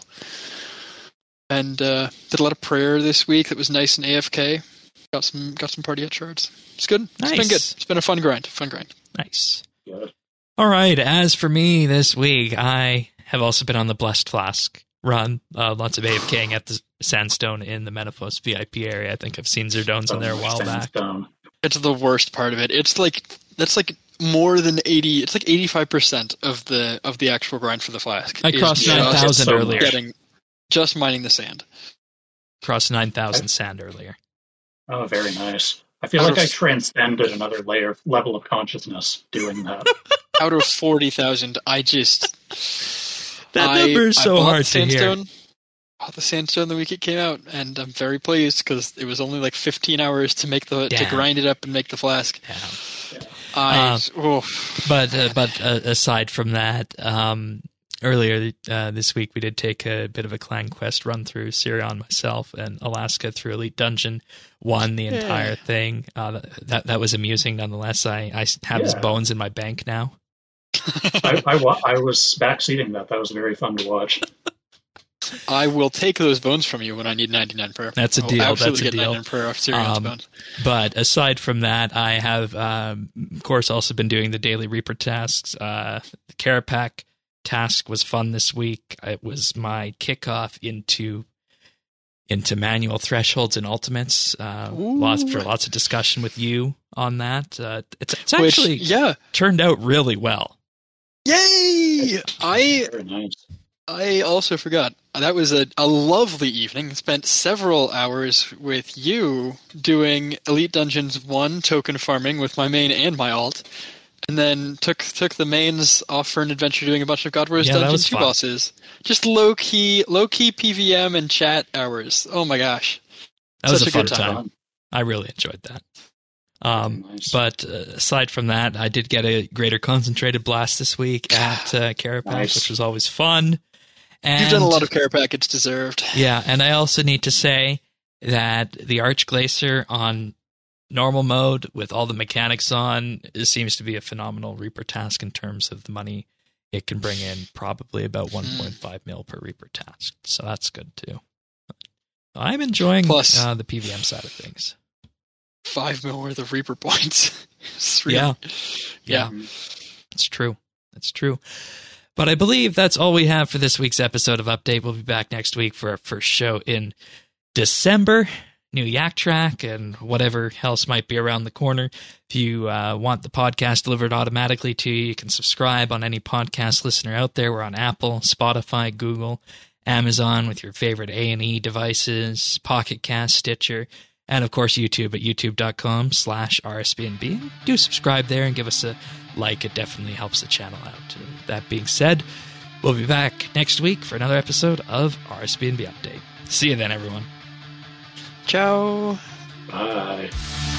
and uh, did a lot of prayer this week. That was nice and A F K. Got some got some party at shards. It's good. It's been Nice. good. It's been a fun grind. Fun grind. Nice. Yeah. All right. As for me this week, I have also been on the Blessed Flask run. Uh, lots of AFKing at the Sandstone in the Metaphos V I P area. I think I've seen Zerdones in there a while back. Sandstone. It's the worst part of it. It's like that's like more than eighty. It's like eighty-five percent of the of the actual grind for the flask. I is crossed just nine thousand so earlier. Getting just mining the sand. Crossed nine thousand sand earlier. Oh, very nice. I feel Out like of- I transcended another layer level of consciousness doing that. Out of forty thousand, I just That I- number is I so bought hard the to hear. sandstone, Bought the sandstone the week it came out, and I'm very pleased because it was only like fifteen hours to make the to Yeah. grind it up and make the flask. Yeah. I Uh, oh, But uh, but uh, aside from that, um, earlier uh, this week we did take a bit of a clan quest run through Sirion myself and Alaska through Elite Dungeon, won the entire Yeah. thing. Uh, that, that that was amusing nonetheless. I, I have his Yeah. bones in my bank now. I, I, wa- I was backseating that. That was very fun to watch. I will take those bones from you when I need ninety-nine per. That's a deal. I'll absolutely That's a get deal. ninety-nine per off Sirion's Um, bones. But aside from that, I have, um, of course, also been doing the daily Reaper tasks. Uh, the Carapac task was fun this week. It was my kickoff into into manual thresholds and ultimates. Uh, lots for lots of discussion with you on that. Uh, it's, it's actually Which, yeah. turned out really well. Yay! I Very nice. I also forgot. That was a, a lovely evening. Spent several hours with you doing Elite Dungeons one token farming with my main and my alt. And then took took the mains off for an adventure doing a bunch of God Wars Yeah, that Dungeon was two fun. bosses. Just low key low key P V M and chat hours. Oh my gosh. That was Such a a fun good time. time. I really enjoyed that. Um, Nice. But uh, aside from that, I did get a greater concentrated blast this week at uh, Carapac, Nice. which was always fun. And, You've done a lot of Carapac, it's deserved. Yeah, and I also need to say that the Archglacier on normal mode with all the mechanics on it seems to be a phenomenal Reaper task in terms of the money it can bring in, probably about one point five mil per Reaper task. So that's good too. I'm enjoying Plus- uh, the P V M side of things. Five mil worth of Reaper points. It's really- Yeah. Yeah. It's true. It's true. But I believe that's all we have for this week's episode of Update. We'll be back next week for our first show in December. New Yak Track and whatever else might be around the corner. If you uh, want the podcast delivered automatically to you, you can subscribe on any podcast listener out there. We're on Apple, Spotify, Google, Amazon with your favorite A and E devices, Pocket Cast, Stitcher, and of course YouTube at youtube.com slash RSBNB. Do subscribe there and give us a like. It definitely helps the channel out. That being said, we'll be back next week for another episode of R S B N B Update. See you then, everyone. Ciao. Bye.